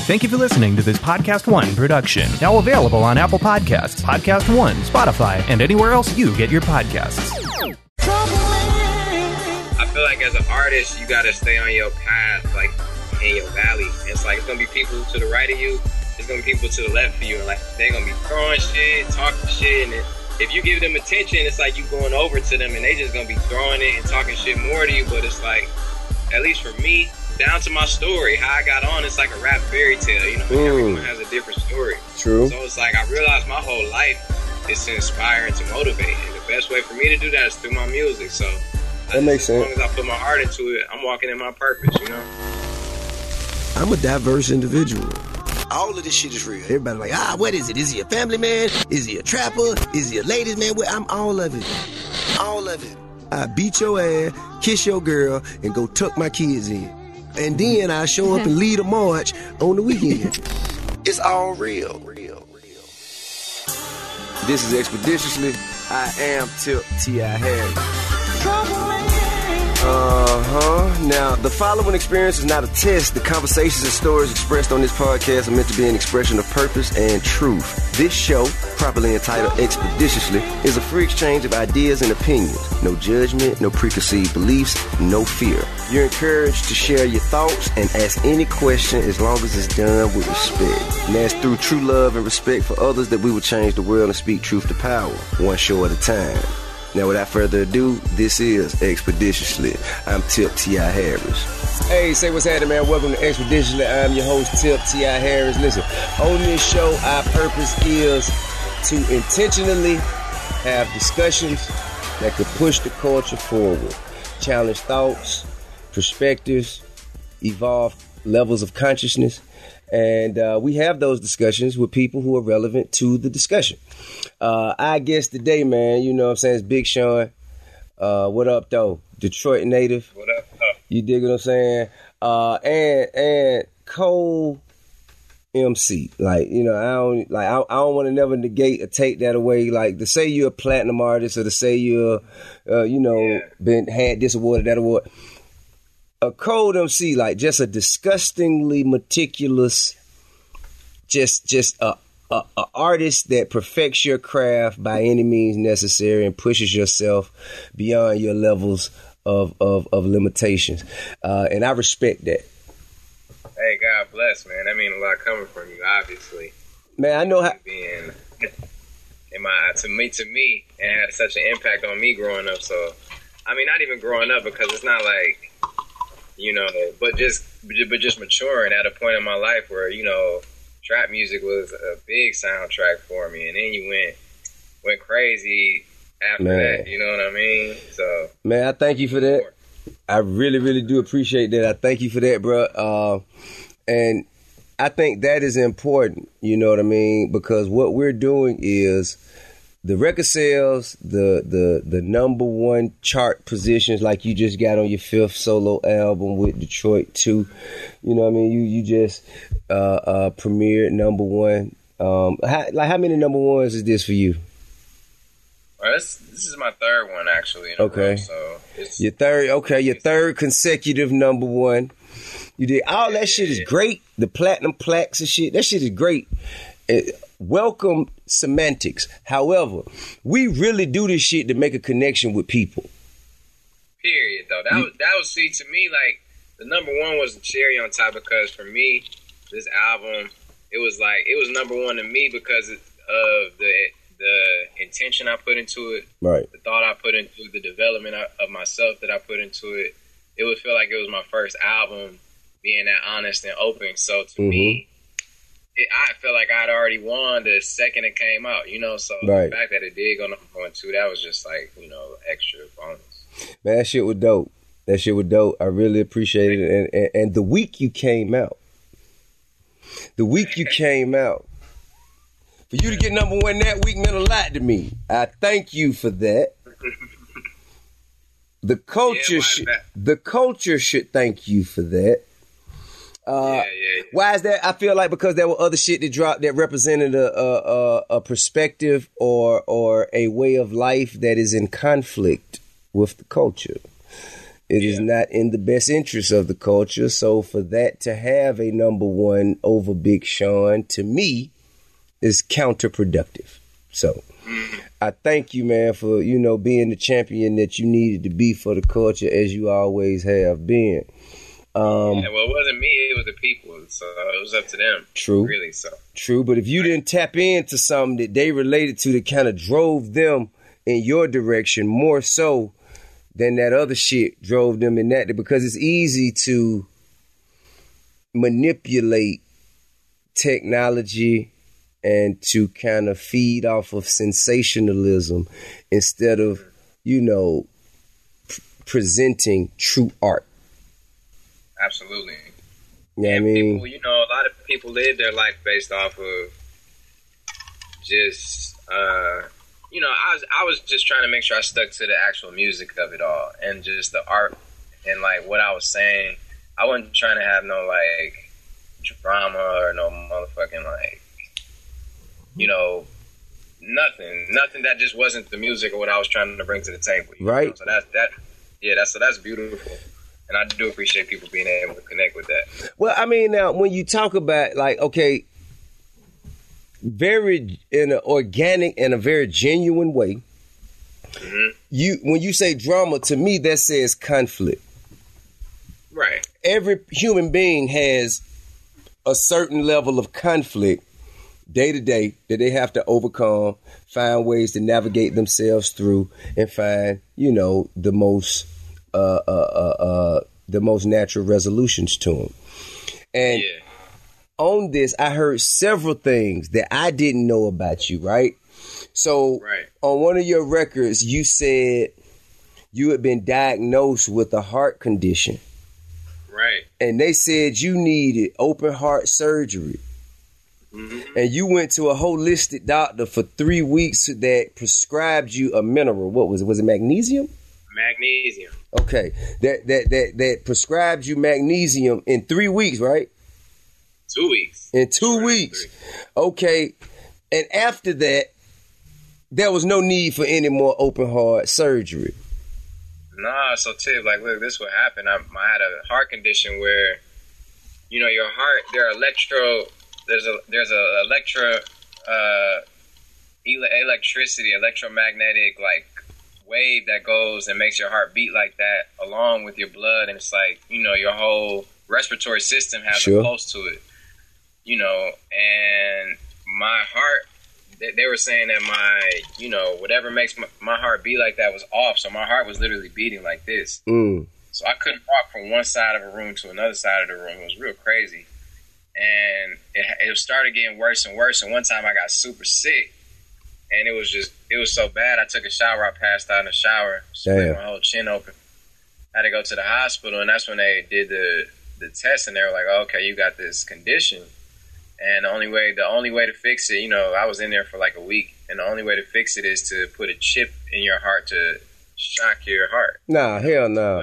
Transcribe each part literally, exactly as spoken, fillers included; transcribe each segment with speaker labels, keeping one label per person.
Speaker 1: Thank you for listening to this Podcast One production. Now available on Apple Podcasts, Podcast One, Spotify, and anywhere else you get your podcasts.
Speaker 2: I feel like as an artist, you gotta stay on your path, like in your valley. It's like it's gonna be people to the right of you, it's gonna be people to the left of you, and like they're gonna be throwing shit, talking shit, and if you give them attention, it's like you going over to them, and they just gonna be throwing it and talking shit more to you. But it's like, at least for me, down to my story, how I got on, it's like a rap fairy tale, you know, mm. everyone has a different story.
Speaker 3: True.
Speaker 2: So it's like, I realized my whole life is to inspire and to motivate, and the best way for me to do that is through my music. So
Speaker 3: that makes sense.
Speaker 2: As long as I put my heart into it, I'm walking in my purpose, you know?
Speaker 3: I'm a diverse individual. All of this shit is real. Everybody like, ah, what is it? Is he a family man? Is he a trapper? Is he a ladies man? Well, I'm all of it. All of it. I beat your ass, kiss your girl, and go tuck my kids in. And then I show up and lead a march on the weekend. It's all real. Real, real. This is Expeditiously. I am Tip T I Harris. Uh-huh. Now, the following experience is not a test. The conversations and stories expressed on this podcast are meant to be an expression of purpose and truth. This show, properly entitled Expeditiously, is a free exchange of ideas and opinions. No judgment, no preconceived beliefs, no fear. You're encouraged to share your thoughts and ask any question as long as it's done with respect. And that's through true love and respect for others that we will change the world and speak truth to power, one show at a time. Now, without further ado, this is Expeditiously. I'm Tip T I Harris. Hey, say what's happening, man. Welcome to Expeditiously. I'm your host, Tip T I Harris. Listen, on this show, our purpose is to intentionally have discussions that could push the culture forward, challenge thoughts, perspectives, evolve levels of consciousness. And uh, we have those discussions with people who are relevant to the discussion. Uh, I guess today, man, you know what I'm saying, it's Big Sean. Uh, what up, though? Detroit native.
Speaker 2: What up, up?
Speaker 3: You dig what I'm saying? Uh, and and Cole M C. Like, you know, I don't like I, I don't want to never negate or take that away. Like, to say you're a platinum artist or to say you're, uh, you know, yeah. been had this award or that award. A Code M C, like just a disgustingly meticulous, just just a, a, a artist that perfects your craft by any means necessary and pushes yourself beyond your levels of of, of limitations, uh, and I respect that.
Speaker 2: Hey, God bless, man. That means a lot coming from you, obviously.
Speaker 3: Man, I know how.
Speaker 2: Being in my to me to me, it had such an impact on me growing up. So, I mean, not even growing up because it's not like. You know, but just but just maturing at a point in my life where, you know, trap music was a big soundtrack for me, and then you went went crazy after man. that. You know what I mean? So,
Speaker 3: man, I thank you for that. I really, really do appreciate that. I thank you for that, bro. Uh, and I think that is important. You know what I mean? Because what we're doing is. The record sales, the the the number one chart positions, like you just got on your fifth solo album with Detroit two. You know what I mean? You you just uh, uh, premiered number one. Um, how, like how many number ones is this for you?
Speaker 2: Well, this this is my third one actually. In
Speaker 3: okay,
Speaker 2: row, so it's,
Speaker 3: your third. Okay, your third consecutive number one. You did all that shit is great. The platinum plaques and shit. That shit is great. It, welcome semantics. However, we really do this shit to make a connection with people.
Speaker 2: Period, though. That was, that was, see, to me, like, the number one was the cherry on top because for me, this album, it was like, it was number one to me because of the the intention I put into it,
Speaker 3: right?
Speaker 2: The thought I put into it, the development of myself that I put into it. It would feel like it was my first album being that honest and open. So to mm-hmm. me, It, I felt like I'd already won the second it came out, you know, so right. the fact that it did go number one, too, that was just like, you know, extra bonus.
Speaker 3: Man, that shit was dope. That shit was dope. I really appreciate it. And, and, and the week you came out, the week you came out, for you to get number one that week meant a lot to me. I thank you for that. The culture, yeah, should, the culture should thank you for that. Uh, yeah, yeah, yeah. Why is that? I feel like because there were other shit that dropped that represented a, a, a perspective or or a way of life that is in conflict with the culture. It
Speaker 2: Yeah.
Speaker 3: is not in the best interest of the culture. So for that to have a number one over Big Sean, to me, is counterproductive. So I thank you, man, for, you know, being the champion that you needed to be for the culture, as you always have been. Um,
Speaker 2: yeah, well, it wasn't me; it was the people. So it was up to them.
Speaker 3: True.
Speaker 2: Really. So
Speaker 3: True, but if you didn't tap into something that they related to that kind of drove them in your direction more so than that other shit drove them in that, because it's easy to manipulate technology and to kind of feed off of sensationalism instead of, you know, p- presenting true art.
Speaker 2: absolutely.
Speaker 3: Yeah, I
Speaker 2: And
Speaker 3: mean,
Speaker 2: people, you know, a lot of people live their life based off of just, uh, you know, I was I was just trying to make sure I stuck to the actual music of it all and just the art and like what I was saying. I wasn't trying to have no like drama or no motherfucking like, you know, nothing, nothing that just wasn't the music or what I was trying to bring to the table. you
Speaker 3: Right.
Speaker 2: know? So that's that. Yeah, that's so that's beautiful. And I do appreciate people being able to connect with that.
Speaker 3: well, I mean, now when you talk about like, okay, very in an organic and a very genuine way,
Speaker 2: Mm-hmm.
Speaker 3: you when you say drama, to me that says conflict.
Speaker 2: Right.
Speaker 3: Every human being has a certain level of conflict day to day that they have to overcome, find ways to navigate themselves through, and find, you know, the most uh, uh, uh, uh, the most natural resolutions to them. And
Speaker 2: Yeah.
Speaker 3: on this, I heard several things that I didn't know about you, right? So
Speaker 2: Right.
Speaker 3: on one of your records, you said you had been diagnosed with a heart condition,
Speaker 2: Right.
Speaker 3: and they said you needed open heart surgery.
Speaker 2: Mm-hmm.
Speaker 3: And you went to a holistic doctor for three weeks that prescribed you a mineral. What was it? Was it magnesium?
Speaker 2: Magnesium.
Speaker 3: Okay. That that that that prescribed you magnesium in three weeks, right?
Speaker 2: Two weeks.
Speaker 3: In two
Speaker 2: Right.
Speaker 3: weeks. Okay. And after that, there was no need for any more open heart surgery.
Speaker 2: Nah, so Tib, like, look, this what happened. I, I had a heart condition where, you know, your heart, there are electro, there's a there's a electro, uh, ele- electricity, electromagnetic like wave that goes and makes your heart beat like that, along with your blood, and it's like, you know, your whole respiratory system has
Speaker 3: Sure.
Speaker 2: a pulse to it, you know, and my heart. They, they were saying that my, you know, whatever makes my, my heart beat like that was off. So my heart was literally beating like this.
Speaker 3: Mm.
Speaker 2: So I couldn't walk from one side of a room to another side of the room. It was real crazy. And it, it started getting worse and worse. And one time I got super sick. And it was just, it was so bad. I took a shower. I passed out in the shower. Split
Speaker 3: Damn.
Speaker 2: my whole chin open. I had to go to the hospital. And that's when they did the, the test. And they were like, oh, okay, you got this condition. And the only way, the only way to fix it, you know, I was in there for like a week, and the only way to fix it is to put a chip in your heart to shock your heart.
Speaker 3: Nah, hell no.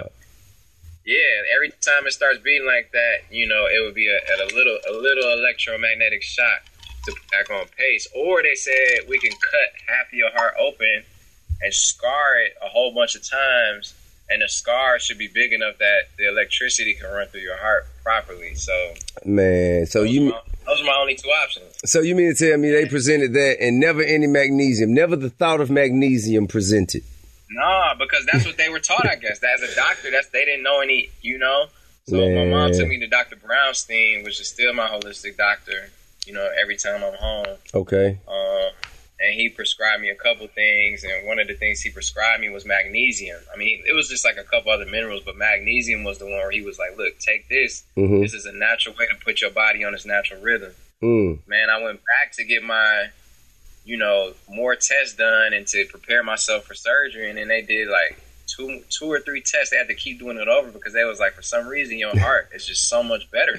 Speaker 2: Yeah, every time it starts beating like that, you know, it would be a, at a little, a little electromagnetic shock to put back on pace. Or they said we can cut half of your heart open and scar it a whole bunch of times, and the scar should be big enough that the electricity can run through your heart properly. So,
Speaker 3: Man, so
Speaker 2: those
Speaker 3: you
Speaker 2: are my, those are my only two options.
Speaker 3: so you mean to tell me they presented that and never any magnesium, never the thought of magnesium presented?
Speaker 2: Nah, because that's what they were taught, I guess. That as a doctor, that's they didn't know any, you know. So my mom
Speaker 3: Man.
Speaker 2: took me to Doctor Brownstein, which is still my holistic doctor, you know, every time I'm home.
Speaker 3: Okay.
Speaker 2: Uh, and he prescribed me a couple things, and one of the things he prescribed me was magnesium. I mean, it was just like a couple other minerals, but magnesium was the one where he was like, look, take this.
Speaker 3: Mhm.
Speaker 2: This is a natural way to put your body on its natural rhythm.
Speaker 3: Mm.
Speaker 2: Man, I went back to get my, you know, more tests done and to prepare myself for surgery. And then they did like two two or three tests. They had to keep doing it over because they was like, for some reason, your heart is just so much better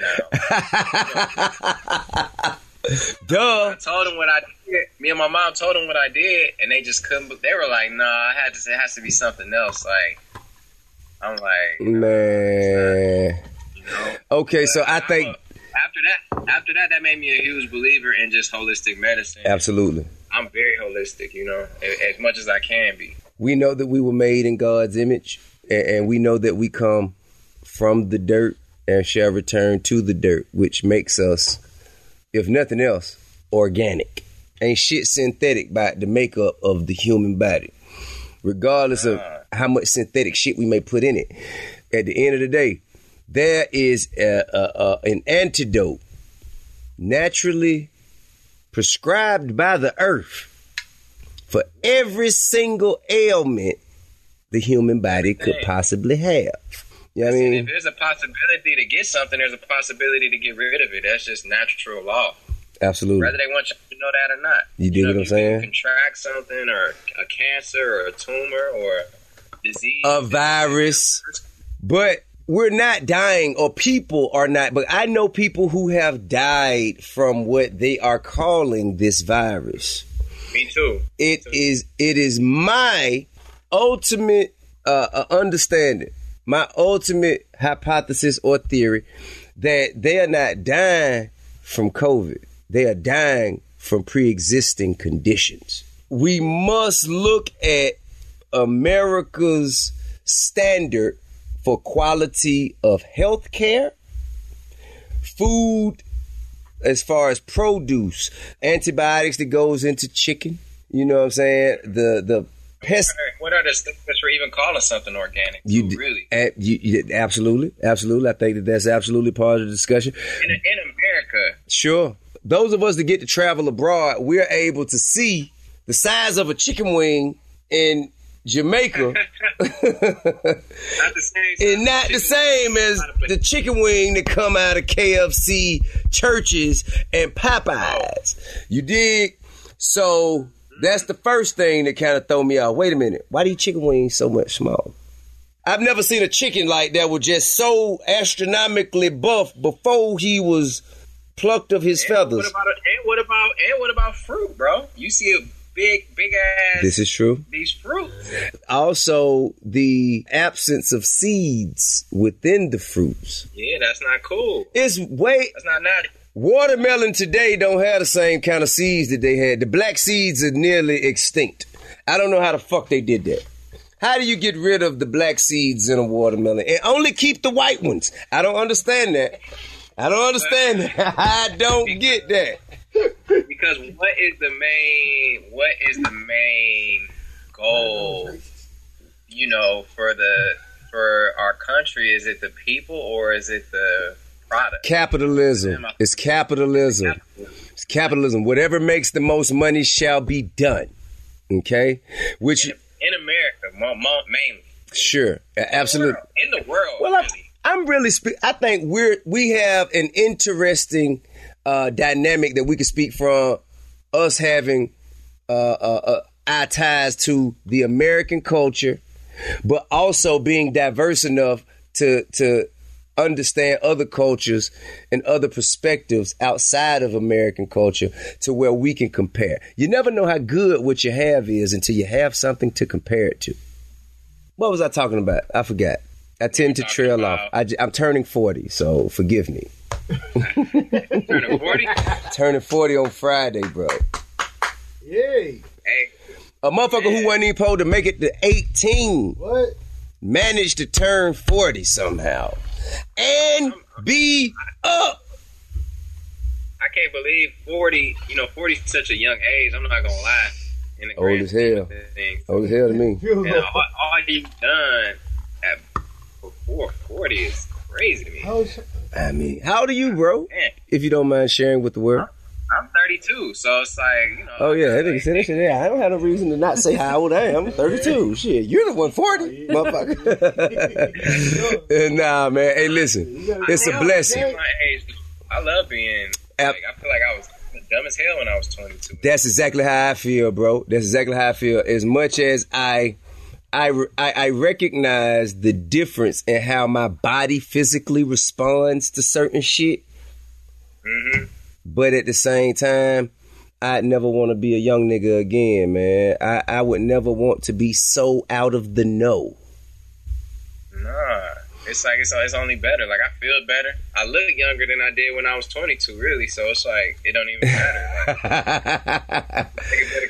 Speaker 2: now.
Speaker 3: Duh.
Speaker 2: I told them what I did. Me and my mom told them what I did, and they just couldn't. They were like, "Nah, I had to. It has to be something else." Like, I'm like,
Speaker 3: Man.
Speaker 2: you know.
Speaker 3: Okay, so I
Speaker 2: But
Speaker 3: think
Speaker 2: I'm a- after that, after that, that made me a huge believer in just holistic medicine.
Speaker 3: absolutely.
Speaker 2: I'm very holistic, you know, a- as much as I can be.
Speaker 3: We know that we were made in God's image, and, and we know that we come from the dirt and shall return to the dirt, which makes us, if nothing else, organic. Ain't shit synthetic about the makeup of the human body, regardless of how much synthetic shit we may put in it. At the end of the day, there is a, a, a, an antidote naturally prescribed by the earth for every single ailment the human body could possibly have. You know what I mean?
Speaker 2: If there's a possibility to get something, there's a possibility to get rid of it. That's just natural law.
Speaker 3: Absolutely.
Speaker 2: Whether they want you to know that or not.
Speaker 3: You dig
Speaker 2: you know,
Speaker 3: what I'm
Speaker 2: you
Speaker 3: saying?
Speaker 2: Can contract something, or a cancer, or a tumor, or a disease.
Speaker 3: A virus. But we're not dying, or people are not. But I know people who have died from what they are calling this virus.
Speaker 2: Me too.
Speaker 3: It
Speaker 2: Me too.
Speaker 3: is. It is my ultimate uh, uh, understanding, my ultimate hypothesis or theory that they are not dying from COVID. They are dying from pre-existing conditions. We must look at America's standard for quality of health care, food, as far as produce, antibiotics that goes into chicken. You know what I'm saying? The the pest.
Speaker 2: What are the stigmas for even calling something organic?
Speaker 3: You
Speaker 2: too, really?
Speaker 3: Uh, you, you, absolutely, absolutely. I think that that's absolutely part of the discussion.
Speaker 2: In, in America,
Speaker 3: sure. Those of us that get to travel abroad, we're able to see the size of a chicken wing in Jamaica.
Speaker 2: not the same.
Speaker 3: And not the same as the chicken wing that come out of K F C, Churches, and Popeyes. You dig? So that's the first thing that kind of throw me out. Wait a minute. Why these chicken wings so much small? I've never seen a chicken like that was just so astronomically buff before he was plucked of his
Speaker 2: and
Speaker 3: feathers.
Speaker 2: What about, and what about and what about fruit, bro? You see a big, big ass.
Speaker 3: This is true.
Speaker 2: These fruits.
Speaker 3: Also, the absence of seeds within the fruits.
Speaker 2: Yeah, that's not cool.
Speaker 3: It's way.
Speaker 2: That's not naughty.
Speaker 3: Watermelon today don't have the same kind of seeds that they had. The black seeds are nearly extinct. I don't know how the fuck they did that. How do you get rid of the black seeds in a watermelon and only keep the white ones? I don't understand that. I don't understand that. I don't get that.
Speaker 2: Because what is the main what is the main goal, you know, for the for our country? Is it the people or is it the product?
Speaker 3: Capitalism. It's capitalism. It's capitalism. Whatever makes the most money shall be done. Okay? Which
Speaker 2: in, in America, mainly.
Speaker 3: Sure. Absolutely.
Speaker 2: In the world.
Speaker 3: Well,
Speaker 2: really.
Speaker 3: I'm, I'm really spe- I think we're we have an interesting Uh, dynamic that we can speak from us having uh, uh, uh, our ties to the American culture, but also being diverse enough to to understand other cultures and other perspectives outside of American culture to where we can compare. You never know how good what you have is until you have something to compare it to. What was I talking about? I forgot. I tend to trail off. I, I'm turning forty, so forgive me.
Speaker 2: Turning forty?
Speaker 3: Turning forty on Friday, bro.
Speaker 4: Yay.
Speaker 2: Hey.
Speaker 3: A motherfucker who wasn't even supposed to make it to eighteen
Speaker 4: What?
Speaker 3: managed to turn forty somehow. And be up.
Speaker 2: I can't believe forty, you know, forty is such a young age. I'm not going to lie. In the
Speaker 3: Old
Speaker 2: grand
Speaker 3: as hell.
Speaker 2: scheme of things.
Speaker 3: Old as hell to me.
Speaker 2: And all, all you've done at before forty is crazy to me.
Speaker 4: How's-
Speaker 3: I mean, how old are you, bro?
Speaker 2: Man,
Speaker 3: If you don't mind sharing with the world.
Speaker 2: I'm thirty-two, so it's like, you know.
Speaker 3: Oh, yeah, that nigga
Speaker 2: like,
Speaker 3: said that shit there. I don't have no reason to not say how old I am. I'm thirty-two. Shit, you're the one forty, motherfucker. Nah, man. Hey, listen. It's a blessing.
Speaker 2: My age, I love being, like, I feel like I was dumb as hell when I was twenty-two.
Speaker 3: That's exactly how I feel, bro. That's exactly how I feel. As much as I, I, I, I recognize the difference in how my body physically responds to certain shit.
Speaker 2: Mm-hmm.
Speaker 3: But at the same time, I'd never want to be a young nigga again, man. I, I would never want to be so out of the know.
Speaker 2: Nah. It's like, it's, it's only better. Like, I feel better. I look younger than I did when I was twenty-two, really. So it's like, it don't even matter. Like, I take better care of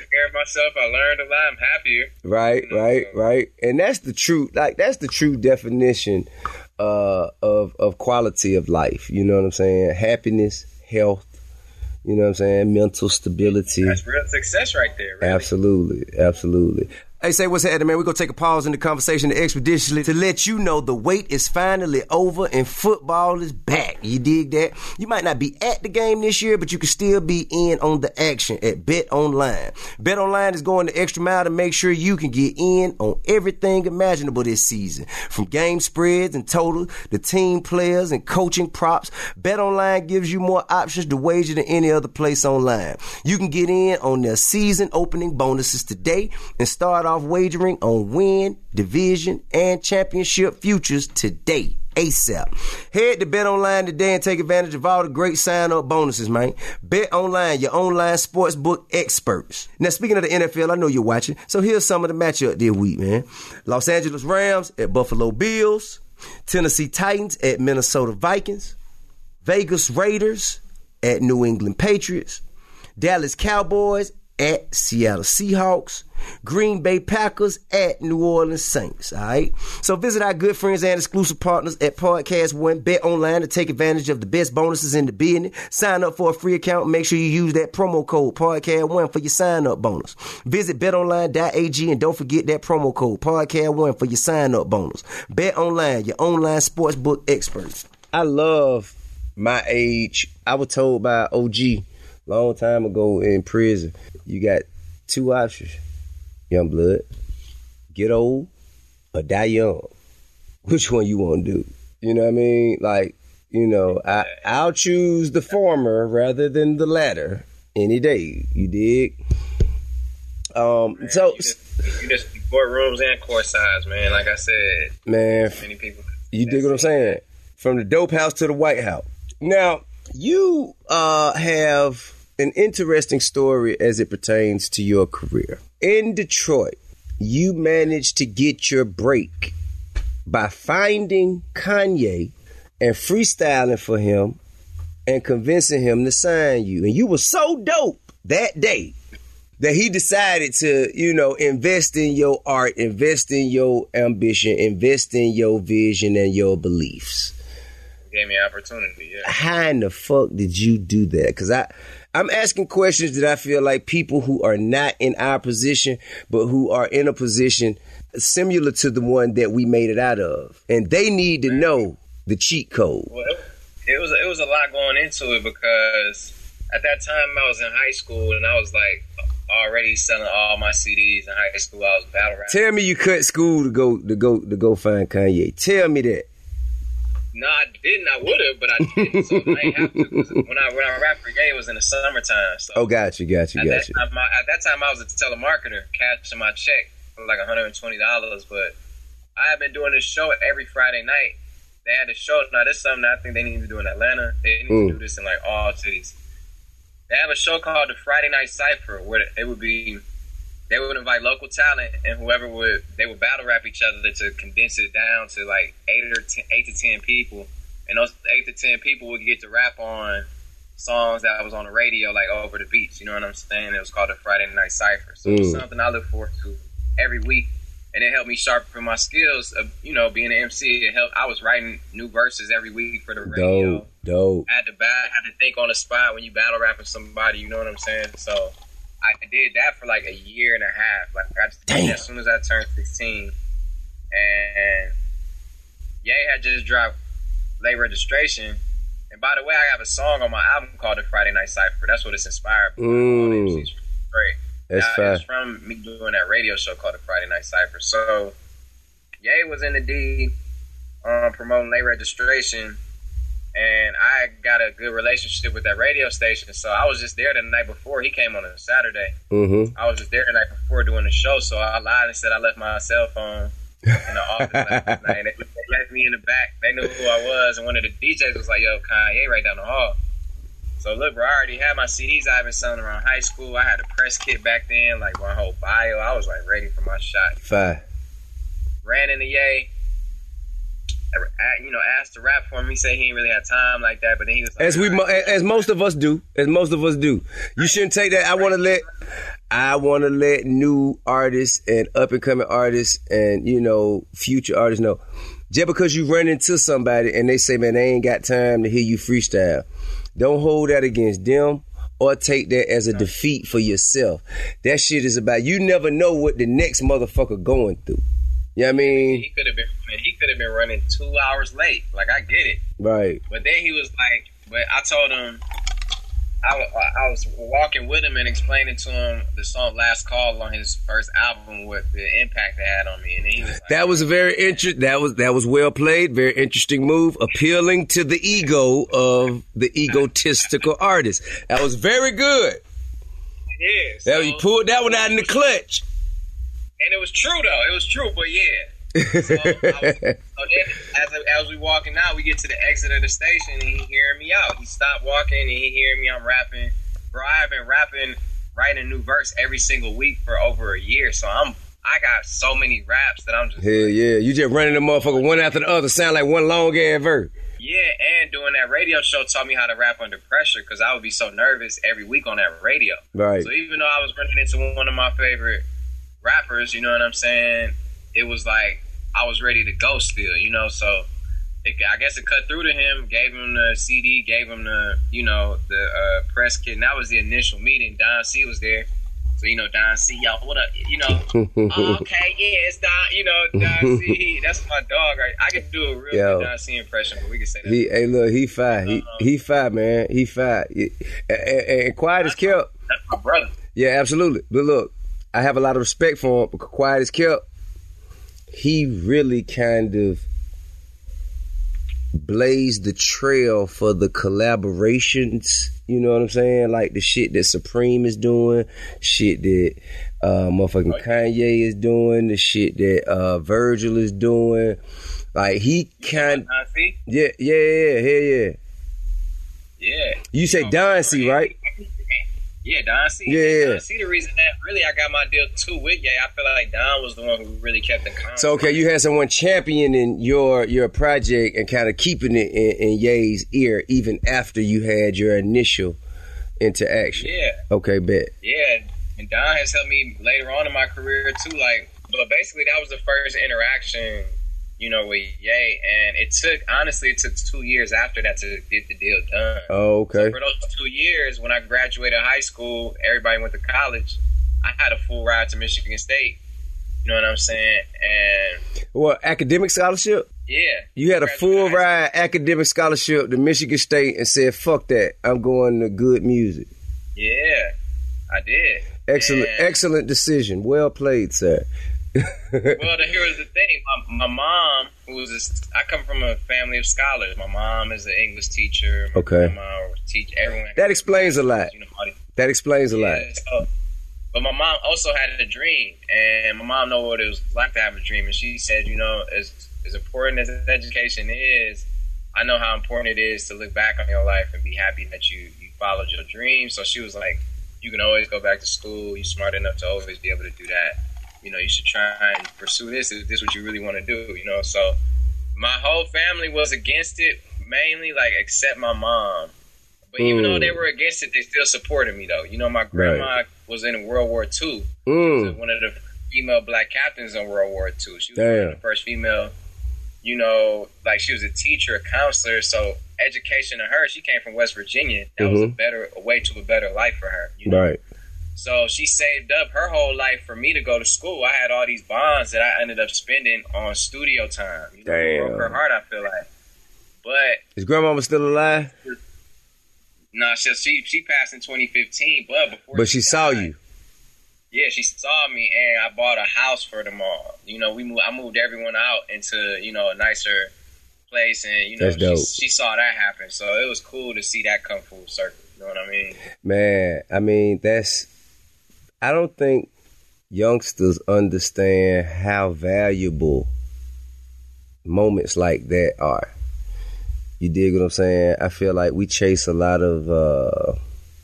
Speaker 2: myself. I learned a lot. I'm happier.
Speaker 3: Right,
Speaker 2: you know,
Speaker 3: right,
Speaker 2: so.
Speaker 3: right. And that's the true, like, that's the true definition uh, of of quality of life. You know what I'm saying? Happiness, health, you know what I'm saying? Mental stability.
Speaker 2: That's real success right there. Really.
Speaker 3: Absolutely, absolutely. Hey, say what's happening, man. We're going to take a pause in the conversation expeditiously to let you know the wait is finally over and football is back. You dig that? You might not be at the game this year, but you can still be in on the action at BetOnline. BetOnline is going the extra mile to make sure you can get in on everything imaginable this season. From game spreads and totals to team players and coaching props, BetOnline gives you more options to wager than any other place online. You can get in on their season opening bonuses today and start off wagering on win, division, and championship futures today, ASAP. Head to BetOnline today and take advantage of all the great sign-up bonuses, man. BetOnline, your online sportsbook experts. Now, speaking of the N F L, I know you're watching, so here's some of the matchup this week, man. Los Angeles Rams at Buffalo Bills, Tennessee Titans at Minnesota Vikings, Vegas Raiders at New England Patriots, Dallas Cowboys at Seattle Seahawks, Green Bay Packers at New Orleans Saints. All right. So visit our good friends and exclusive partners at Podcast One, BetOnline, to take advantage of the best bonuses in the business. Sign up for a free account and make sure you use that promo code Podcast One for your sign up bonus. Visit bet online dot a g and don't forget that promo code Podcast One for your sign up bonus. BetOnline, your online sportsbook experts. I love my age. I was told by O G long time ago in prison, you got two options, young blood. Get old or die young. Which one you want to do? You know what I mean? Like, you know, I, I'll choose the former rather than the latter any day. You dig? Um,
Speaker 2: man,
Speaker 3: so
Speaker 2: you just, you just courtrooms and court size, man. Like I said,
Speaker 3: man,
Speaker 2: many people.
Speaker 3: You dig what I'm saying? From the dope house to the White House. Now, you uh, have an interesting story as it pertains to your career. In Detroit, you managed to get your break by finding Kanye and freestyling for him and convincing him to sign you. And you were so dope that day that he decided to, you know, invest in your art, invest in your ambition, invest in your vision and your beliefs.
Speaker 2: Gave me opportunity, yeah.
Speaker 3: How in the fuck did you do that? Because I, I'm asking questions that I feel like people who are not in our position, but who are in a position similar to the one that we made it out of. And they need to know the cheat code.
Speaker 2: Well, it, it was it was a lot going into it because at that time I was in high school and I was like already selling all my C Ds in high school. I was battle rapping.
Speaker 3: Tell me you cut school to go to go to go find Kanye. Tell me that.
Speaker 2: No, I didn't. I would have, but I didn't. So I ain't have to. Cause when I when I rapped for Ye, it was in the summertime. So
Speaker 3: oh, got you, got you,
Speaker 2: at
Speaker 3: got
Speaker 2: that
Speaker 3: you.
Speaker 2: Time, I, at that time, I was a telemarketer, cashing my check for like one hundred twenty dollars. But I had been doing this show every Friday night. They had a show. Now, this is something I think they need to do in Atlanta. They need mm. to do this in like all cities. They have a show called the Friday Night Cypher, where it would be. They would invite local talent, and whoever would, they would battle rap each other to condense it down to like eight or ten, eight to ten people. And those eight to ten people would get to rap on songs that was on the radio, like Over the Beach. You know what I'm saying? It was called the Friday Night Cypher. So mm. it was something I look forward to every week. And it helped me sharpen my skills of, you know, being an M C. It helped. I was writing new verses every week for the radio.
Speaker 3: Dope, dope.
Speaker 2: I had to, bat, had to think on the spot when you battle rapping somebody, you know what I'm saying? So I did that for like a year and a half. Like I just did that as soon as I turned sixteen. And Ye had just dropped Late Registration. And by the way, I have a song on my album called The Friday Night Cypher. That's what it's inspired by.
Speaker 3: Mm.
Speaker 2: Great.
Speaker 3: That's
Speaker 2: now, it's from me doing that radio show called The Friday Night Cypher. So Ye was in the D um, promoting Late Registration. And I got a good relationship with that radio station. So I was just there the night before. He came on a Saturday.
Speaker 3: Mm-hmm.
Speaker 2: I was just there the night before doing the show. So I lied and said I left my cell phone in the office last night. They, they left me in the back. They knew who I was. And one of the D Js was like, yo, Kanye right down the hall. So look, bro, I already had my C Ds I've been selling around high school. I had a press kit back then, like my whole bio. I was like ready for my shot.
Speaker 3: Fine.
Speaker 2: Ran into Ye. you know, asked to rap for him. He said he didn't really have time like that, but then he was like,
Speaker 3: as we, as most of us do, as most of us do. You shouldn't take that. I want to let, I want to let new artists and up and coming artists and you know future artists know. Just because you run into somebody and they say, man, they ain't got time to hear you freestyle, don't hold that against them or take that as a defeat for yourself. That shit is about, you never know what the next motherfucker going through. You know what I mean?
Speaker 2: He could have been he could have been running two hours late. Like, I get it.
Speaker 3: Right.
Speaker 2: But then he was like, but I told him, I, I was walking with him and explaining to him the song Last Call on his first album, what the impact it had on me. And then he was like,
Speaker 3: that was a very interesting, that was, that was well played, very interesting move, appealing to the ego of the egotistical artist. That was very good.
Speaker 2: Yeah. So,
Speaker 3: that, you pulled that one out in the clutch.
Speaker 2: And it was true, though. It was true, but yeah. So, I was, so then, as, as we walking out, we get to the exit of the station, and he hearing me out. He stopped walking, and he hearing me. I'm rapping. Bro, I've been rapping, writing a new verse every single week for over a year. So I'm, I got so many raps that I'm just.
Speaker 3: Hell like, yeah, you just running the motherfucker one after the other, sound like one long ass verse.
Speaker 2: Yeah, and doing that radio show taught me how to rap under pressure because I would be so nervous every week on that radio.
Speaker 3: Right.
Speaker 2: So even though I was running into one of my favorite rappers, you know what I'm saying? It was like I was ready to go still, you know. So it, I guess it cut through to him, gave him the C D, gave him the, you know, the uh, press kit. And that was the initial meeting. Don C was there. So, you know, Don C, yo, what up? You know, oh, okay, yeah, it's Don, you know, Don C. That's my dog, right? I could do a real yo, good Don C impression, but we can say that.
Speaker 3: He, hey, look, he fine. He, he fine, man. He fine. And, and, and quiet as kept.
Speaker 2: That's my brother.
Speaker 3: Yeah, absolutely. But look, I have a lot of respect for him, because quiet as kept, he really kind of blazed the trail for the collaborations, you know what I'm saying? Like the shit that Supreme is doing, shit that uh, motherfucking Kanye is doing, the shit that uh, Virgil is doing. Like he kind
Speaker 2: of...
Speaker 3: Yeah, yeah, yeah, yeah, yeah.
Speaker 2: Yeah.
Speaker 3: You say Don C, right?
Speaker 2: Yeah, Don C.
Speaker 3: Yeah.
Speaker 2: Don C, the reason that really I got my deal too with Ye, I feel like Don was the one who really kept the contact.
Speaker 3: So, okay, you had someone championing your your project and kind of keeping it in, in Ye's ear even after you had your initial interaction.
Speaker 2: Yeah.
Speaker 3: Okay, bet.
Speaker 2: Yeah, and Don has helped me later on in my career too. Like, but basically that was the first interaction, you know, with Ye, and it took, honestly, it took two years after that to get the deal done.
Speaker 3: Oh, okay.
Speaker 2: So for those two years, when I graduated high school, everybody went to college, I had a full ride to Michigan State. You know what I'm saying? And
Speaker 3: what, academic scholarship?
Speaker 2: Yeah.
Speaker 3: You had a full ride academic scholarship to Michigan State and said, fuck that, I'm going to good music.
Speaker 2: Yeah, I did.
Speaker 3: Excellent, and excellent decision. Well played, sir.
Speaker 2: Well, here was the thing. My, my mom, who was a, I come from a family of scholars. My mom is an English teacher. My
Speaker 3: okay.
Speaker 2: grandma teach everyone.
Speaker 3: That explains a lot. You know, that explains a
Speaker 2: yeah,
Speaker 3: lot.
Speaker 2: So, but my mom also had a dream, and my mom knew what it was like to have a dream. And she said, you know, as as important as education is, I know how important it is to look back on your life and be happy that you you followed your dream. So she was like, you can always go back to school. You're smart enough to always be able to do that. You know, you should try and pursue this. Is this what you really want to do? You know, so my whole family was against it, mainly, like, except my mom. But mm. even though they were against it, they still supported me, though. You know, my grandma right. was in World War Two.
Speaker 3: Mm.
Speaker 2: She was one of the female black captains in World War Two. She was
Speaker 3: Damn.
Speaker 2: one of the first female, you know, like, she was a teacher, a counselor. So education to her, she came from West Virginia. That mm-hmm. was a better, a way to a better life for her. You know?
Speaker 3: Right.
Speaker 2: So she saved up her whole life for me to go to school. I had all these bonds that I ended up spending on studio time. You know,
Speaker 3: Damn.
Speaker 2: It broke her heart, I feel like. But
Speaker 3: is grandmama still alive?
Speaker 2: No, nah, she, she she passed in twenty fifteen. But before,
Speaker 3: but she, she saw
Speaker 2: died,
Speaker 3: you.
Speaker 2: Yeah, she saw me, and I bought a house for them all. You know, we moved, I moved everyone out into, you know, a nicer place, and you know, she, she saw that happen. So it was cool to see that come full circle. You know what I mean?
Speaker 3: Man, I mean that's. I don't think youngsters understand how valuable moments like that are. You dig what I'm saying? I feel like we chase a lot of, uh,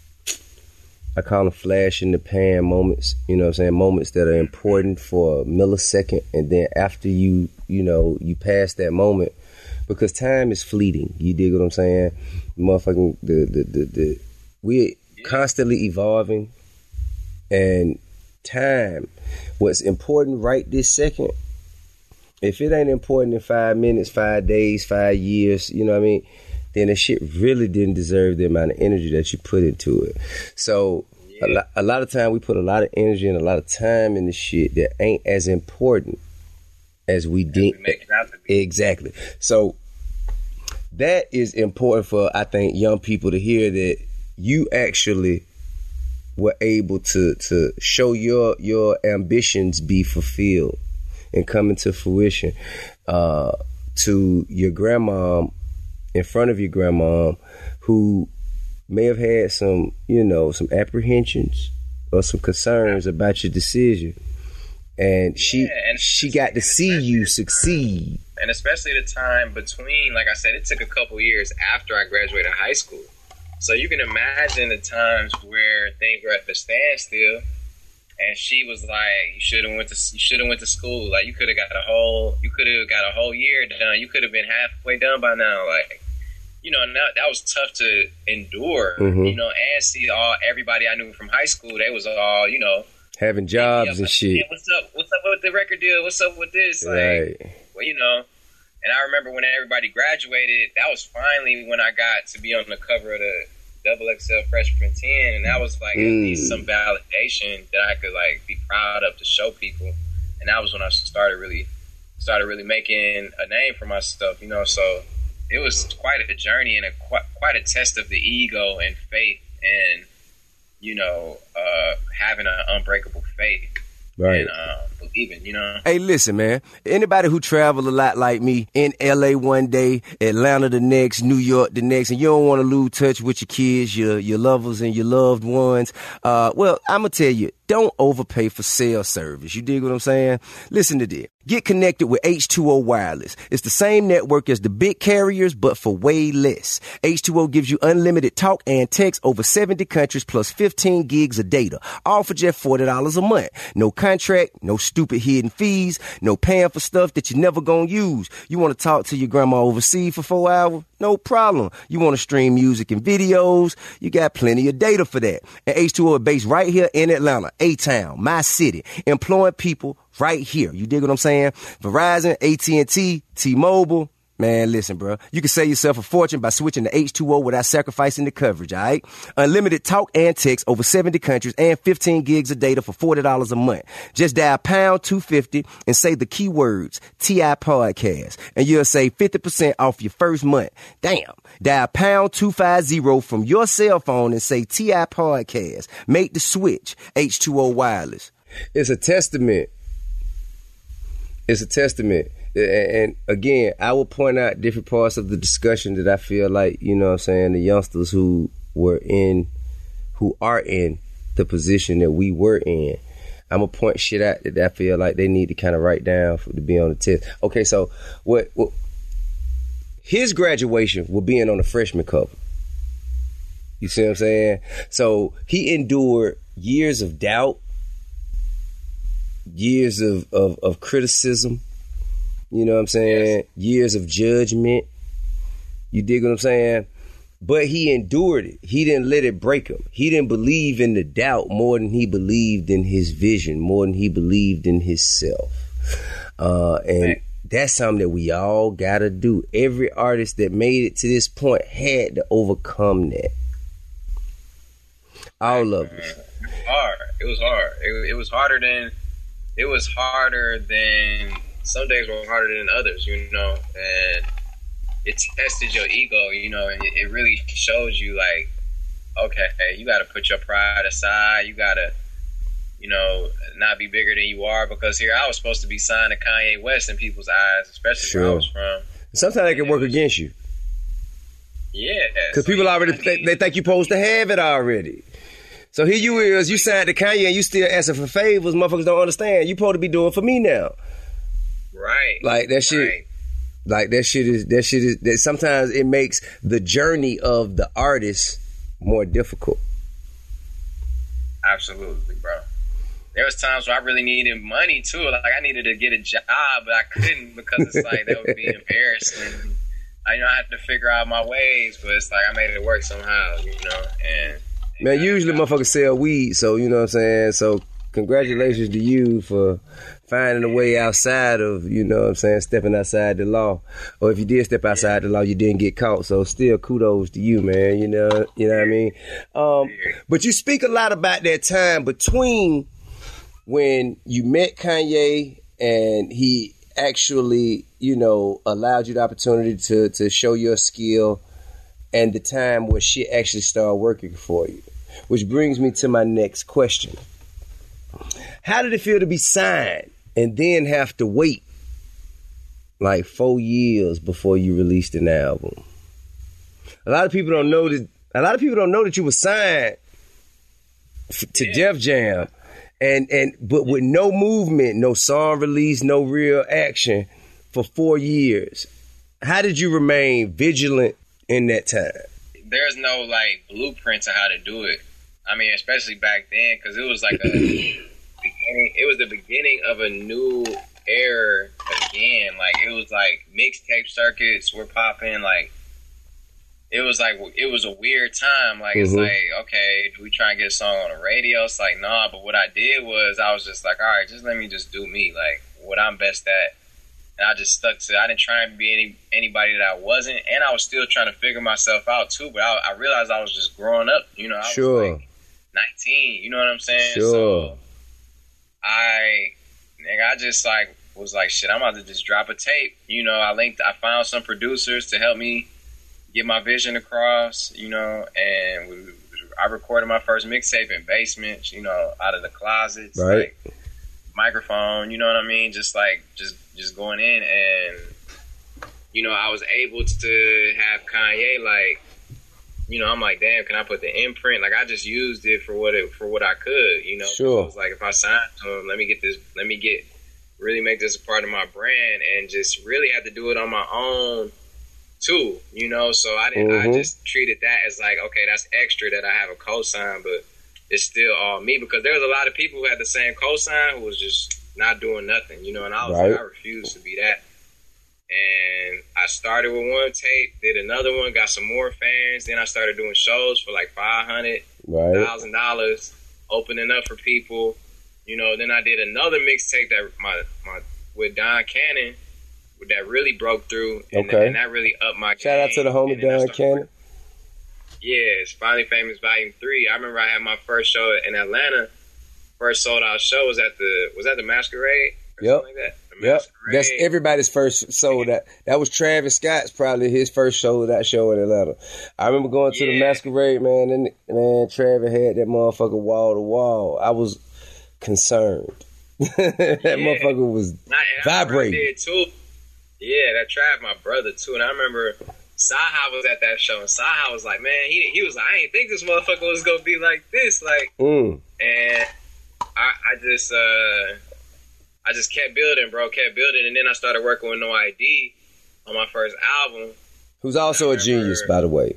Speaker 3: I call them flash in the pan moments, you know what I'm saying? Moments that are important for a millisecond, and then after you, you know, you pass that moment, because time is fleeting. You dig what I'm saying? Motherfucking the the the, the we're yeah. constantly evolving, and time, what's important right this second, if it ain't important in five minutes, five days, five years, you know what I mean, then the shit really didn't deserve the amount of energy that you put into it. So yeah. a, lot, a lot of time we put a lot of energy and a lot of time in the shit that ain't as important as we did. Exactly. So that is important for, I think, young people to hear that you actually were able to to show your your ambitions be fulfilled and come into fruition uh, to your grandma, in front of your grandma, who may have had some, you know, some apprehensions or some concerns about your decision. And she yeah, and she got to see you succeed.
Speaker 2: And especially the time between, like I said, it took a couple years after I graduated high school. So you can imagine the times where things were at the standstill, and she was like, "You should have went to you should have went to school. Like you could have got a whole you could have got a whole year done. You could have been halfway done by now." Like, you know, and that, that was tough to endure. Mm-hmm. You know, and see all everybody I knew from high school, they was all, you know,
Speaker 3: having jobs
Speaker 2: yeah,
Speaker 3: and
Speaker 2: like,
Speaker 3: shit.
Speaker 2: Hey, what's up? What's up with the record deal? What's up with this? Like,
Speaker 3: right.
Speaker 2: Well, you know. And I remember when everybody graduated, that was finally when I got to be on the cover of the Double X L Freshman ten, and that was like mm. at least some validation that I could like be proud of to show people. And that was when I started really, started really making a name for myself. You know, so it was quite a journey and a quite, quite a test of the ego and faith, and you know, uh, having an unbreakable faith.
Speaker 3: Right.
Speaker 2: And um, believing, you know.
Speaker 3: Hey, listen, man. Anybody who travel a lot like me, in L A one day, Atlanta the next, New York the next, and you don't want to lose touch with your kids, your your lovers, and your loved ones, uh, well, I'm going to tell you, don't overpay for cell service. You dig what I'm saying? Listen to this. Get connected with H two O Wireless. It's the same network as the big carriers, but for way less. H two O gives you unlimited talk and text over seventy countries plus fifteen gigs of data, all for just forty dollars a month. No contract, no stupid hidden fees, no paying for stuff that you're never gonna use. You want to talk to your grandma overseas for four hours? No problem. You want to stream music and videos? You got plenty of data for that. And H two O is based right here in Atlanta, A-Town, my city, employing people right here. You dig what I'm saying? Verizon, A T and T, T-Mobile. Man, listen, bro. You can save yourself a fortune by switching to H two O without sacrificing the coverage, all right? Unlimited talk and text over seventy countries and fifteen gigs of data for forty dollars a month. Just dial pound two fifty and say the keywords T I Podcast, and you'll save fifty percent off your first month. Damn. Dial pound two fifty from your cell phone and say T I Podcast. Make the switch. H two O Wireless. It's a testament. It's a testament. And again, I will point out different parts of the discussion that I feel like, you know what I'm saying, the youngsters who were in, who are in the position that we were in, I'm going to point shit out that I feel like they need to kind of write down for, to be on the test. Okay, so what, what his graduation will being on the freshman cover. You see what I'm saying? So he endured years of doubt, years of, of, of criticism. You know what I'm saying? Yes. Years of judgment. You dig what I'm saying? But he endured it. He didn't let it break him. He didn't believe in the doubt more than he believed in his vision, more than he believed in himself. Uh, and right. That's something that we all gotta do. Every artist that made it to this point had to overcome that. All right, of us. It was
Speaker 2: hard. It was hard. It, it was harder than. It was harder than. Some days were harder than others, you know, and it tested your ego, you know, and it, it really shows you, like, okay, you got to put your pride aside. You got to, you know, not be bigger than you are, because here I was supposed to be signed to Kanye West in people's eyes, especially sure. where I was from.
Speaker 3: Sometimes it can work against you.
Speaker 2: Yeah.
Speaker 3: Because so people already, th- they think you're supposed to have it already. So here you is, you signed to Kanye and you still asking for favors. Motherfuckers don't understand. You supposed to be doing for me now.
Speaker 2: Right.
Speaker 3: Like that shit. Right. Like that shit is that shit is that sometimes it makes the journey of the artist more difficult.
Speaker 2: Absolutely, bro. There was times where I really needed money too. Like I needed to get a job, but I couldn't because it's like that would be embarrassing. I, you know, I had to figure out my ways, but it's like I made it work somehow, you know. And, and
Speaker 3: man, usually motherfuckers sell weed, so you know what I'm saying. So congratulations to you for finding a way outside of, you know what I'm saying, stepping outside the law. Or if you did step outside the law, you didn't get caught. So still kudos to you, man. You know, you know what I mean. Um, but you speak a lot about that time between when you met Kanye and he actually, you know, allowed you the opportunity to to show your skill, and the time where shit actually started working for you. Which brings me to my next question. How did it feel to be signed and then have to wait like four years before you released an album? A lot of people don't know that. A lot of people don't know that you were signed f- to yeah. Def Jam. And and but with no movement, no song release, no real action for four years. How did you remain vigilant in that time?
Speaker 2: There's no like blueprint to how to do it. I mean, especially back then, because it was like a beginning. It was the beginning of a new era again. Like it was like mixtape circuits were popping. Like it was like it was a weird time. Like mm-hmm. It's like, okay, do we try and get a song on the radio? It's like, nah. But what I did was I was just like, all right, just let me just do me, like what I'm best at. And I just stuck to. I didn't try and be any anybody that I wasn't, and I was still trying to figure myself out too. But I, I realized I was just growing up. You know, I
Speaker 3: sure.
Speaker 2: was like nineteen. You know what I'm saying?
Speaker 3: Sure.
Speaker 2: So I, nigga, I just like was like, shit. I'm about to just drop a tape. You know, I linked. I found some producers to help me get my vision across, you know, and we, I recorded my first mixtape in basements, you know, out of the closets,
Speaker 3: right.
Speaker 2: like microphone, you know what I mean? Just like, just, just going in, and, you know, I was able to have Kanye, like, you know, I'm like, damn, can I put the imprint? Like, I just used it for what it, for what I could, you know?
Speaker 3: Sure.
Speaker 2: It was like, if I signed to him, let me get this, let me get, really make this a part of my brand, and just really had to do it on my own, too, you know, so I didn't. Mm-hmm. I just treated that as like, okay, that's extra that I have a cosign, but it's still all me, because there was a lot of people who had the same cosign who was just not doing nothing, you know, and I was right. like, I refuse to be that. And I started with one tape, did another one, got some more fans, then I started doing shows for like five hundred thousand dollars, opening up for people, you know. Then I did another mixtape that my my with Don Cannon. That really broke through, and,
Speaker 3: okay.
Speaker 2: and that really upped my
Speaker 3: Shout
Speaker 2: game.
Speaker 3: out to the homie Don Cannon.
Speaker 2: Yeah, it's Finally Famous Volume Three. I remember I had my first show in Atlanta. First sold out show was at the was that the Masquerade? Or
Speaker 3: yep.
Speaker 2: Like that? The
Speaker 3: yep.
Speaker 2: Masquerade.
Speaker 3: That's everybody's first sold out. That was Travis Scott's probably his first show that show in Atlanta. I remember going to yeah. the Masquerade, man, and man, Travis had that motherfucker wall to wall. I was concerned. that yeah. motherfucker was Not, vibrating.
Speaker 2: I did too. Yeah, that Trav, my brother, too. And I remember Saha was at that show, and Saha was like, man, he he was like, I didn't think this motherfucker was going to be like this. Like,
Speaker 3: mm.
Speaker 2: And I, I just uh, I just kept building, bro, kept building. And then I started working with No I D on my first album.
Speaker 3: Who's also remember, a genius, by the way.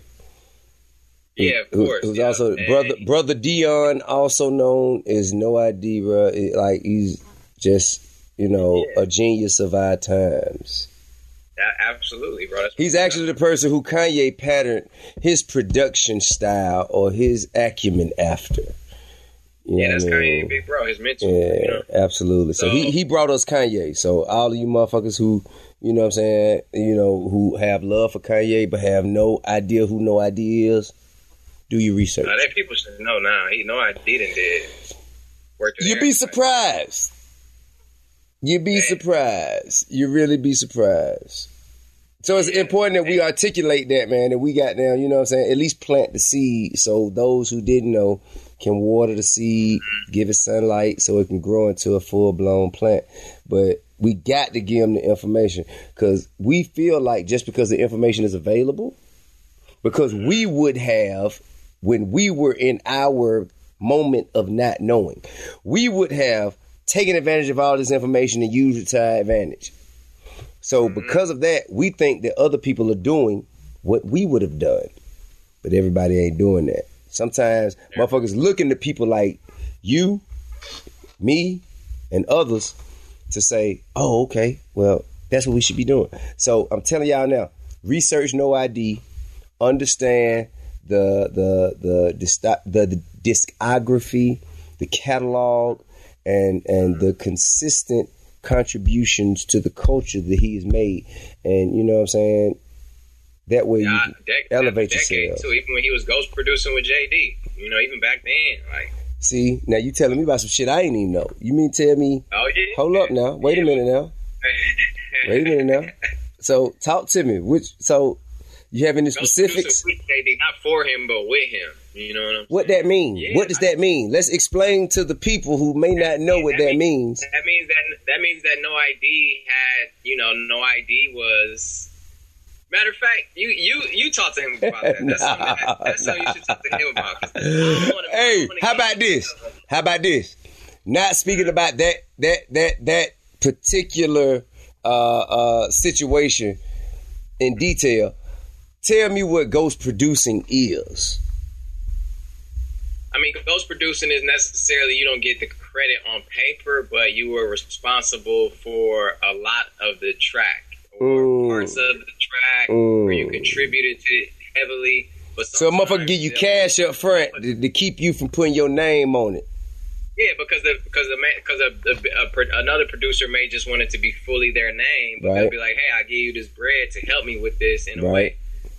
Speaker 2: Yeah, of course.
Speaker 3: Who's
Speaker 2: yeah.
Speaker 3: also,
Speaker 2: and,
Speaker 3: brother, brother Dion, also known as No I D, bro. It, like, he's just, you know, yeah. a genius of our times.
Speaker 2: Absolutely, bro. That's
Speaker 3: He's actually the person who Kanye patterned his production style or his acumen after. You
Speaker 2: yeah,
Speaker 3: know
Speaker 2: that's
Speaker 3: I mean?
Speaker 2: Kanye, big bro, his mentor.
Speaker 3: Yeah,
Speaker 2: you know?
Speaker 3: absolutely. So, so he, he brought us Kanye. So all of you motherfuckers who, you know what I'm saying, you know, who have love for Kanye but have no idea who No I D is, do your research.
Speaker 2: Now, that people should know now. He No I D done did.
Speaker 3: You'd be surprised. You'd be Man. surprised. You really be surprised. So it's important that we articulate that, man, that we got down, you know what I'm saying, at least plant the seed so those who didn't know can water the seed, give it sunlight so it can grow into a full-blown plant. But we got to give them the information because we feel like just because the information is available, because we would have, when we were in our moment of not knowing, we would have taken advantage of all this information and used it to our advantage. So because of that, we think that other people are doing what we would have done. But everybody ain't doing that. Sometimes yeah. motherfuckers looking to people like you, me, and others to say, oh, okay, well, that's what we should be doing. So I'm telling y'all now, research No I D, understand the the the the, the, the discography, the catalog, and and the consistent contributions to the culture that he has made. And you know what I'm saying? That way
Speaker 2: yeah,
Speaker 3: you can
Speaker 2: dec-
Speaker 3: elevate
Speaker 2: decade
Speaker 3: yourself.
Speaker 2: Too, even when he was ghost producing with J D, you know, even back then, like.
Speaker 3: See, now you telling me about some shit I ain't even know. You mean tell me?
Speaker 2: Oh yeah.
Speaker 3: Hold up now. Wait a minute now. Wait a minute now. So talk to me. Which so you have any
Speaker 2: Ghost
Speaker 3: specifics?
Speaker 2: producing with J D, not for him, but with him. You know what I'm saying?
Speaker 3: What that mean?
Speaker 2: Yeah,
Speaker 3: what does that mean? Let's explain to the people who may not know what that,
Speaker 2: that
Speaker 3: means.
Speaker 2: That means that that means that No I D had, you know, No I D was. Matter of fact, you you you talk to him about that. That's, nah, something, that, that's nah. something you should talk to him about. Wanna,
Speaker 3: hey, how about this? How about this? Not speaking about that that that that particular uh, uh, situation in detail. Tell me what ghost producing is.
Speaker 2: I mean, ghost producing is necessarily you don't get the credit on paper, but you were responsible for a lot of the track. Or mm. parts of the track mm. where you contributed to it heavily. But
Speaker 3: so a motherfucker give you cash up front to, to keep you from putting your name on it.
Speaker 2: Yeah, because the because the because a, a, a, another producer may just want it to be fully their name, but right. they'll be like, "Hey, I give you this bread to help me with this in a right. way."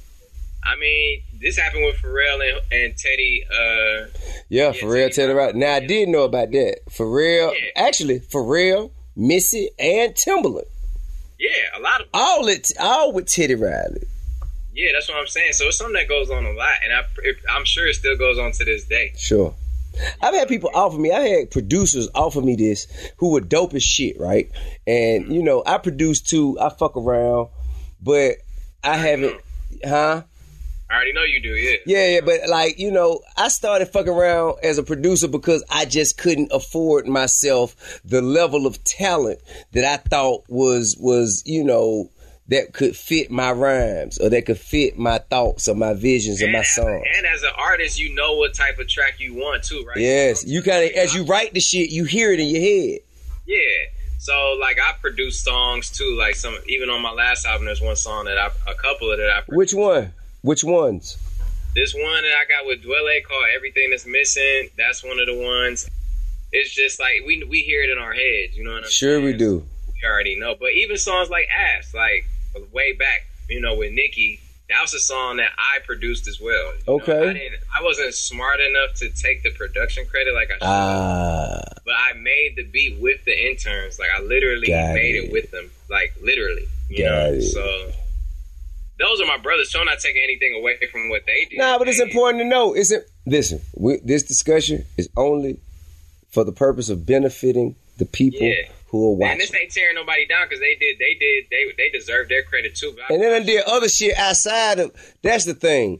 Speaker 2: I mean, this happened with Pharrell and, and Teddy. Uh,
Speaker 3: yeah, yeah, Pharrell, Teddy, right? Now I did know about that. Pharrell, yeah. actually, Pharrell, Missy, and Timbaland.
Speaker 2: Yeah, a lot of
Speaker 3: all it, all with Teddy Riley.
Speaker 2: Yeah, that's what I'm saying. So it's something that goes on a lot, and I, it, I'm sure it still goes on to this day.
Speaker 3: Sure, I've had people offer me. I had producers offer me this who were dope as shit, right? And you know, I produce too. I fuck around, but I, I haven't, know. huh?
Speaker 2: I already know you do, yeah.
Speaker 3: Yeah, yeah, but like, you know, I started fucking around as a producer because I just couldn't afford myself the level of talent that I thought was, was you know, that could fit my rhymes or that could fit my thoughts or my visions and, or my songs.
Speaker 2: And as an artist, you know what type of track you want too, right?
Speaker 3: Yes, you kind of, as you write the shit, you hear it in your head.
Speaker 2: Yeah. So, like, I produce songs too, like some, even on my last album, there's one song that I, a couple of that I produced.
Speaker 3: Which one? Which ones?
Speaker 2: This one that I got with Dwelle called Everything That's Missing, that's one of the ones. It's just like, we we hear it in our heads, you know what I'm
Speaker 3: sure
Speaker 2: saying?
Speaker 3: Sure we do.
Speaker 2: We already know. But even songs like Ass, like, way back, you know, with Nicki, that was a song that I produced as well. You
Speaker 3: okay.
Speaker 2: know, I, didn't, I wasn't smart enough to take the production credit like I should
Speaker 3: ah.
Speaker 2: have. But I made the beat with the interns. Like, I literally got made it. it with them. Like, literally. You got know? It. So... those are my brothers, so I'm not taking anything away from what they did.
Speaker 3: Nah, but it's important to know. Isn't listen? We, this discussion is only for the purpose of benefiting the people yeah. who are watching.
Speaker 2: And this ain't tearing nobody down because they did, they did, they they deserve their credit too. But
Speaker 3: and then I did other shit outside of. That's the thing.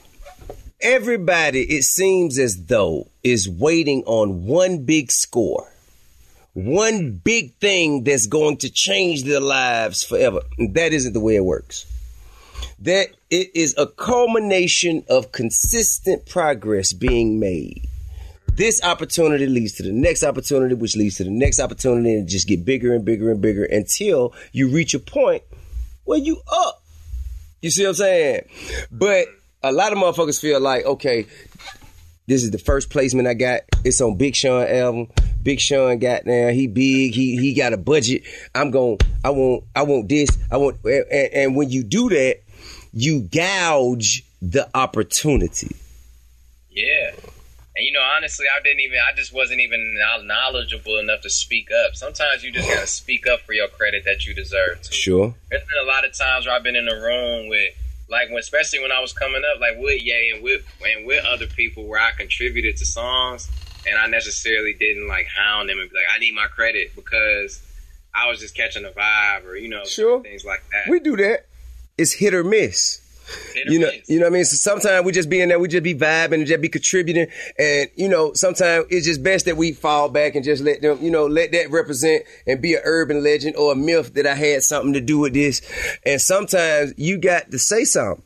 Speaker 3: Everybody, it seems as though, is waiting on one big score, one big thing that's going to change their lives forever. And that isn't the way it works. That it is a culmination of consistent progress being made. This opportunity leads to the next opportunity, which leads to the next opportunity, and just get bigger and bigger and bigger until you reach a point where you up. You see what I'm saying? But a lot of motherfuckers feel like, okay, this is the first placement I got. It's on Big Sean album. Big Sean got now. He big. He he got a budget. I'm going. I want. I want this. I want. And, and when you do that, you gouge the opportunity.
Speaker 2: Yeah. And, you know, honestly, I didn't even, I just wasn't even knowledgeable enough to speak up. Sometimes you just got to speak up for your credit that you deserve to.
Speaker 3: Sure.
Speaker 2: There's been a lot of times where I've been in a room with, like, when, especially when I was coming up, like with Ye and with, and with other people where I contributed to songs and I necessarily didn't, like, hound them and be like, I need my credit because I was just catching a vibe or, you know,
Speaker 3: sure.
Speaker 2: things like that.
Speaker 3: We do that. It's hit or miss.
Speaker 2: Hit or
Speaker 3: you know,
Speaker 2: miss.
Speaker 3: you know what I mean? So sometimes we just be in there, we just be vibing and just be contributing. And, you know, sometimes it's just best that we fall back and just let them, you know, let that represent and be an urban legend or a myth that I had something to do with this. And sometimes you got to say something.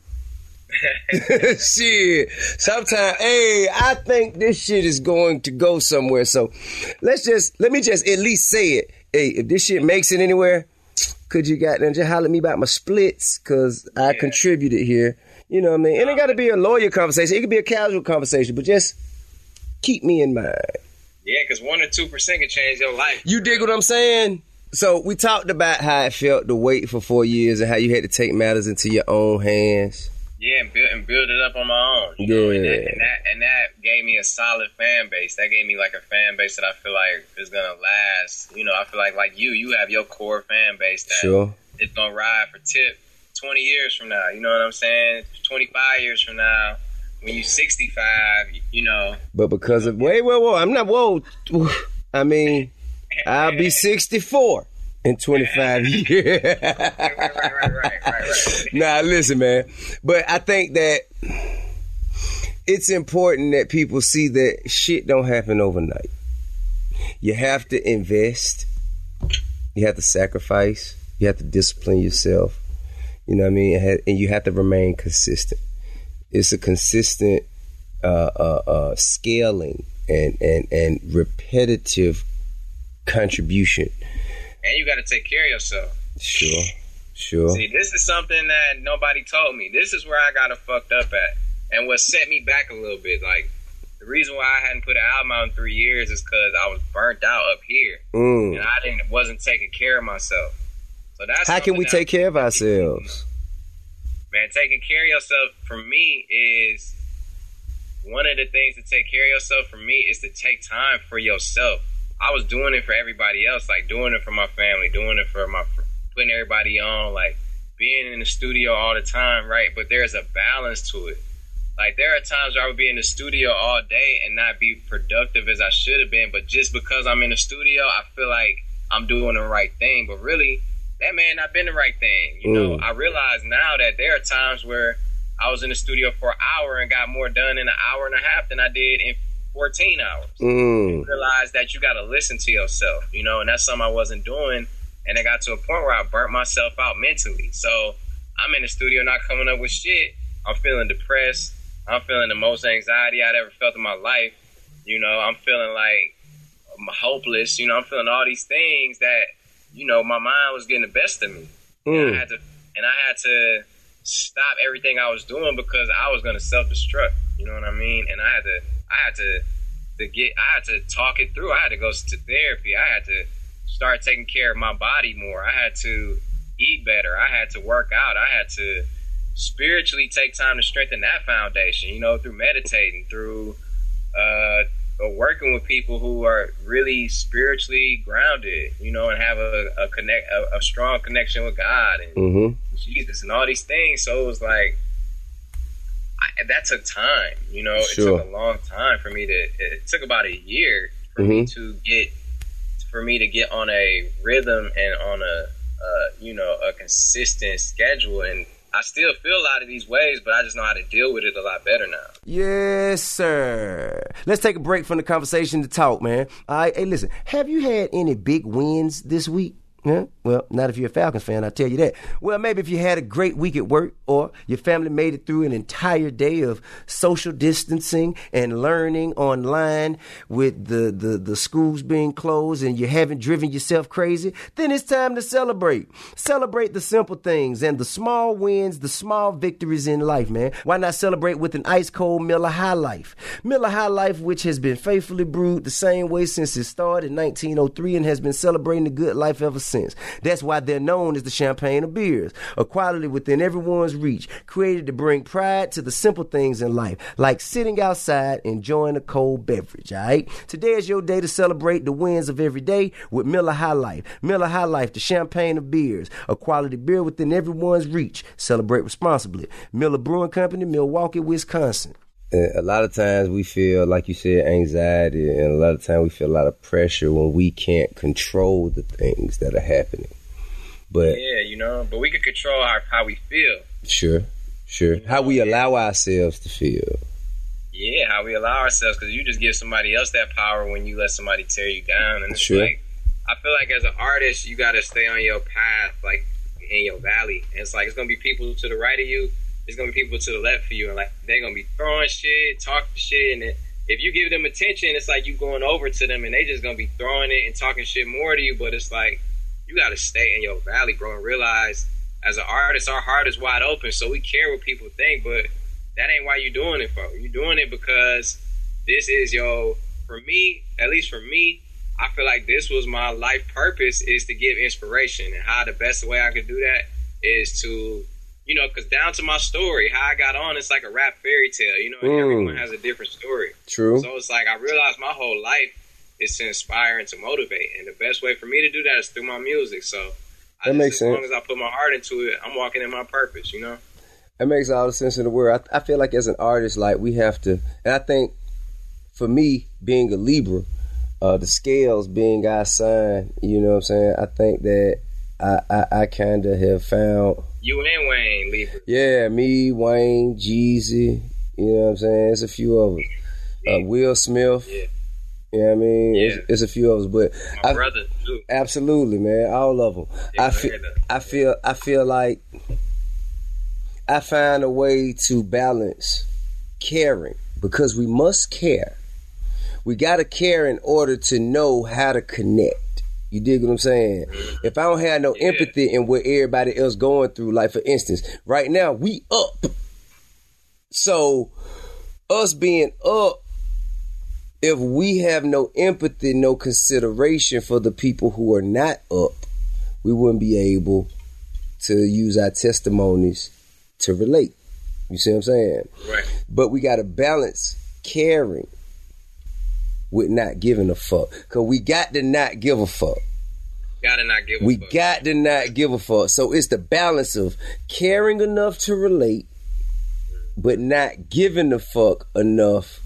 Speaker 3: Shit. Sometimes, hey, I think this shit is going to go somewhere. So let's just, let me just at least say it. Hey, if this shit makes it anywhere, could you goddamn just holler at me about my splits? Because I yeah. contributed here. You know what I mean? It ain't got to be a lawyer conversation. It could be a casual conversation, but just keep me in mind.
Speaker 2: Yeah, because one or two percent can change your life.
Speaker 3: You dig what I'm saying? So we talked about how it felt to wait for four years and how you had to take matters into your own hands.
Speaker 2: Yeah, and build, and build it up on my own. You
Speaker 3: yeah.
Speaker 2: know? And, that, and, that, and that gave me a solid fan base. That gave me like a fan base that I feel like is going to last. You know, I feel like like you, you have your core fan base that
Speaker 3: sure.
Speaker 2: it's going to ride for tip twenty years from now. You know what I'm saying? twenty-five years from now. When you're sixty-five, you know.
Speaker 3: But because of, wait, whoa, whoa, I'm not, whoa. I mean, I'll be sixty-four in twenty-five years.
Speaker 2: right, right, right, right, right, right.
Speaker 3: Nah, listen, man. But I think that it's important that people see that shit don't happen overnight. You have to invest. You have to sacrifice. You have to discipline yourself. You know what I mean? And you have to remain consistent. It's a consistent uh, uh, uh, scaling and, and, and repetitive contribution.
Speaker 2: And you got to take care of yourself.
Speaker 3: Sure, sure.
Speaker 2: See, this is something that nobody told me. This is where I got fucked up at. And what set me back a little bit. Like, the reason why I hadn't put an album out in three years is because I was burnt out up here.
Speaker 3: Mm.
Speaker 2: And I didn't wasn't taking care of myself. So that's
Speaker 3: how can we take care of ourselves?
Speaker 2: Man, taking care of yourself for me is one of the things to take care of yourself for me is to take time for yourself. I was doing it for everybody else, like doing it for my family, doing it for my, putting everybody on, like being in the studio all the time, right? But there's a balance to it. Like there are times where I would be in the studio all day and not be productive as I should have been, but just because I'm in the studio, I feel like I'm doing the right thing. But really, that may not been the right thing. You know,
Speaker 3: mm.
Speaker 2: I realize now that there are times where I was in the studio for an hour and got more done in an hour and a half than I did in fourteen hours.
Speaker 3: Mm.
Speaker 2: You realize that you got to listen to yourself, you know, and that's something I wasn't doing. And it got to a point where I burnt myself out mentally. So I'm in the studio not coming up with shit. I'm feeling depressed. I'm feeling the most anxiety I'd ever felt in my life. You know, I'm feeling like I'm hopeless. You know, I'm feeling all these things that, you know, my mind was getting the best of me.
Speaker 3: Mm.
Speaker 2: And I had to, and I had to stop everything I was doing because I was going to self-destruct. You know what I mean? And I had to, I had to, to get, I had to talk it through. I had to go to therapy. I had to start taking care of my body more. I had to eat better. I had to work out. I had to spiritually take time to strengthen that foundation, you know, through meditating, through uh, working with people who are really spiritually grounded, you know, and have a, a connect a, a strong connection with God and
Speaker 3: mm-hmm.
Speaker 2: Jesus and all these things. So it was like, I, that took time, you know,
Speaker 3: sure.
Speaker 2: It took a long time for me to, it took about a year for
Speaker 3: mm-hmm.
Speaker 2: me to get, for me to get on a rhythm and on a, uh, you know, a consistent schedule. And I still feel a lot of these ways, but I just know how to deal with it a lot better now.
Speaker 3: Yes, sir. Let's take a break from the conversation to talk, man. All right, hey, listen, have you had any big wins this week? Yeah? Well, not if you're a Falcons fan, I'll tell you that. Well, maybe if you had a great week at work or your family made it through an entire day of social distancing and learning online with the, the, the schools being closed and you haven't driven yourself crazy, then it's time to celebrate. Celebrate the simple things and the small wins, the small victories in life, man. Why not celebrate with an ice-cold Miller High Life? Miller High Life, which has been faithfully brewed the same way since it started in nineteen oh three and has been celebrating the good life ever since. That's why they're known as the champagne of beers, a quality within everyone's reach, created to bring pride to the simple things in life, like sitting outside enjoying a cold beverage, all right? Today is your day to celebrate the wins of every day with Miller High Life. Miller High Life, the champagne of beers, a quality beer within everyone's reach. Celebrate responsibly. Miller Brewing Company, Milwaukee, Wisconsin. A lot of times we feel, like you said, anxiety, and a lot of times we feel a lot of pressure when we can't control the things that are happening. But
Speaker 2: yeah, you know, but we can control our, how we feel.
Speaker 3: Sure, sure. You know, how we allow ourselves to feel.
Speaker 2: Yeah, how we allow ourselves, because you just give somebody else that power when you let somebody tear you down. And it's
Speaker 3: sure.
Speaker 2: like, I feel like as an artist, you got to stay on your path, like in your valley. And it's like, it's going to be people to the right of you. There's going to be people to the left of you, and like they're going to be throwing shit, talking shit, and it, if you give them attention, it's like you going over to them, and they just going to be throwing it and talking shit more to you, but it's like, you got to stay in your valley, bro, and realize as an artist, our heart is wide open, so we care what people think, but that ain't why you're doing it for. You're doing it because this is your, for me, at least for me, I feel like this was my life purpose, is to give inspiration. And how the best way I could do that is to, you know, because down to my story, how I got on, it's like a rap fairy tale, you know, and
Speaker 3: mm.
Speaker 2: everyone has a different story.
Speaker 3: True.
Speaker 2: So it's like I realized my whole life is to inspire and to motivate. And the best way for me to do that is through my music. So I
Speaker 3: that
Speaker 2: just,
Speaker 3: makes
Speaker 2: as
Speaker 3: sense.
Speaker 2: long as I put my heart into it, I'm walking in my purpose, you know?
Speaker 3: That makes all the sense in the world. I, I feel like as an artist, like we have to, and I think for me, being a Libra, uh, the scales being our sign, you know what I'm saying? I think that I, I, I kind of have found.
Speaker 2: You and Wayne, Libra.
Speaker 3: Yeah, me, Wayne, Jeezy, you know what I'm saying? It's a few of us. Uh, Will Smith.
Speaker 2: Yeah.
Speaker 3: You know what I mean?
Speaker 2: Yeah.
Speaker 3: It's, it's a few of us, but
Speaker 2: My
Speaker 3: I,
Speaker 2: brother, too.
Speaker 3: Absolutely, man. All of them.
Speaker 2: Yeah,
Speaker 3: I feel, I feel, I feel like I find a way to balance caring, because we must care. We got to care in order to know how to connect. You dig what I'm saying? Mm-hmm. If I don't have no yeah. empathy in what everybody else going through, like for instance, right now we up. So us being up, if we have no empathy, no consideration for the people who are not up, we wouldn't be able to use our testimonies to relate. You see what I'm saying?
Speaker 2: Right.
Speaker 3: But we got to balance caring with not giving a fuck. Because we got to not give a fuck.
Speaker 2: Gotta not give a
Speaker 3: we
Speaker 2: fuck.
Speaker 3: We got to not give a fuck. So it's the balance of caring enough to relate, but not giving a fuck enough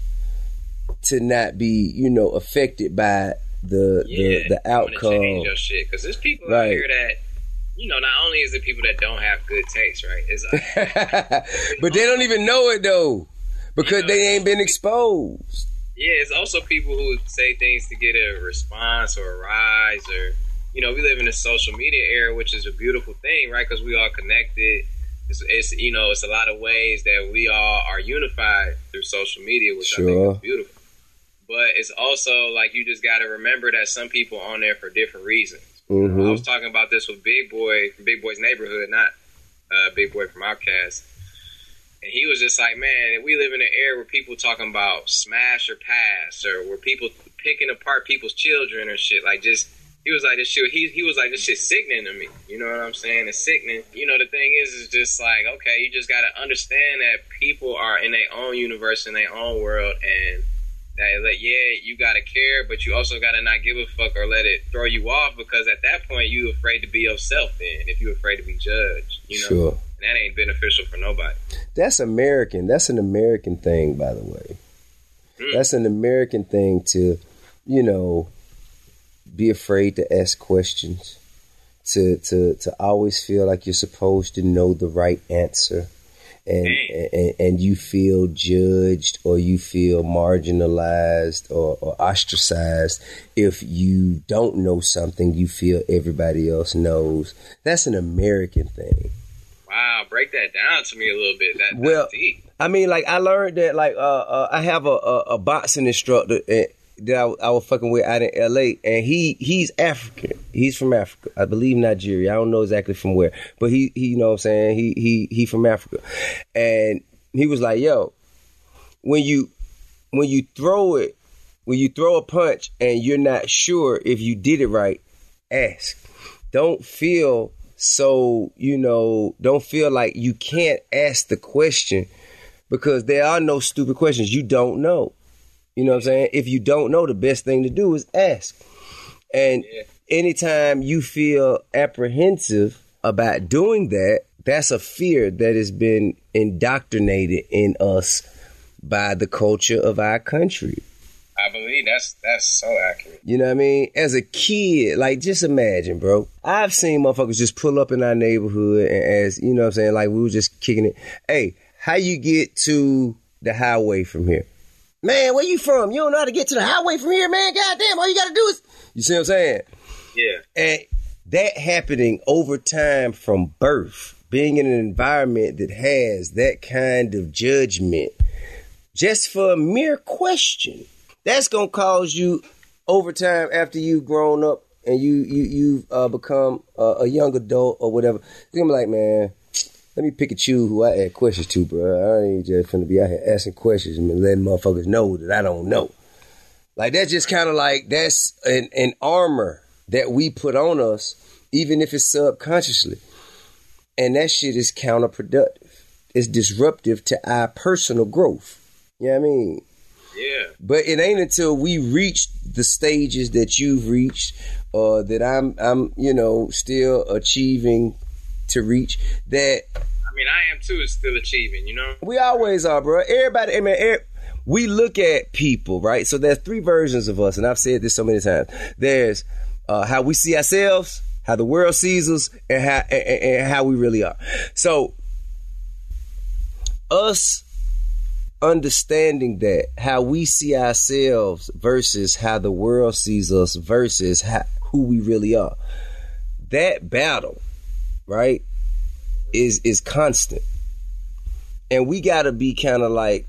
Speaker 3: to not be, you know, affected by the
Speaker 2: yeah,
Speaker 3: the, the outcome.
Speaker 2: Change your shit, because there's people
Speaker 3: right.
Speaker 2: out here that, you know, not only is it people that don't have good taste, right? It's like,
Speaker 3: but they don't even know it though, because you know, they ain't been exposed.
Speaker 2: Yeah, it's also people who say things to get a response or a rise, or, you know, we live in a social media era, which is a beautiful thing, right? Because we all connected. It's, it's, you know, it's a lot of ways that we all are unified through social media, which sure. I think is beautiful. But it's also like you just got to remember that some people are on there for different reasons.
Speaker 3: Mm-hmm.
Speaker 2: I was talking about this with Big Boy from Big Boy's Neighborhood, not uh, Big Boy from Outkast. And he was just like, man, we live in an era where people talking about smash or pass, or where people picking apart people's children or shit. Like, just, he was like, this shit, he, he was like, this shit's sickening to me. You know what I'm saying? It's sickening. You know, the thing is, is just like, okay, you just got to understand that people are in their own universe, in their own world, and that, like, yeah, you got to care, but you also got to not give a fuck or let it throw you off, because at that point, you afraid to be yourself then, if you're afraid to be judged, you know?
Speaker 3: Sure.
Speaker 2: And that ain't beneficial for nobody.
Speaker 3: That's American. That's an American thing, by the way. Mm. That's an American thing to, you know, be afraid to ask questions, to to to always feel like you're supposed to know the right answer. And, and and you feel judged, or you feel marginalized or, or ostracized if you don't know something you feel everybody else knows. That's an American thing.
Speaker 2: Wow, break that down to me a little bit. That,
Speaker 3: well,
Speaker 2: that's deep.
Speaker 3: I mean, like, I learned that, like, uh, uh, I have a, a, a boxing instructor that I, I was fucking with out in L A, and he he's African. He's from Africa. I believe Nigeria. I don't know exactly from where, but he, he you know what I'm saying? He, he, he from Africa. And he was like, yo, when you, when you throw it, when you throw a punch and you're not sure if you did it right, ask. Don't feel so, you know, don't feel like you can't ask the question, because there are no stupid questions. You don't know. You know what I'm saying? If you don't know, the best thing to do is ask. And yeah. anytime you feel apprehensive about doing that, that's a fear that has been indoctrinated in us by the culture of our country.
Speaker 2: I believe that's that's so accurate.
Speaker 3: You know what I mean? As a kid, like, just imagine, bro. I've seen motherfuckers just pull up in our neighborhood and as, you know what I'm saying, like, we were just kicking it. Hey, how you get to the highway from here? Man, where you from? You don't know how to get to the highway from here, man? Goddamn, all you got to do is... You see what I'm saying?
Speaker 2: Yeah.
Speaker 3: And that happening over time from birth, being in an environment that has that kind of judgment, just for a mere question, that's going to cause you, over time, after you've grown up and you you you uh, become uh, a young adult or whatever, you're gonna be like, man, let me pick and choose who I ask questions to, bro. I ain't just finna be out here asking questions and letting motherfuckers know that I don't know. Like, that's just kind of like, that's an, an armor that we put on us, even if it's subconsciously. And that shit is counterproductive. It's disruptive to our personal growth. You know what I mean?
Speaker 2: Yeah.
Speaker 3: But it ain't until we reach the stages that you've reached, or that I'm, I'm, you know, still achieving to reach, that.
Speaker 2: I mean, I am too, still achieving, you know?
Speaker 3: We always are, bro. Everybody, I mean, every, we look at people, right? So there's three versions of us, and I've said this so many times. There's uh, how we see ourselves, how the world sees us, and how, and, and how we really are. So us understanding that, how we see ourselves versus how the world sees us versus how, who we really are, that battle, right, is is constant. And we gotta be kind of like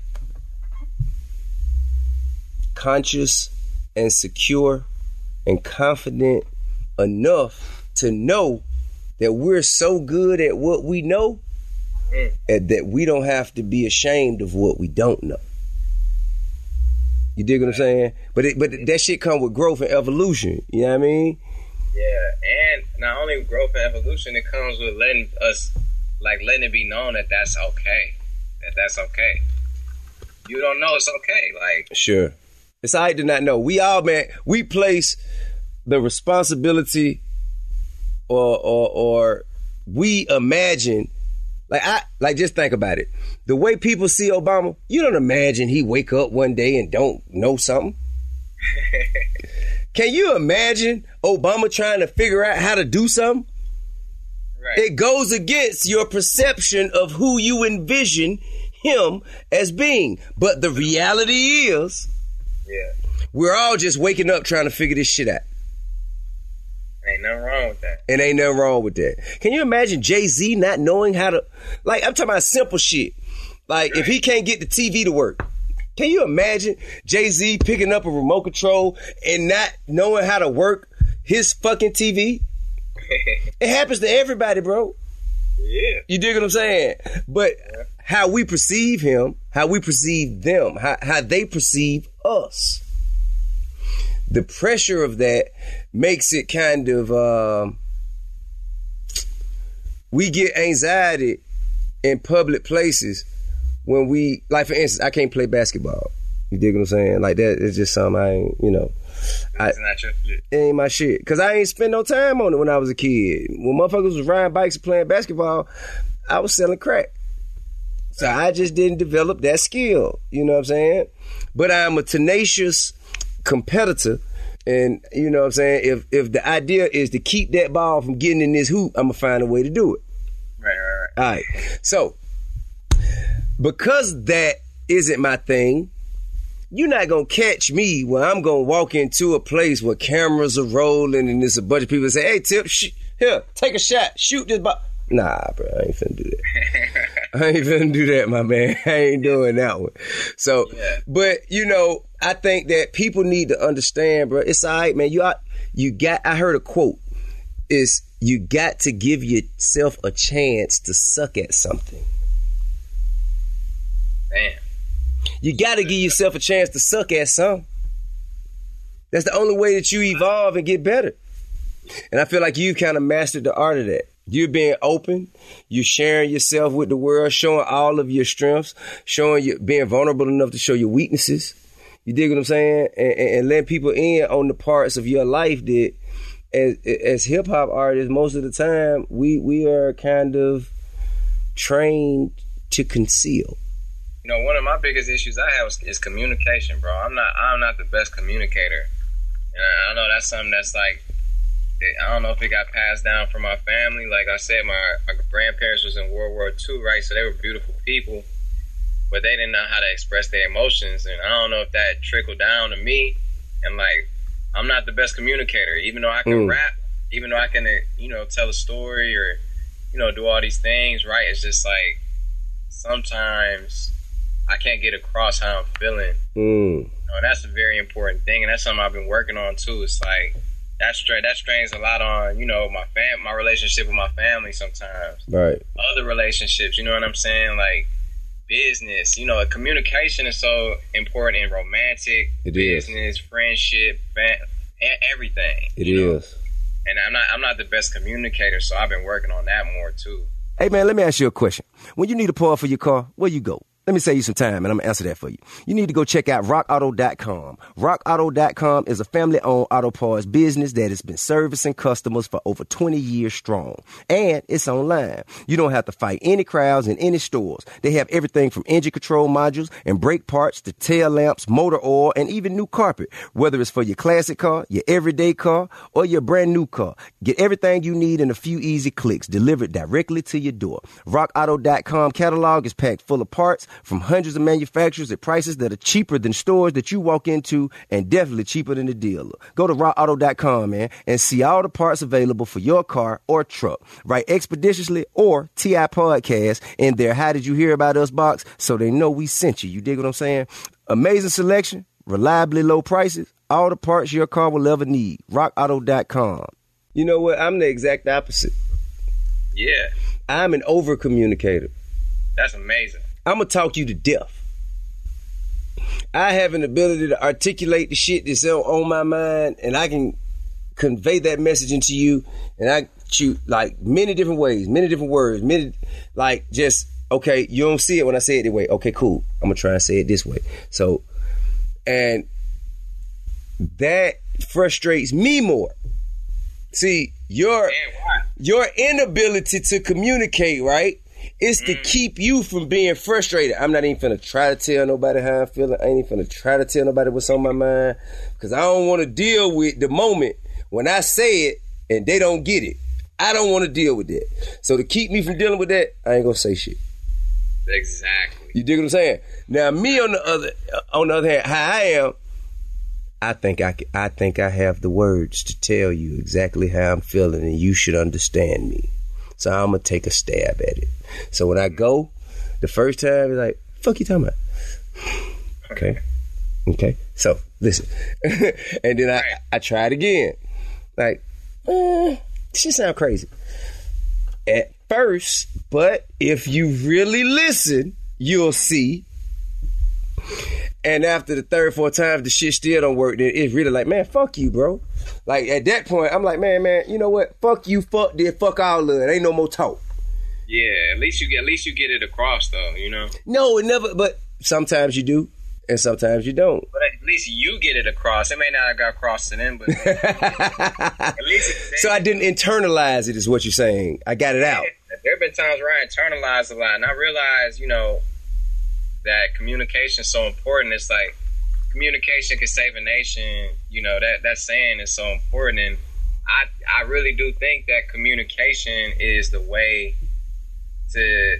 Speaker 3: conscious and secure and confident enough to know that we're so good at what we know and that we don't have to be ashamed of what we don't know. You dig what I'm saying? But it, but that shit come with growth and evolution. You know what I mean?
Speaker 2: Yeah, and not only growth and evolution, it comes with letting us, like letting it be known that that's okay. That that's okay. You don't know, it's okay. Like,
Speaker 3: sure. It's all right to not know. We all, man, we place the responsibility or or or we imagine, like I like just think about it. The way people see Obama, you don't imagine he wake up one day and don't know something. Can you imagine Obama trying to figure out how to do something?
Speaker 2: right.
Speaker 3: It goes against your perception of who you envision him as being. But the reality is,
Speaker 2: yeah,
Speaker 3: we're all just waking up trying to figure this shit out.
Speaker 2: Ain't nothing wrong with that.
Speaker 3: And ain't nothing wrong with that. Can you imagine Jay-Z not knowing how to, like, I'm talking about simple shit. Like, right. If he can't get the T V to work, can you imagine Jay-Z picking up a remote control and not knowing how to work his fucking T V? It happens to everybody, bro.
Speaker 2: Yeah.
Speaker 3: You dig what I'm saying? But
Speaker 2: yeah.
Speaker 3: How we perceive him, how we perceive them, how, how they perceive us, the pressure of that makes it kind of, um, we get anxiety in public places when we, like for instance, I can't play basketball. You dig what I'm saying? Like that, it's just something I ain't, you know.
Speaker 2: It's I, not your shit.
Speaker 3: It ain't my shit. Cause I ain't spend no time on it when I was a kid. When motherfuckers was riding bikes and playing basketball, I was selling crack. So I just didn't develop that skill. You know what I'm saying? But I'm a tenacious competitor. And you know what I'm saying? If if the idea is to keep that ball from getting in this hoop, I'm gonna find a way to do it.
Speaker 2: Right, right, right.
Speaker 3: All right. So because that isn't my thing, you're not gonna catch me when I'm gonna walk into a place where cameras are rolling and there's a bunch of people that say, "Hey, Tip, sh- here, take a shot, shoot this ball." Nah, bro, I ain't finna do that. I ain't finna do that, my man. I ain't doing that one. So,
Speaker 2: yeah.
Speaker 3: But you know, I think that people need to understand, bro. It's all right, man. You ought, you got. I heard a quote. Is you got to give yourself a chance to suck at something.
Speaker 2: Damn.
Speaker 3: You got to give yourself a chance to suck at something. That's the only way that you evolve and get better. And I feel like you've kind of mastered the art of that. You're being open. You're sharing yourself with the world, showing all of your strengths, showing you being vulnerable enough to show your weaknesses. You dig what I'm saying? And, and, and letting people in on the parts of your life that, as as hip hop artists, most of the time we we are kind of trained to conceal.
Speaker 2: You know, one of my biggest issues I have is, is communication, bro. I'm not I'm not the best communicator, and I, I know that's something that's like, I don't know if it got passed down from my family. Like I said, my, my grandparents was in World War Two, right? So they were beautiful people, but they didn't know how to express their emotions. And I don't know if that trickled down to me. And like, I'm not the best communicator, even though I can
Speaker 3: mm.
Speaker 2: rap, even though I can, you know, tell a story or, you know, do all these things, right? It's just like, sometimes I can't get across how I'm feeling.
Speaker 3: Mm.
Speaker 2: You know, and that's a very important thing. And that's something I've been working on too. It's like, That straight that strains a lot on, you know, my fam my relationship with my family sometimes.
Speaker 3: Right.
Speaker 2: Other relationships, you know what I'm saying? Like business, you know, communication is so important in romantic,
Speaker 3: it
Speaker 2: business,
Speaker 3: is.
Speaker 2: friendship, fam- everything.
Speaker 3: It
Speaker 2: is.
Speaker 3: Know?
Speaker 2: And I'm not I'm not the best communicator, so I've been working on that more too.
Speaker 3: Hey man, let me ask you a question. When you need a part for your car, where you go? Let me save you some time, and I'm going to answer that for you. You need to go check out rock auto dot com. rock auto dot com is a family-owned auto parts business that has been servicing customers for over twenty years strong. And it's online. You don't have to fight any crowds in any stores. They have everything from engine control modules and brake parts to tail lamps, motor oil, and even new carpet. Whether it's for your classic car, your everyday car, or your brand new car, get everything you need in a few easy clicks delivered directly to your door. rock auto dot com catalog is packed full of parts from hundreds of manufacturers at prices that are cheaper than stores that you walk into and definitely cheaper than the dealer. Go to rock auto dot com, man, and see all the parts available for your car or truck. Write Expeditiously or T I Podcast in their How Did You Hear About Us box so they know we sent you. You dig what I'm saying? Amazing selection, reliably low prices, all the parts your car will ever need. rock auto dot com. You know what? I'm the exact opposite.
Speaker 2: Yeah.
Speaker 3: I'm an over communicator.
Speaker 2: That's amazing.
Speaker 3: I'm going to talk you to death. I have an ability to articulate the shit that's on my mind, and I can convey that message into you, and I shoot like many different ways, many different words, many, like just, okay, you don't see it when I say it that way. Okay, cool. I'm going to try and say it this way. So, and that frustrates me more. See, your, your inability to communicate, right? It's to keep you from being frustrated. I'm not even finna try to tell nobody how I'm feeling. I ain't even finna try to tell nobody what's on my mind. Because I don't want to deal with the moment when I say it and they don't get it. I don't want to deal with that. So to keep me from dealing with that, I ain't gonna say shit.
Speaker 2: Exactly.
Speaker 3: You dig what I'm saying? Now me on the other on the other hand, how I am, I think I, I think I have the words to tell you exactly how I'm feeling, and you should understand me. So I'm going to take a stab at it. So when I go, the first time, it's like, fuck you talking about? Okay. Okay. So, listen. And then I, I try it again. Like, eh, this shit sound crazy. At first, but if you really listen, you'll see. And after the third, fourth time, the shit still don't work, then it's really like, man, fuck you, bro. Like, at that point, I'm like, man, man, you know what? Fuck you, fuck this, fuck all of it. Ain't no more talk.
Speaker 2: Yeah, at least you get, at least you get it across, though, you know?
Speaker 3: No, it never, but sometimes you do, and sometimes you don't.
Speaker 2: But at least you get it across. It may not have got across to them, but at least it's
Speaker 3: So I didn't internalize it, is what you're saying. I got it out.
Speaker 2: Yeah, there have been times where I internalized a lot, and I realized, you know, that communication is so important. It's like communication can save a nation. You know, that that saying is so important, and I I really do think that communication is the way to.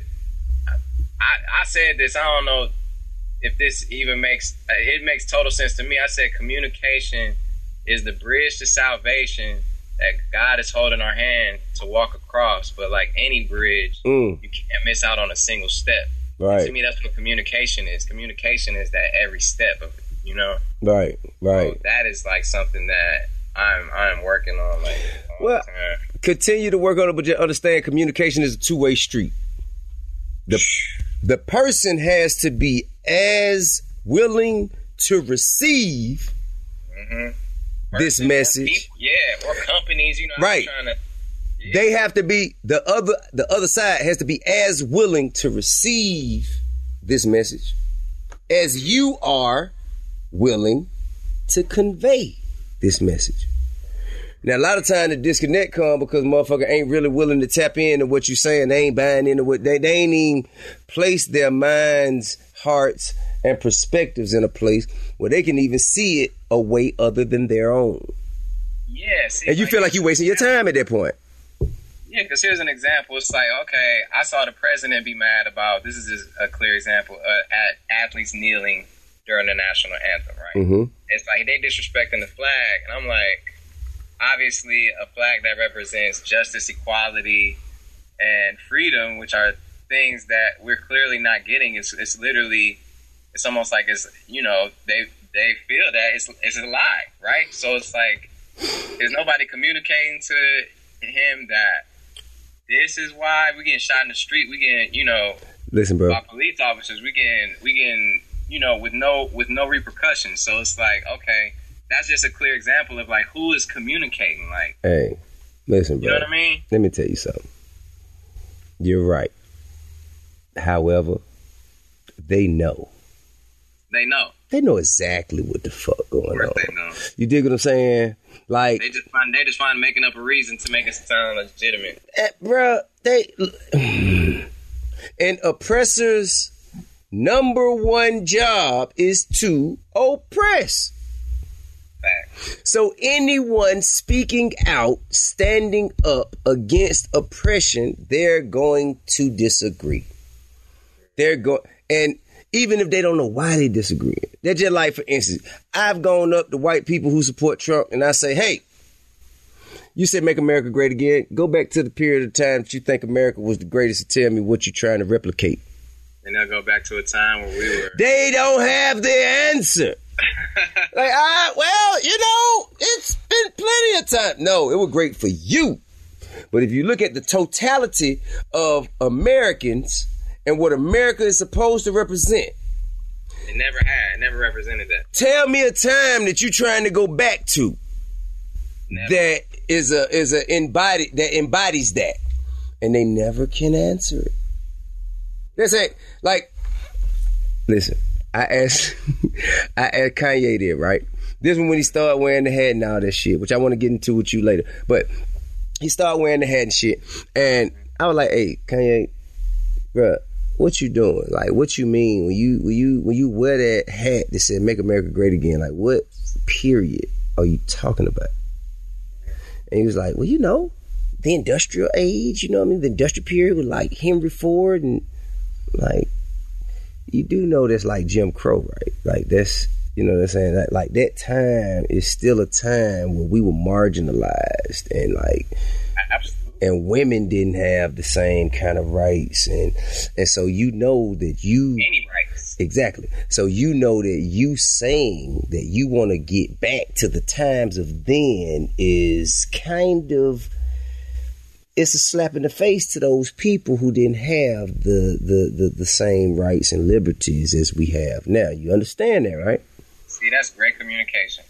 Speaker 2: I I said this. I don't know if this even makes it makes total sense to me. I said communication is the bridge to salvation that God is holding our hand to walk across. But like any bridge,
Speaker 3: mm.
Speaker 2: you can't miss out on a single step.
Speaker 3: Right.
Speaker 2: To me, that's what communication is. Communication is that every step of it, you know?
Speaker 3: Right, right.
Speaker 2: So that is like something that I'm I'm working on like all
Speaker 3: well,
Speaker 2: the time.
Speaker 3: Continue to work on it, but just understand communication is a two-way street. The, the person has to be as willing to receive mm-hmm. this
Speaker 2: Person,
Speaker 3: message.
Speaker 2: People, yeah, or companies, you know,
Speaker 3: right.
Speaker 2: I'm trying to Yeah.
Speaker 3: They have to be, the other the other side has to be as willing to receive this message as you are willing to convey this message. Now, a lot of time the disconnect come because motherfucker ain't really willing to tap into what you saying. They ain't buying into what, they, they ain't even placed their minds, hearts, and perspectives in a place where they can even see it a way other than their own.
Speaker 2: Yeah. See,
Speaker 3: and you
Speaker 2: like,
Speaker 3: feel like you're wasting your time at that point.
Speaker 2: Yeah, because here's an example. It's like, okay, I saw the president be mad about, this is just a clear example, uh, at athletes kneeling during the national anthem, right?
Speaker 3: Mm-hmm.
Speaker 2: It's like they disrespecting the flag. And I'm like, obviously a flag that represents justice, equality, and freedom, which are things that we're clearly not getting. It's, it's literally, it's almost like it's, you know, they they feel that it's, it's a lie, right? So it's like, There's nobody communicating to him that this is why we getting shot in the street. We getting, you know,
Speaker 3: listen, bro.
Speaker 2: By police officers. We getting, we getting, you know, with no with no repercussions. So it's like, okay, that's just a clear example of like who is communicating. Like,
Speaker 3: hey, listen, bro.
Speaker 2: You know what I mean?
Speaker 3: Let me tell you something. You're right. However, they know.
Speaker 2: They know.
Speaker 3: They know exactly what the fuck going
Speaker 2: of course
Speaker 3: on.
Speaker 2: They know.
Speaker 3: You dig what I'm saying? Like
Speaker 2: they just find they just find making up a reason to make it sound legitimate.
Speaker 3: Uh, bruh, they an oppressor's number one job is to oppress. Fact. So anyone speaking out, standing up against oppression, they're going to disagree. They're going, and even if they don't know why they disagree, they're just like, for instance, I've gone up to white people who support Trump and I say, hey, you said make America great again. Go back to the period of time that you think America was the greatest and tell me what you're trying to replicate.
Speaker 2: And they'll go back to a time where we were.
Speaker 3: They don't have the answer. Like, ah, well, you know, it's been plenty of time. No, it was great for you. But if you look at the totality of Americans and what America is supposed to represent,
Speaker 2: it never had, it never represented that.
Speaker 3: Tell me a time that you're trying to go back to never. that is a is a embodied that embodies that, and they never can answer it. That's it. Like, listen, I asked, I asked Kanye there, right? This one when he started wearing the hat and all that shit, which I want to get into with you later. But he started wearing the hat and shit, and I was like, "Hey, Kanye, bruh, what you doing? Like, what you mean when you when you when you wear that hat that said "Make America Great Again"? Like, what period are you talking about?" And he was like, "Well, you know, the industrial age. You know what I mean? The industrial period with like Henry Ford and like." You do know that's like Jim Crow, right? Like that's, you know what I'm saying? That, like that time is still a time where we were marginalized and like, Absolutely. And women didn't have the same kind of rights. And, and so you know that you...
Speaker 2: Any rights.
Speaker 3: Exactly. So you know that you saying that you want to get back to the times of then is kind of... It's a slap in the face to those people who didn't have the, the, the, the same rights and liberties as we have now. You understand that, right?
Speaker 2: See, that's great communication.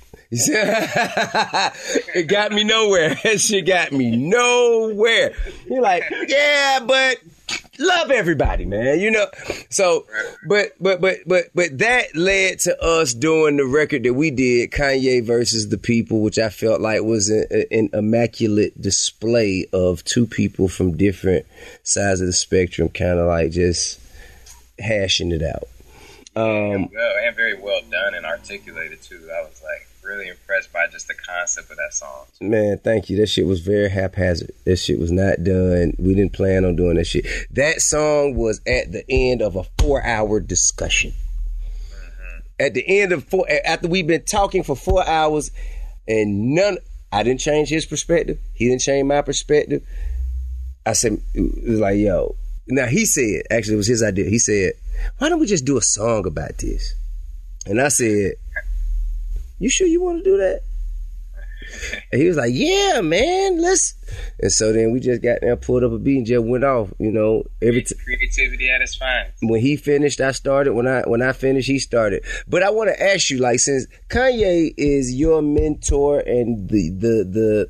Speaker 3: It got me nowhere. That shit got me nowhere. You're like, yeah, but love everybody, man. You know. So, but but but but but that led to us doing the record that we did, Kanye versus the People, which I felt like was a, an immaculate display of two people from different sides of the spectrum, kind of like just hashing it out. Um,
Speaker 2: well, and very well done and articulated too. I was like really impressed by just the concept of that song.
Speaker 3: Man, thank you. That shit was very haphazard. That shit was not done. We didn't plan on doing that shit. That song was at the end of a four-hour discussion. Mm-hmm. At the end of four, after we've been talking for four hours, and none, I didn't change his perspective. He didn't change my perspective. I said, it was like, yo. Now he said, actually, it was his idea. He said, why don't we just do a song about this? And I said, you sure you want to do that? And he was like, yeah, man, let's. And so then we just got there, pulled up a beat and just went off, you know. Every t-
Speaker 2: Creativity at its finest.
Speaker 3: When he finished, I started. When I when I finished, he started. But I want to ask you, like, since Kanye is your mentor and the the the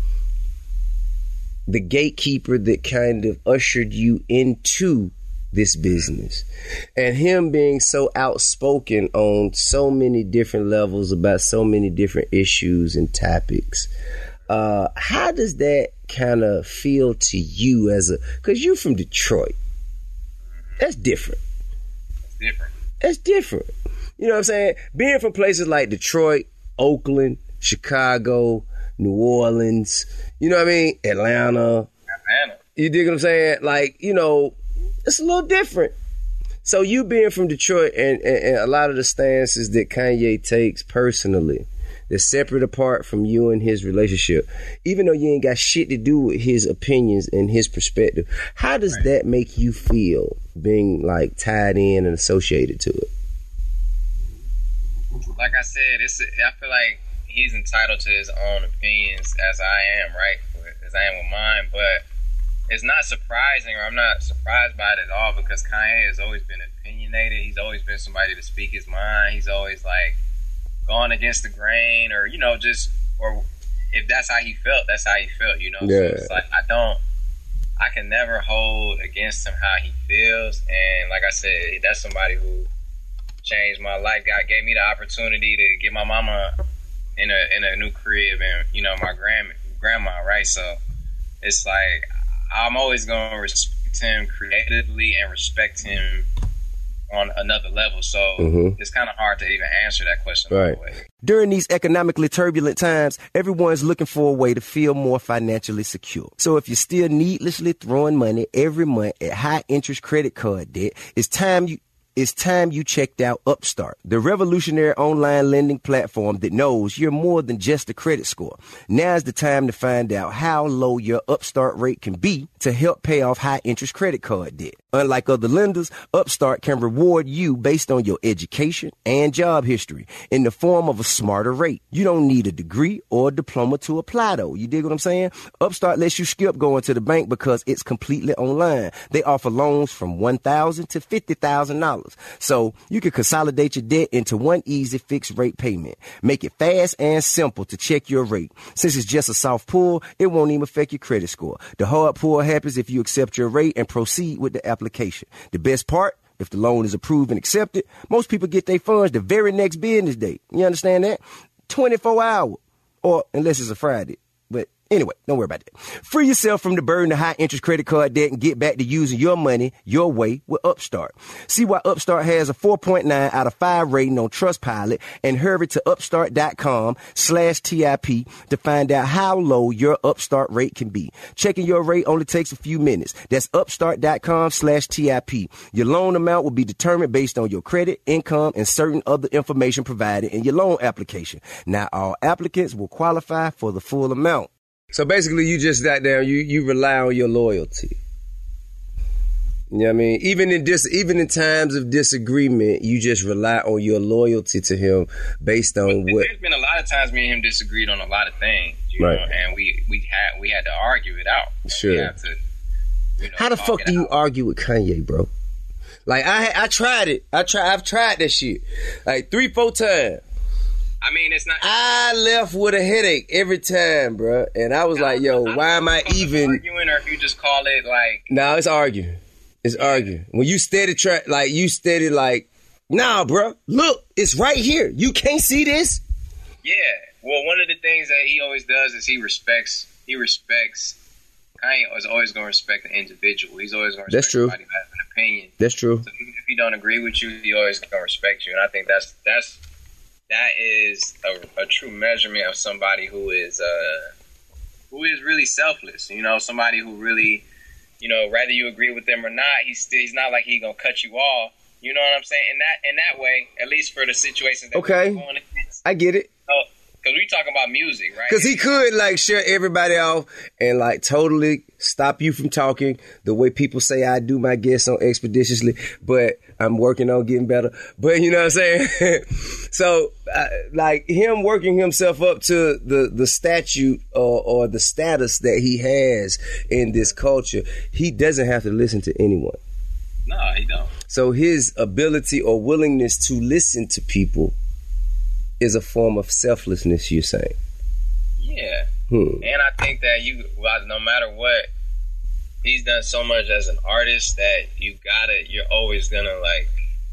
Speaker 3: the gatekeeper that kind of ushered you into this business, and him being so outspoken on so many different levels about so many different issues and topics, uh, how does that kind of feel to you as a, because you're from Detroit. That's different.
Speaker 2: That's different.
Speaker 3: That's different. You know what I'm saying? Being from places like Detroit, Oakland, Chicago, New Orleans, you know what I mean? Atlanta.
Speaker 2: Atlanta.
Speaker 3: You dig what I'm saying? Like, you know, it's a little different. So you being from Detroit and, and, and a lot of the stances that Kanye takes personally, they're separate apart from you and his relationship, even though you ain't got shit to do with his opinions and his perspective. How does right. that make you feel being like tied in and associated to it?
Speaker 2: Like I said, it's I feel like he's entitled to his own opinions, as I am, right? As I am with mine, but it's not surprising, or I'm not surprised by it at all, because Kanye has always been opinionated. He's always been somebody to speak his mind. He's always like gone against the grain, or you know, just or if that's how he felt, that's how he felt. You know,
Speaker 3: yeah.
Speaker 2: So it's like I don't, I can never hold against him how he feels, and like I said, that's somebody who changed my life. God gave me the opportunity to get my mama in a in a new crib, and you know, my grand grandma, right? So it's like I'm always gonna respect him creatively and respect him on another level. So mm-hmm. it's kind of hard to even answer that question.
Speaker 3: Right. Way. During these economically turbulent times, everyone's looking for a way to feel more financially secure. So if you're still needlessly throwing money every month at high interest credit card debt, it's time you It's time you checked out Upstart, the revolutionary online lending platform that knows you're more than just a credit score. Now's the time to find out how low your Upstart rate can be to help pay off high interest credit card debt. Unlike other lenders, Upstart can reward you based on your education and job history in the form of a smarter rate. You don't need a degree or a diploma to apply, though. You dig what I'm saying? Upstart lets you skip going to the bank because it's completely online. They offer loans from one thousand dollars to fifty thousand dollars. So you can consolidate your debt into one easy fixed rate payment. Make it fast and simple to check your rate. Since it's just a soft pull, it won't even affect your credit score. The hard pull happens if you accept your rate and proceed with the application. The best part, if the loan is approved and accepted, most people get their funds the very next business day. You understand that? twenty-four hours, or unless it's a Friday. But anyway, don't worry about that. Free yourself from the burden of high interest credit card debt and get back to using your money your way with Upstart. See why Upstart has a four point nine out of five rating on Trustpilot, and hurry to upstart.com slash TIP to find out how low your Upstart rate can be. Checking your rate only takes a few minutes. That's upstart.com slash TIP. Your loan amount will be determined based on your credit, income, and certain other information provided in your loan application. Now, all applicants will qualify for the full amount. So basically, you just got there. You you rely on your loyalty. You know what I mean? Even in dis, even in times of disagreement, you just rely on your loyalty to him based on
Speaker 2: but
Speaker 3: what.
Speaker 2: There's been a lot of times me and him disagreed on a lot of things, you
Speaker 3: right.
Speaker 2: know, and we we had we had to argue it out.
Speaker 3: Sure.
Speaker 2: We had to, you know,
Speaker 3: how the fuck do you
Speaker 2: out.
Speaker 3: argue with Kanye, bro? Like I I tried it. I try. I've tried that shit like three, four times.
Speaker 2: I mean, it's not.
Speaker 3: I left with a headache every time, bro, and I was I like, "Yo, why am I even
Speaker 2: arguing?" Or if you just call it like,
Speaker 3: no, nah, it's arguing. It's yeah. arguing. When you steady try, like you steady, like, nah, bro, look, it's right here. You can't see this.
Speaker 2: Yeah. Well, one of the things that he always does is he respects. He respects. Kanye is always going to respect the individual. He's always going to respect
Speaker 3: that's true.
Speaker 2: somebody who has an opinion.
Speaker 3: That's true.
Speaker 2: So even if he don't agree with you, he always going to respect you, and I think that's that's. That is a, a true measurement of somebody who is uh, who is really selfless. You know, somebody who really, you know, whether you agree with them or not, he's still, he's not like he's gonna cut you off. You know what I'm saying? In that in that way, at least for the situations that
Speaker 3: okay.
Speaker 2: we're going against.
Speaker 3: I get it.
Speaker 2: Because we talking about music, right?
Speaker 3: Because he could like shut everybody off and like totally stop you from talking the way people say I do my guests on Expeditiously, but I'm working on getting better. But you know what I'm saying? So uh, like him working himself up to the, the statute or, or the status that he has in this culture, he doesn't have to listen to anyone.
Speaker 2: No, he don't.
Speaker 3: So his ability or willingness to listen to people is a form of selflessness, you're saying?
Speaker 2: Yeah.
Speaker 3: Hmm. And
Speaker 2: I think that you, well, no matter what, he's done so much as an artist that you gotta, you're always gonna like,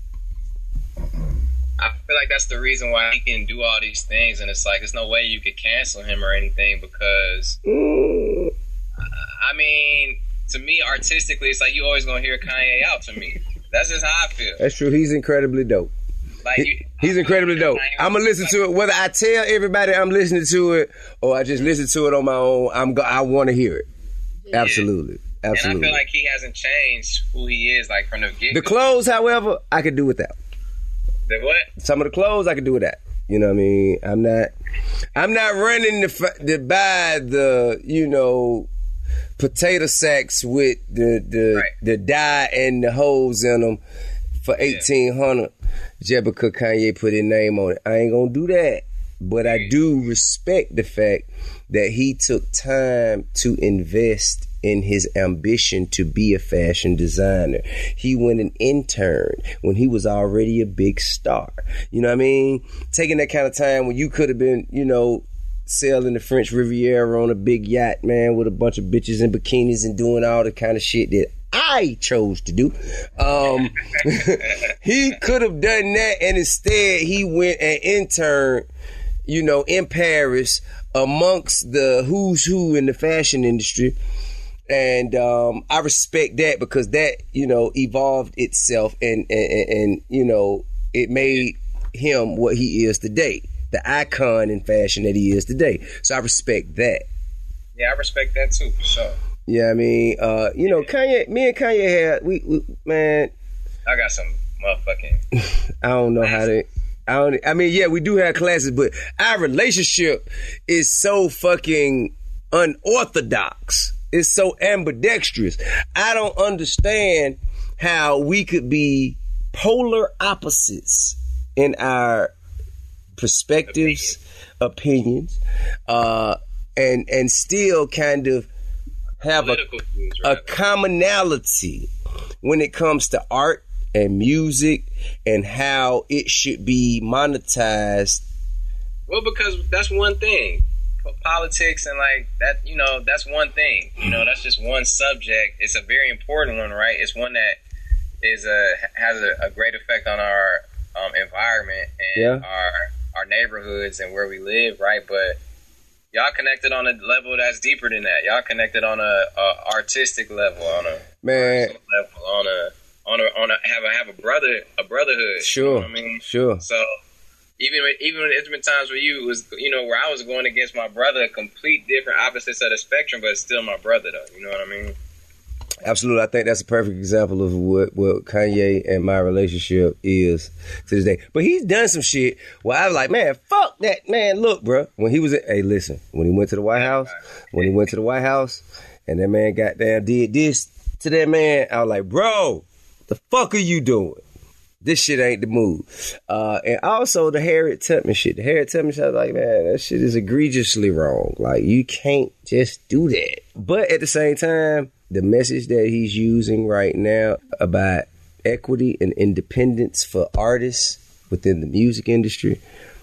Speaker 2: I feel like that's the reason why he can do all these things, and it's like, there's no way you could cancel him or anything because, mm. I mean, to me, artistically, it's like you always gonna hear Kanye out to me. That's just how I feel.
Speaker 3: That's true. He's incredibly dope.
Speaker 2: Like
Speaker 3: he,
Speaker 2: you,
Speaker 3: he's incredibly dope. I'm gonna listen to it whether I tell everybody I'm listening to it or I just listen to it on my own. I'm go- I want to hear it. Yeah. Absolutely, absolutely.
Speaker 2: And I feel like he hasn't changed who he is, like from the get.
Speaker 3: The clothes, however, I could do without.
Speaker 2: The what?
Speaker 3: Some of the clothes I could do without. You know what I mean? I'm not. I'm not running to, to buy the you know potato sacks with the the right. the dye and the holes in them for eighteen hundred. Yeah. Just because Kanye put his name on it. I ain't gonna do that. But I do respect the fact that he took time to invest in his ambition to be a fashion designer. He went and interned when he was already a big star. You know what I mean? Taking that kind of time when you could have been, you know, sailing the French Riviera on a big yacht, man, with a bunch of bitches in bikinis and doing all the kind of shit that I chose to do. Um, he could have done that, and instead he went and interned, you know, in Paris amongst the who's who in the fashion industry. And um, I respect that because that, you know, evolved itself and, and, and, you know, it made him what he is today, the icon in fashion that he is today. So I respect that.
Speaker 2: Yeah, I respect that too, for sure.
Speaker 3: Yeah, I mean, uh, you know, Kanye, me and Kanye had, we, we man.
Speaker 2: I got some motherfucking.
Speaker 3: I don't know how to. I don't. I mean, yeah, we do have classes, but our relationship is so fucking unorthodox. It's so ambidextrous. I don't understand how we could be polar opposites in our perspectives, opinions, uh, and and still kind of have a, views, right? a commonality when it comes to art and music and how it should be monetized.
Speaker 2: Well, because that's one thing. Politics and like that, you know, that's one thing. You know, that's just one subject. It's a very important one, right? It's one that is a has a, a great effect on our um, environment and
Speaker 3: yeah.
Speaker 2: our our neighborhoods and where we live, right? But y'all connected on a level that's deeper than that. Y'all connected on a, a artistic level, on a
Speaker 3: man
Speaker 2: level, on a on a on a have a have a brother a brotherhood.
Speaker 3: Sure,
Speaker 2: you know what I mean,
Speaker 3: sure.
Speaker 2: So. Even when, even when it's been times where you was, you know, where I was going against my brother, complete different opposites of the spectrum, but it's still my brother, though. You know what I mean?
Speaker 3: Absolutely. I think that's a perfect example of what, what Kanye and my relationship is to this day. But he's done some shit where I was like, man, fuck that, man. Look, bro. When he was, at, hey, listen, when he went to the White House, when he went to the White House, and that man got down, did this to that man, I was like, bro, the fuck are you doing? This shit ain't the move. Uh, and also the Harriet Tubman shit. The Harriet Tubman shit, I was like, man, that shit is egregiously wrong. Like, you can't just do that. But at the same time, the message that he's using right now about equity and independence for artists within the music industry,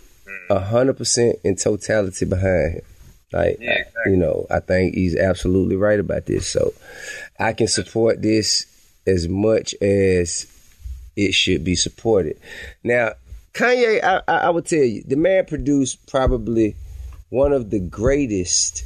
Speaker 3: one hundred percent in totality behind him. Like,
Speaker 2: yeah, exactly.
Speaker 3: You know, I think he's absolutely right about this. So I can support this as much as it should be supported. Now, Kanye, I, I, I would tell you, the man produced probably one of the greatest,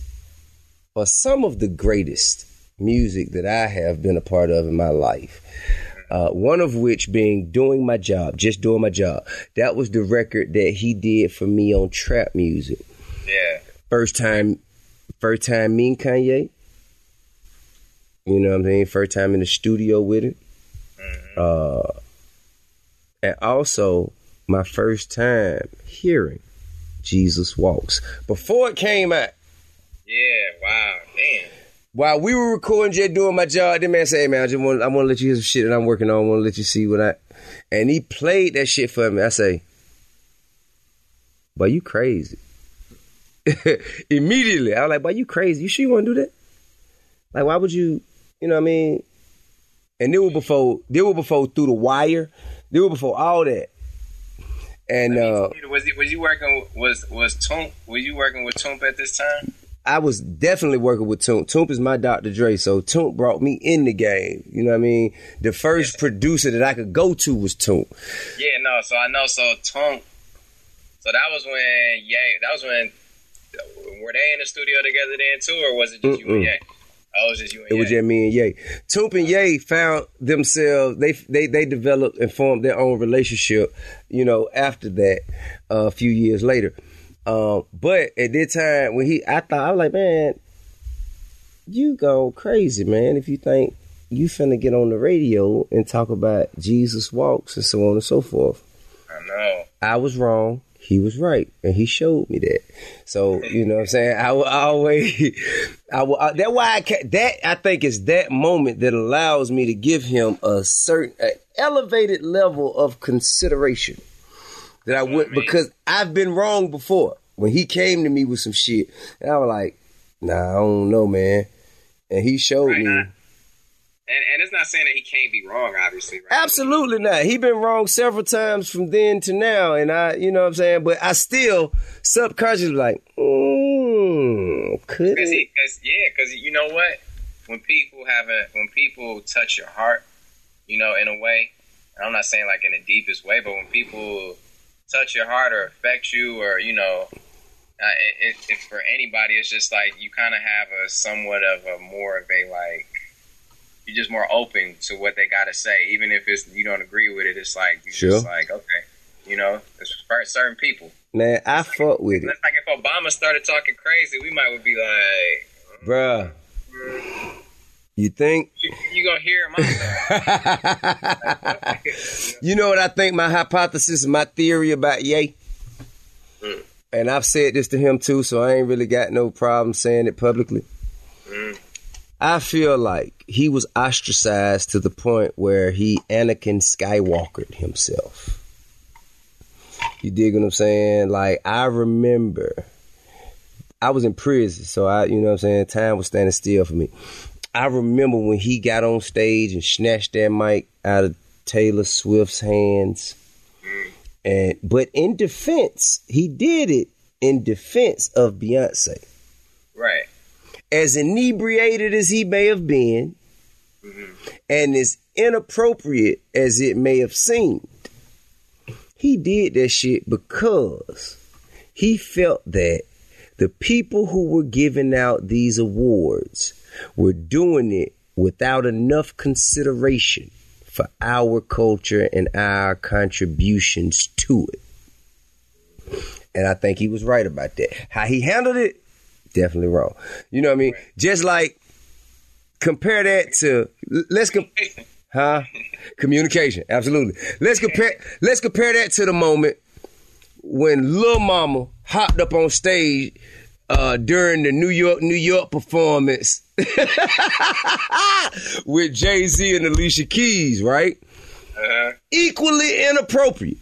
Speaker 3: or some of the greatest music that I have been a part of in my life. Uh, one of which being Doing My Job, Just Doing My Job. That was the record that he did for me on trap music.
Speaker 2: Yeah.
Speaker 3: First time, first time me and Kanye. You know what I'm saying? First time in the studio with him. Mm-hmm. Uh, And also, my first time hearing Jesus Walks. Before it came out.
Speaker 2: Yeah, wow, damn.
Speaker 3: While we were recording, just Doing My Job, the man said, hey, man, I just want, I want to let you hear some shit that I'm working on. I want to let you see what I... And he played that shit for me. I say, boy, you crazy. Immediately. I was like, boy, you crazy. You sure you want to do that? Like, why would you... You know what I mean? And they were before, they were before Through the Wire. They were before all that. And uh,
Speaker 2: was he, was you working was was Toomp? Were you working with Toomp at this time?
Speaker 3: I was definitely working with Toomp. Toomp is my Doctor Dre, so Toomp brought me in the game. You know what I mean? The first yes. producer that I could go to was Toomp.
Speaker 2: Yeah, no. So I know. So Toomp. So that was when Ye. That was when were they in the studio together then too, or was it just Mm-mm. you and Ye? Oh, it was just you and
Speaker 3: It
Speaker 2: Ye.
Speaker 3: was just me and Ye. Toomp and Ye found themselves, they they they developed and formed their own relationship, you know, after that, uh, a few years later. Um, but at that time, when he, I thought, I was like, man, you go crazy, man, if you think you finna get on the radio and talk about Jesus Walks and so on and so forth.
Speaker 2: I know.
Speaker 3: I was wrong. He was right, and he showed me that. So, you know what I'm saying? I will always, I will, I, that's why I can, that I think is that moment that allows me to give him a certain a elevated level of consideration that I would, because I've been wrong before. when he came to me with some shit, and I was like, nah, I don't know, man. And he showed
Speaker 2: right,
Speaker 3: me.
Speaker 2: Nah. And, and it's not saying that he can't be wrong, obviously. Right?
Speaker 3: Absolutely not. He been wrong several times from then to now, and I, you know what I'm saying? But I still subconsciously like, mm, could
Speaker 2: Cause
Speaker 3: it?
Speaker 2: he, cause, yeah, because you know what? When people have a, when people touch your heart, you know, in a way, and I'm not saying like in the deepest way, but when people touch your heart or affect you, or you know, uh, it, it, it, for anybody, it's just like you kind of have a somewhat of a more of a like, you're just more open to what they got to say, even if it's you don't agree with it. It's like you're
Speaker 3: sure.
Speaker 2: just like, okay, you know, it's for certain people.
Speaker 3: Man, I fuck with it.
Speaker 2: It's like if Obama started talking crazy, we might would be like,
Speaker 3: bruh. You think?
Speaker 2: You, you gonna hear him out.
Speaker 3: You know what I think my hypothesis, my theory about Ye?
Speaker 2: Mm.
Speaker 3: And I've said this to him too, so I ain't really got no problem saying it publicly.
Speaker 2: Mm.
Speaker 3: I feel like he was ostracized to the point where he Anakin Skywalkered himself. You dig what I'm saying? Like, I remember I was in prison, so I, you know what I'm saying, time was standing still for me. I remember when he got on stage and snatched that mic out of Taylor Swift's hands. And but in defense, he did it in defense of Beyonce.
Speaker 2: Right.
Speaker 3: As inebriated as he may have been, mm-hmm. and as inappropriate as it may have seemed, he did that shit because he felt that the people who were giving out these awards were doing it without enough consideration for our culture and our contributions to it. And I think he was right about that. How he handled it, definitely wrong. You know what I mean? Right. Just like, compare that to, let's com- huh? Communication, absolutely. Let's compare, let's compare that to the moment when Lil Mama hopped up on stage uh, during the New York, New York performance with Jay-Z and Alicia Keys, right?
Speaker 2: Uh-huh.
Speaker 3: Equally inappropriate.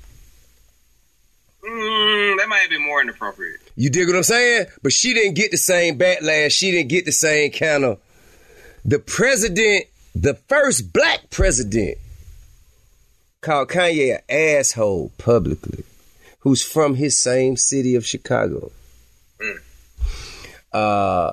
Speaker 2: Mm, that might have been more inappropriate.
Speaker 3: You dig what I'm saying? But she didn't get the same backlash. She didn't get the same kind of... The president, the first black president, called Kanye an asshole publicly, who's from his same city of Chicago. Mm. Uh,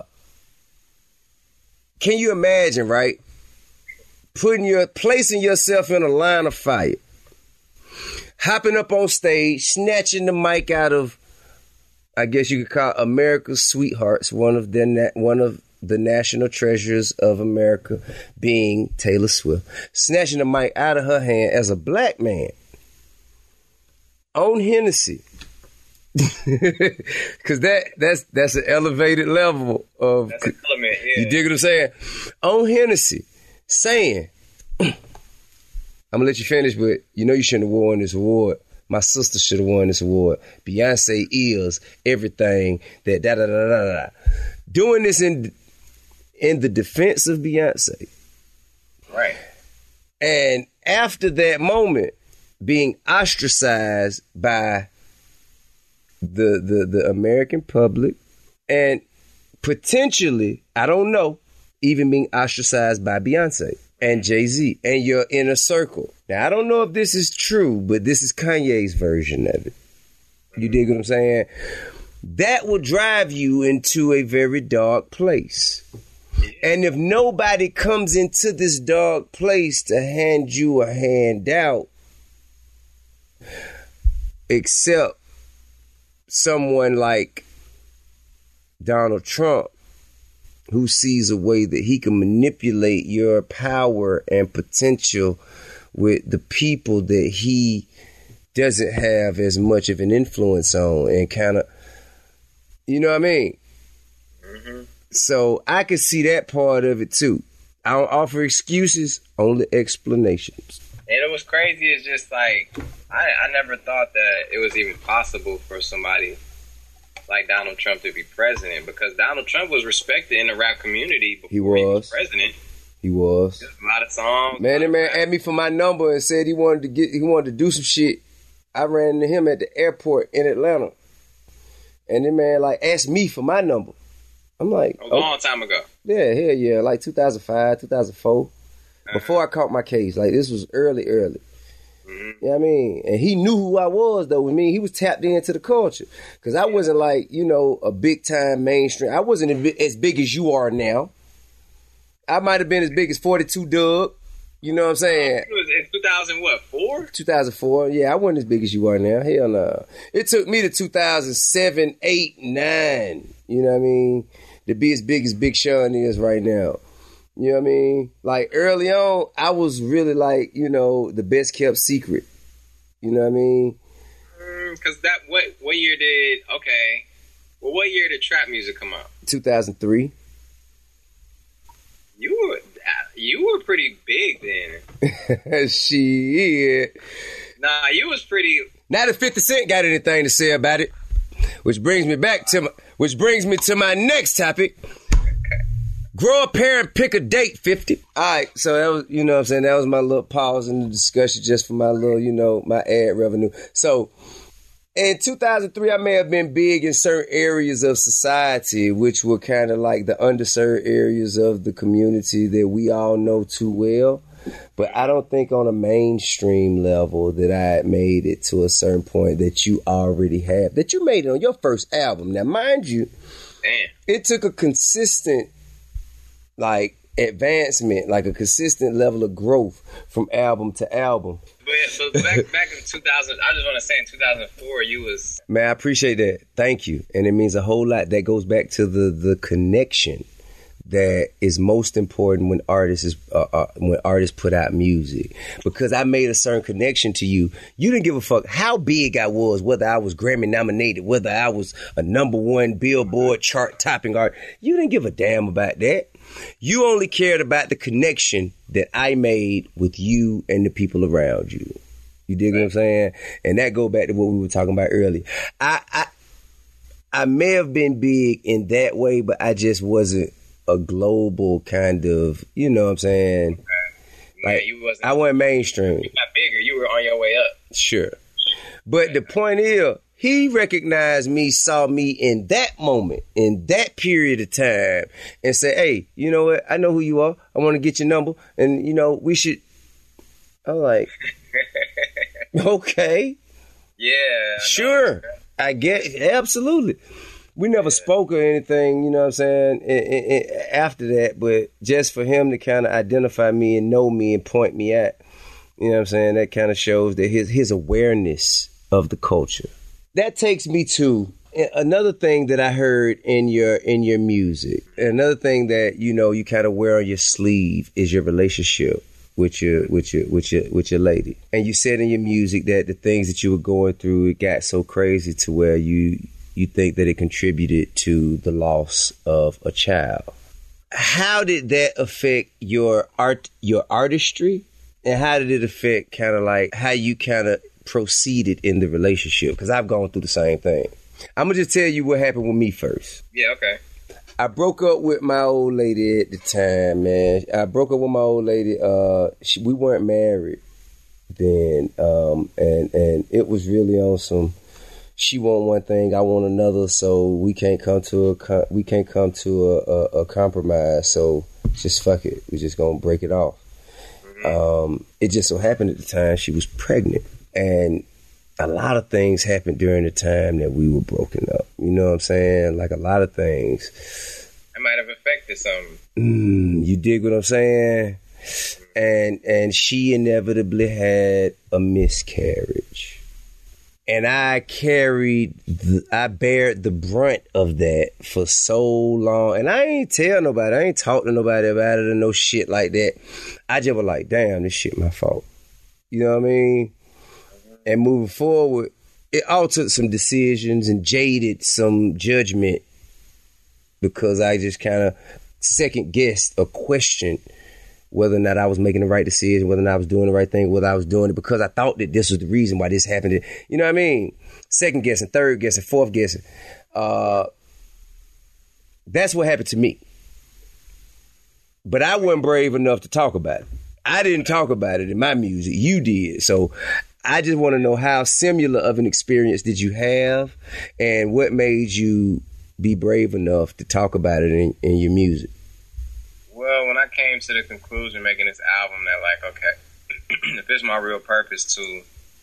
Speaker 3: can you imagine, right? Putting your, placing yourself in a line of fire, hopping up on stage, snatching the mic out of, I guess you could call America's sweethearts, one of their na- one of the national treasures of America being Taylor Swift, snatching the mic out of her hand as a black man on Hennessy. Because that that's that's an elevated level of
Speaker 2: that's an element, yeah.
Speaker 3: You dig what I'm saying? On Hennessy, saying, I'm gonna let you finish, but you know you shouldn't have won this award. My sister should have won this award. Beyonce is everything that da da da da da. Doing this in in the defense of Beyonce.
Speaker 2: Right.
Speaker 3: And after that moment, being ostracized by the the the American public, and potentially, I don't know, even being ostracized by Beyonce and Jay-Z and your inner circle. Now, I don't know if this is true, but this is Kanye's version of it. You dig what I'm saying? That will drive you into a very dark place. And if nobody comes into this dark place to hand you a handout, except someone like Donald Trump, who sees a way that he can manipulate your power and potential with the people that he doesn't have as much of an influence on, and kind of, you know what I mean? Mm-hmm. So I can see that part of it too. I don't offer excuses, only explanations.
Speaker 2: And it was crazy. It's just like, I, I never thought that it was even possible for somebody like Donald Trump to be president, because Donald Trump was respected in the rap community before he was, he was president.
Speaker 3: He was.
Speaker 2: There's a lot of songs.
Speaker 3: Man, that man asked me for my number and said he wanted to get, he wanted to do some shit. I ran into him at the airport in Atlanta. And then man like asked me for my number. I'm like,
Speaker 2: a long oh, time ago.
Speaker 3: Yeah, hell yeah, like two thousand five, two thousand four. Uh-huh. Before I caught my case, like this was early, early. Mm-hmm. You know what I mean? And he knew who I was though. With me, he was tapped into the culture because I yeah. wasn't like you know a big time mainstream. I wasn't as big as you are now. I might have been as big as forty-two Doug. You know what I'm saying?
Speaker 2: It was in two thousand what, four?
Speaker 3: two thousand four, yeah, I wasn't as big as you are now. Hell no. It took me to two thousand seven, eight, nine, you know what I mean, to be as big as Big Sean is right now. You know what I mean? Like early on, I was really like, you know, the best kept secret. You know what I mean?
Speaker 2: Because mm, that, what, what year did, okay, well, what year did trap music come out?
Speaker 3: two thousand three.
Speaker 2: You were you were pretty big then.
Speaker 3: Shit.
Speaker 2: Nah, you was pretty.
Speaker 3: Not if fifty Cent got anything to say about it. Which brings me back to my, which brings me to my next topic. Grow a pair and pick a date, fifty. All right, so that was, you know what I'm saying, that was my little pause in the discussion just for my little, you know, my ad revenue. So in two thousand three, I may have been big in certain areas of society, which were kind of like the underserved areas of the community that we all know too well. But I don't think on a mainstream level that I had made it to a certain point that you already have, that you made it on your first album. Now, mind you,
Speaker 2: Damn.
Speaker 3: It took a consistent, like, advancement, like a consistent level of growth from album to album.
Speaker 2: But, but back back in two thousand, I just want to say in two thousand four, you was...
Speaker 3: Man, I appreciate that. Thank you. And it means a whole lot. That goes back to the, the connection that is most important when artists is, uh, uh, when artists put out music. Because I made a certain connection to you. You didn't give a fuck how big I was, whether I was Grammy nominated, whether I was a number one Billboard chart topping artist. You didn't give a damn about that. You only cared about the connection that I made with you and the people around you. You dig right. what I'm saying? And that go back to what we were talking about earlier. I, I I may have been big in that way, but I just wasn't a global kind of, you know what I'm saying?
Speaker 2: Okay. Yeah,
Speaker 3: like,
Speaker 2: you wasn't,
Speaker 3: I wasn't mainstream.
Speaker 2: You got bigger. You were on your way up.
Speaker 3: Sure. But the point is, he recognized me, saw me in that moment, in that period of time, and said, hey, you know what? I know who you are. I want to get your number. And, you know, we should... I'm like, okay.
Speaker 2: Yeah. I
Speaker 3: sure.
Speaker 2: know.
Speaker 3: I get absolutely. We never yeah. spoke or anything, you know what I'm saying, and, and, and after that, but just for him to kind of identify me and know me and point me at, you know what I'm saying, that kind of shows that his his awareness of the culture. That takes me to another thing that I heard in your in your music. Another thing that, you know, you kind of wear on your sleeve is your relationship with your with your with your with your lady. And you said in your music that the things that you were going through, it got so crazy to where you you think that it contributed to the loss of a child. How did that affect your art your artistry? And how did it affect kind of like how you kind of proceeded in the relationship? Because I've gone through the same thing. I'm going to just tell you what happened with me first.
Speaker 2: Yeah, okay.
Speaker 3: I broke up with my old lady at the time, man. I broke up with my old lady. Uh, she, we weren't married then. Um, and, and it was really on some, she want one thing, I want another, so we can't come to a, we can't come to a, a, a compromise. So just fuck it. We're just going to break it off. Um, it just so happened at the time she was pregnant, and a lot of things happened during the time that we were broken up. You know what I'm saying? Like a lot of things.
Speaker 2: It might have affected something.
Speaker 3: Mm, you dig what I'm saying? And and she inevitably had a miscarriage. And I carried, the, I bared the brunt of that for so long. And I ain't tell nobody, I ain't talk to nobody about it or no shit like that. I just was like, damn, this shit my fault. You know what I mean? And moving forward, it altered some decisions and jaded some judgment because I just kind of second guessed or questioned whether or not I was making the right decision, whether or not I was doing the right thing, whether I was doing it because I thought that this was the reason why this happened. You know what I mean? Second guessing, third guessing, fourth guessing. Uh, that's what happened to me. But I wasn't brave enough to talk about it. I didn't talk about it in my music. You did. So I just want to know how similar of an experience did you have, and what made you be brave enough to talk about it in, in your music?
Speaker 2: Well, when I came to the conclusion making this album that, like, okay, if it's my real purpose to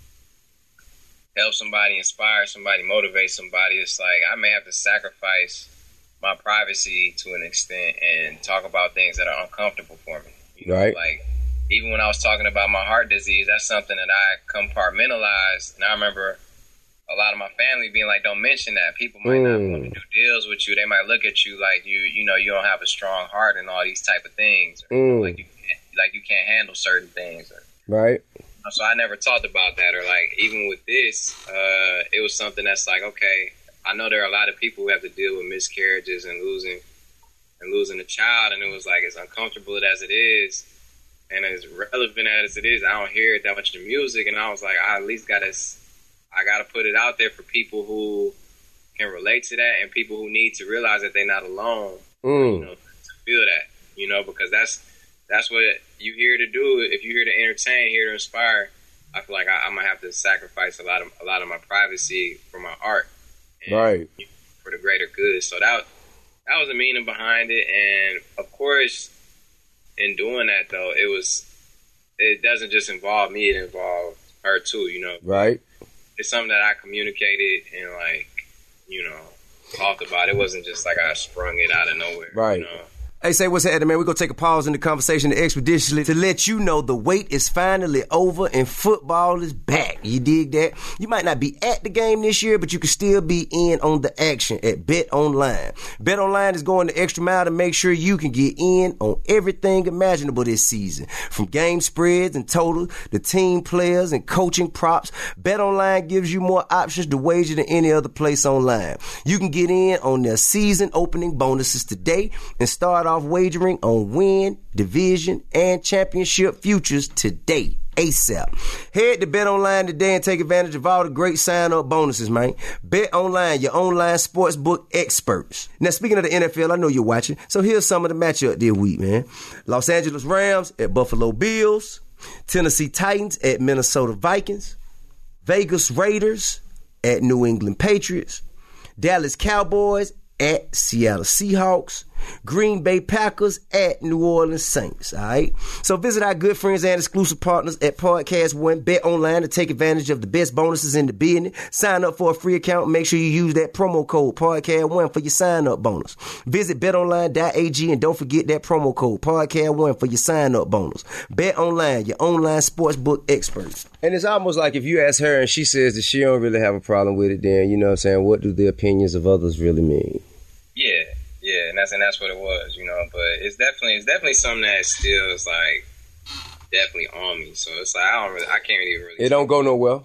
Speaker 2: help somebody, inspire somebody, motivate somebody, it's like I may have to sacrifice my privacy to an extent and talk about things that are uncomfortable for me. You know,
Speaker 3: right.
Speaker 2: Like, even when I was talking about my heart disease, that's something that I compartmentalized. And I remember a lot of my family being like, don't mention that. People might mm. not want to do deals with you. They might look at you like you, you know, you don't have a strong heart and all these type of things. Or,
Speaker 3: mm.
Speaker 2: like, you can't, like you can't handle certain things. Or,
Speaker 3: right.
Speaker 2: So I never talked about that. Or like, even with this, uh, it was something that's like, okay, I know there are a lot of people who have to deal with miscarriages and losing and losing a child. And it was like, as uncomfortable as it is, and as relevant as it is, I don't hear it that much in music. And I was like, I at least got to, I got to put it out there for people who can relate to that and people who need to realize that they're not alone,
Speaker 3: mm.
Speaker 2: you know, to feel that, you know, because that's, that's what you're here to do. If you're here to entertain, here to inspire, I feel like I, I'm going to have to sacrifice a lot of, a lot of my privacy for my art. And
Speaker 3: right.
Speaker 2: For the greater good. So that, that was the meaning behind it. And of course, in doing that, though, it was, it doesn't just involve me, it involved her too, you know.
Speaker 3: Right.
Speaker 2: It's something that I communicated and, like, you know, talked about. It wasn't just like I sprung it out of nowhere.
Speaker 3: Right.
Speaker 2: You know?
Speaker 3: Hey, say what's happening, man. We're going to take a pause in the conversation expeditiously to let you know the wait is finally over and football is back. You dig that? You might not be at the game this year, but you can still be in on the action at BetOnline. BetOnline is going the extra mile to make sure you can get in on everything imaginable this season. From game spreads and total to team players and coaching props, BetOnline gives you more options to wager than any other place online. You can get in on their season opening bonuses today and start off wagering on win, division, and championship futures today, ASAP. Head to BetOnline today and take advantage of all the great sign-up bonuses, man. BetOnline, your online sportsbook experts. Now, speaking of the N F L, I know you're watching, so here's some of the matchup this week, man. Los Angeles Rams at Buffalo Bills, Tennessee Titans at Minnesota Vikings, Vegas Raiders at New England Patriots, Dallas Cowboys at Seattle Seahawks, Green Bay Packers at New Orleans Saints. All right. So visit our good friends and exclusive partners at Podcast One, BetOnline, to take advantage of the best bonuses in the business. Sign up for a free account. Make sure you use that promo code Podcast One for your sign up bonus. Visit bet online dot a g and don't forget that promo code Podcast One for your sign up bonus. BetOnline, your online sportsbook experts. And it's almost like if you ask her and she says that she don't really have a problem with it, then you know what I'm saying, what do the opinions of others really mean?
Speaker 2: Yeah. Yeah, and that's and that's what it was, you know. But it's definitely it's definitely something that still is like definitely on me. So it's like I don't really I can't even really.
Speaker 3: It don't go nowhere.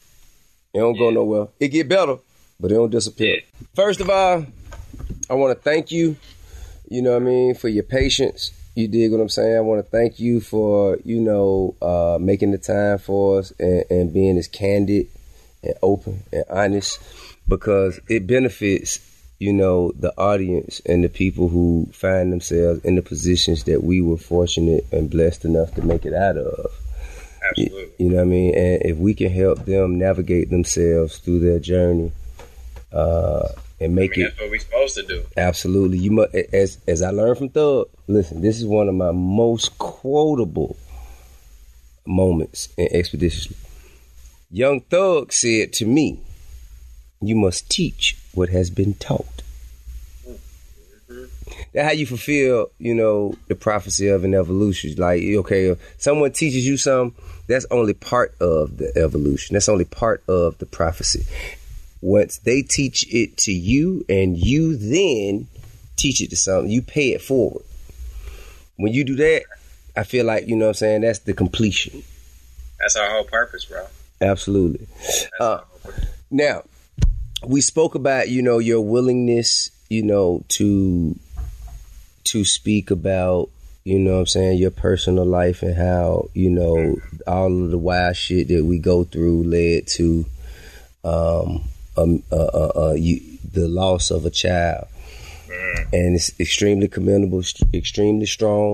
Speaker 3: It don't yeah. go nowhere. It get better, but it don't disappear. Yeah. First of all, I want to thank you. You know what I mean, for your patience. You dig what I'm saying? I want to thank you for you know uh, making the time for us and, and being as candid and open and honest, because it benefits, you know, the audience and the people who find themselves in the positions that we were fortunate and blessed enough to make it out of.
Speaker 2: Absolutely.
Speaker 3: You, you know what I mean? And if we can help them navigate themselves through their journey uh, and make
Speaker 2: I mean,
Speaker 3: it.
Speaker 2: That's what we're supposed to do.
Speaker 3: Absolutely. You must, as, as I learned from Thug, listen, this is one of my most quotable moments in Expeditiously. Young Thug said to me, "You must teach what has been taught." Mm-hmm. That's how you fulfill, you know, the prophecy of an evolution. Like, okay, if someone teaches you something, that's only part of the evolution. That's only part of the prophecy. Once they teach it to you and you then teach it to something, you pay it forward. When you do that, I feel like, you know what I'm saying, that's the completion.
Speaker 2: That's our whole purpose, bro.
Speaker 3: Absolutely. Uh, now, we spoke about, you know, your willingness, you know, to to speak about, you know what I'm saying, your personal life and how, you know, all of the wild shit that we go through led to um, um, uh, uh, uh, you, the loss of a child. And it's extremely commendable, extremely strong.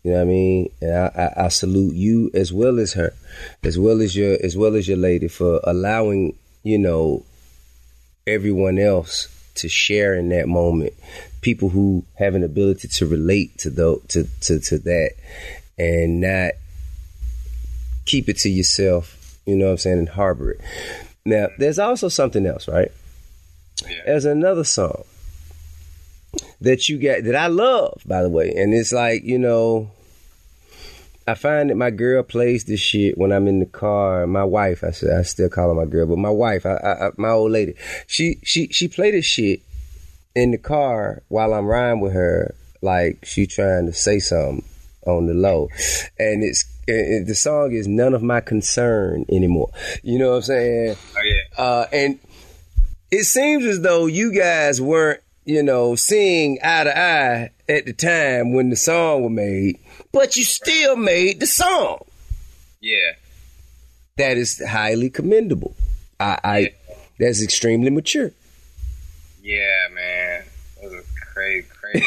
Speaker 3: You know what I mean? And I, I, I salute you as well as her, as well as your as well as your lady for allowing, you know, everyone else to share in that moment. People who have an ability to relate to the to, to, to that and not keep it to yourself, you know what I'm saying, and harbor it. Now, there's also something else, right?
Speaker 2: Yeah.
Speaker 3: There's another song that you got that I love, by the way, and it's like, you know, I find that my girl plays this shit when I'm in the car. My wife, I said, I still call her my girl, but my wife, I, I, my old lady, she she she play this shit in the car while I'm riding with her, like she trying to say something on the low, and it's and the song is None of My Concern anymore. You know what I'm saying?
Speaker 2: Oh yeah.
Speaker 3: Uh, and it seems as though you guys weren't, you know, seeing eye to eye at the time when the song was made, but you still made the song.
Speaker 2: Yeah.
Speaker 3: That is highly commendable. I, I
Speaker 2: yeah.
Speaker 3: That's extremely mature.
Speaker 2: Yeah, man. That was a crazy, crazy.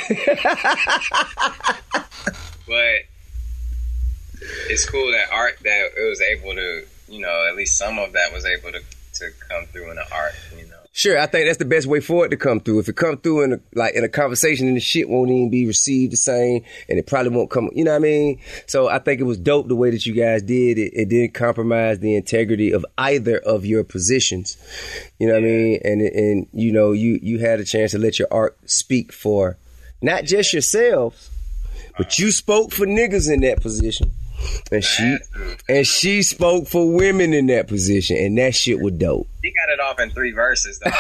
Speaker 2: But it's cool that art, that it was able to, you know, at least some of that was able to, to come through in the art, you know.
Speaker 3: Sure, I think that's the best way for it to come through. If it come through in a, like in a conversation, and the shit won't even be received the same, and it probably won't come. You know what I mean? So I think it was dope the way that you guys did it. It didn't compromise the integrity of either of your positions. You know what I mean? And and you know you you had a chance to let your art speak for not just yourselves, but you spoke for niggas in that position. And she and she spoke for women in that position, and that shit was dope.
Speaker 2: He got it off in three verses, though. At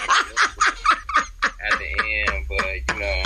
Speaker 2: the end, but you know,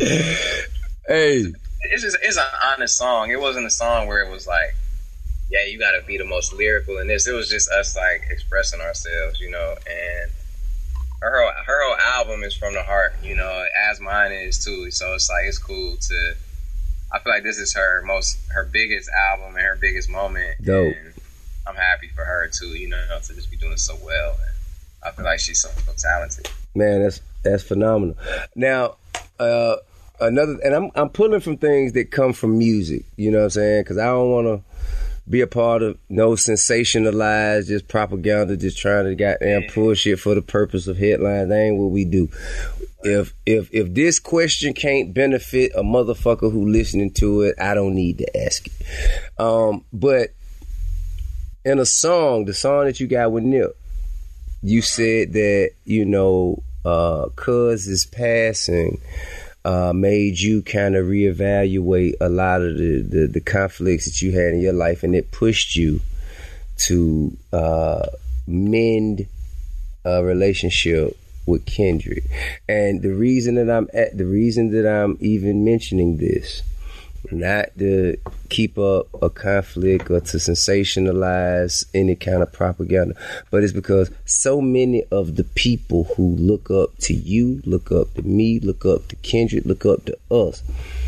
Speaker 3: hey,
Speaker 2: it's just it's an honest song. It wasn't a song where it was like, yeah, you got to be the most lyrical in this. It was just us like expressing ourselves, you know. And her whole, her whole album is from the heart, you know, as mine is too. So it's like it's cool to. I feel like this is her most, her biggest album and her biggest moment.
Speaker 3: Dope.
Speaker 2: And I'm happy for her too, you know, to just be doing so well. And I feel like she's so, so talented.
Speaker 3: Man, that's that's phenomenal. Now, uh, another, and I'm I'm pulling from things that come from music. You know what I'm saying? Because I don't want to be a part of no sensationalized, just propaganda, just trying to goddamn yeah. pull shit for the purpose of headlines. That ain't what we do. If if if this question can't benefit a motherfucker who listening to it, I don't need to ask it. Um, but in a song, the song that you got with Nip, you said that, you know, uh, Cuz's passing uh, made you kind of reevaluate a lot of the, the, the conflicts that you had in your life, and it pushed you to uh, mend a relationship with Kendrick. And the reason that I'm at the reason that I'm even mentioning this, not to keep up a conflict or to sensationalize any kind of propaganda, but it's because so many of the people who look up to you, look up to me, look up to Kendrick, look up to us,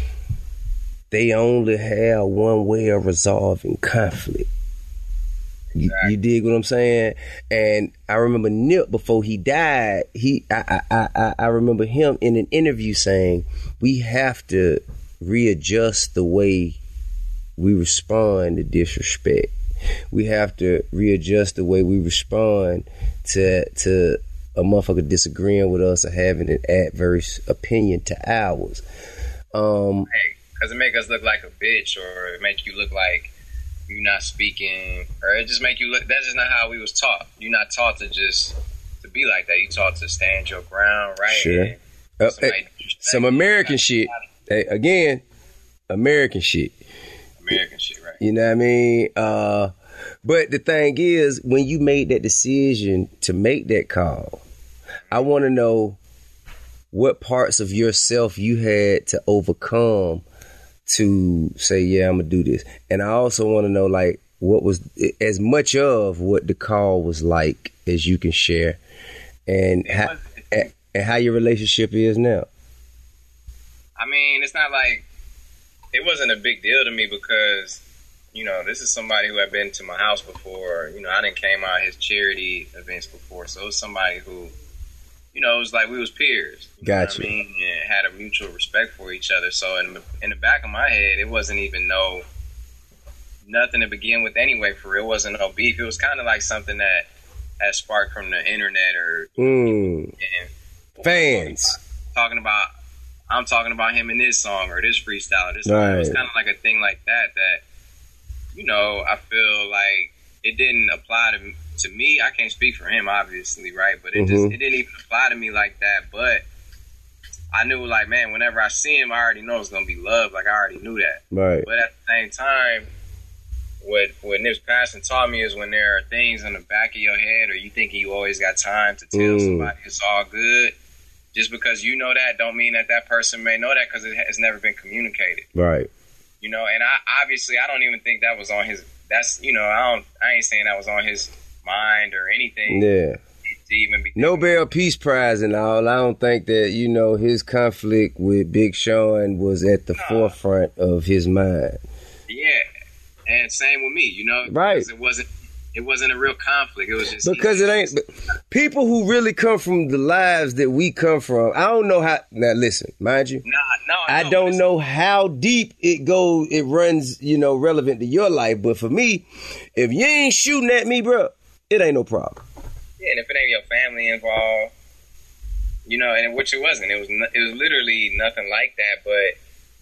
Speaker 3: they only have one way of resolving conflict. You, you dig what I'm saying? And I remember Nip, before he died, he I, I I I remember him in an interview saying we have to readjust the way we respond to disrespect. We have to readjust the way we respond to to a motherfucker disagreeing with us or having an adverse opinion to ours. Um,
Speaker 2: hey, because it make us look like a bitch, or it make you look like you're not speaking, or it just make you look. That's just not how we was taught. You're not taught to just to be like that. You taught to stand your ground, right?
Speaker 3: Sure. Uh, hey, some American shit. Hey, again, American shit.
Speaker 2: American shit, right?
Speaker 3: You know what I mean? Uh, but the thing is, when you made that decision to make that call, I want to know what parts of yourself you had to overcome to say, yeah, I'm gonna do this. And I also want to know, like, what was as much of what the call was like as you can share, and how and, and how your relationship is now.
Speaker 2: I mean, it's not like it wasn't a big deal to me because, you know, this is somebody who had been to my house before. You know, I didn't came out his charity events before, so it was somebody who you know, it was like we was peers. You
Speaker 3: Gotcha.
Speaker 2: know what I mean? And had a mutual respect for each other. So in the, in the back of my head, it wasn't even no nothing to begin with anyway. For real, it wasn't no beef. It was kind of like something that had sparked from the internet or
Speaker 3: Mm.
Speaker 2: and
Speaker 3: Fans.
Speaker 2: talking about. I'm talking about him in this song or this freestyle. Or this
Speaker 3: Right.
Speaker 2: song. It was kind of like a thing like that. That you know, I feel like it didn't apply to to me. I can't speak for him, obviously, right? But it
Speaker 3: Mm-hmm.
Speaker 2: just it didn't even apply to me like that. But I knew, like, man, whenever I see him, I already know it's gonna be love. Like I already knew that.
Speaker 3: Right.
Speaker 2: But at the same time, what what Nip's passing taught me is when there are things in the back of your head, or you think you always got time to tell
Speaker 3: Mm.
Speaker 2: somebody it's all good. Just because you know that, don't mean that that person may know that because it has never been communicated.
Speaker 3: Right.
Speaker 2: You know, and I obviously I don't even think that was on his. That's you know I don't I ain't saying that was on his mind or anything.
Speaker 3: Yeah.
Speaker 2: To even be
Speaker 3: Nobel Peace Prize and all. I don't think that, you know, his conflict with Big Sean was at the
Speaker 2: Nah.
Speaker 3: forefront of his mind.
Speaker 2: Yeah, and same with me. You know,
Speaker 3: Right.
Speaker 2: because It wasn't. It wasn't a real conflict. It was just
Speaker 3: Because it ain't. People who really come from the lives that we come from, I don't know how. Now, listen, mind you.
Speaker 2: Nah, no,
Speaker 3: I
Speaker 2: know,
Speaker 3: don't
Speaker 2: but
Speaker 3: know how deep it goes, it runs, you know, relevant to your life. But for me, if you ain't shooting at me, bro, it ain't no problem.
Speaker 2: Yeah, and if it ain't your family involved, you know, and which it wasn't. It was no- it was literally nothing like that. But it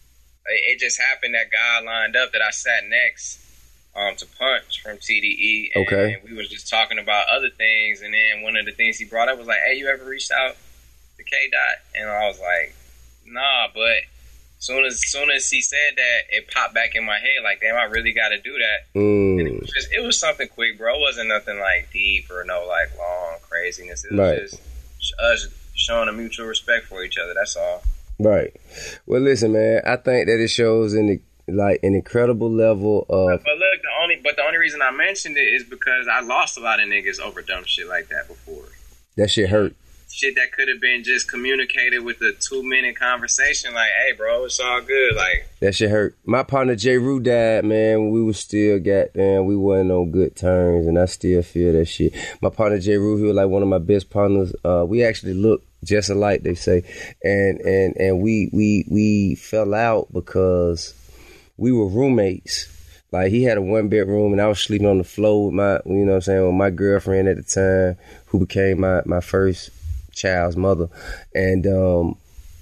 Speaker 2: it just happened that God lined up that I sat next um, to Punch from T D E. And
Speaker 3: Okay.
Speaker 2: we was just talking about other things. And then one of the things he brought up was like, hey, you ever reached out to K Dot? And I was like, nah, but soon as soon as he said that, it popped back in my head like, damn, I really got to do that. And it
Speaker 3: Mm,
Speaker 2: was just, it was something quick, bro. It wasn't nothing like deep or no like long craziness. It was
Speaker 3: Right.
Speaker 2: just us showing a mutual respect for each other. That's all.
Speaker 3: right. Well, listen, man, I think that it shows in the, like an incredible level of.
Speaker 2: But look, the only but the only reason I mentioned it is because I lost a lot of niggas over dumb shit like that before.
Speaker 3: That shit hurt.
Speaker 2: Shit that could have been just communicated with a two minute conversation. Like, hey, bro, it's all good. Like,
Speaker 3: That shit hurt. My partner J. Rue died, man. We was still goddamn. We wasn't on good terms, and I still feel that shit. My partner J. Rue, he was like one of my best partners. Uh, we actually look just alike, they say, and and and we we we fell out because we were roommates. Like he had a one bedroom, and I was sleeping on the floor with my, you know what I'm saying, with my girlfriend at the time, who became my my first child's mother, and um.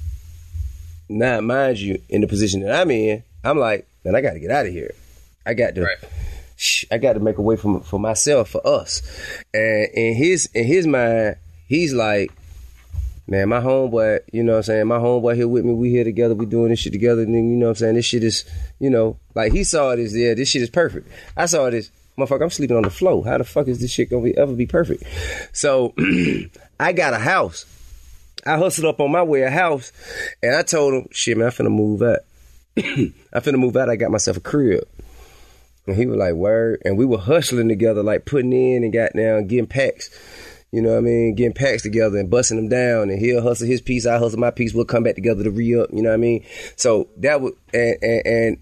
Speaker 3: Now, mind you, in the position that I'm in, I'm like, man, I got to get out of here. I got to,
Speaker 2: Right.
Speaker 3: shh, I got to make a way for for myself, for us. And in his in his mind, he's like, man, my homeboy, you know what I'm saying, my homeboy here with me, we here together, we doing this shit together, and then, you know what I'm saying, this shit is, you know, like he saw it as, yeah, this shit is perfect. I saw this, motherfucker, I'm sleeping on the floor. How the fuck is this shit gonna be ever be perfect? So I got a house. I hustled up on my way a house, and I told him, shit, man, I finna move out. I finna move out. I got myself a crib. And he was like, word. And we were hustling together, like putting in and got down, getting packs. You know what I mean? Getting packs together and busting them down. And he'll hustle his piece, I hustle my piece. We'll come back together to re-up. You know what I mean? So that was, and, and, and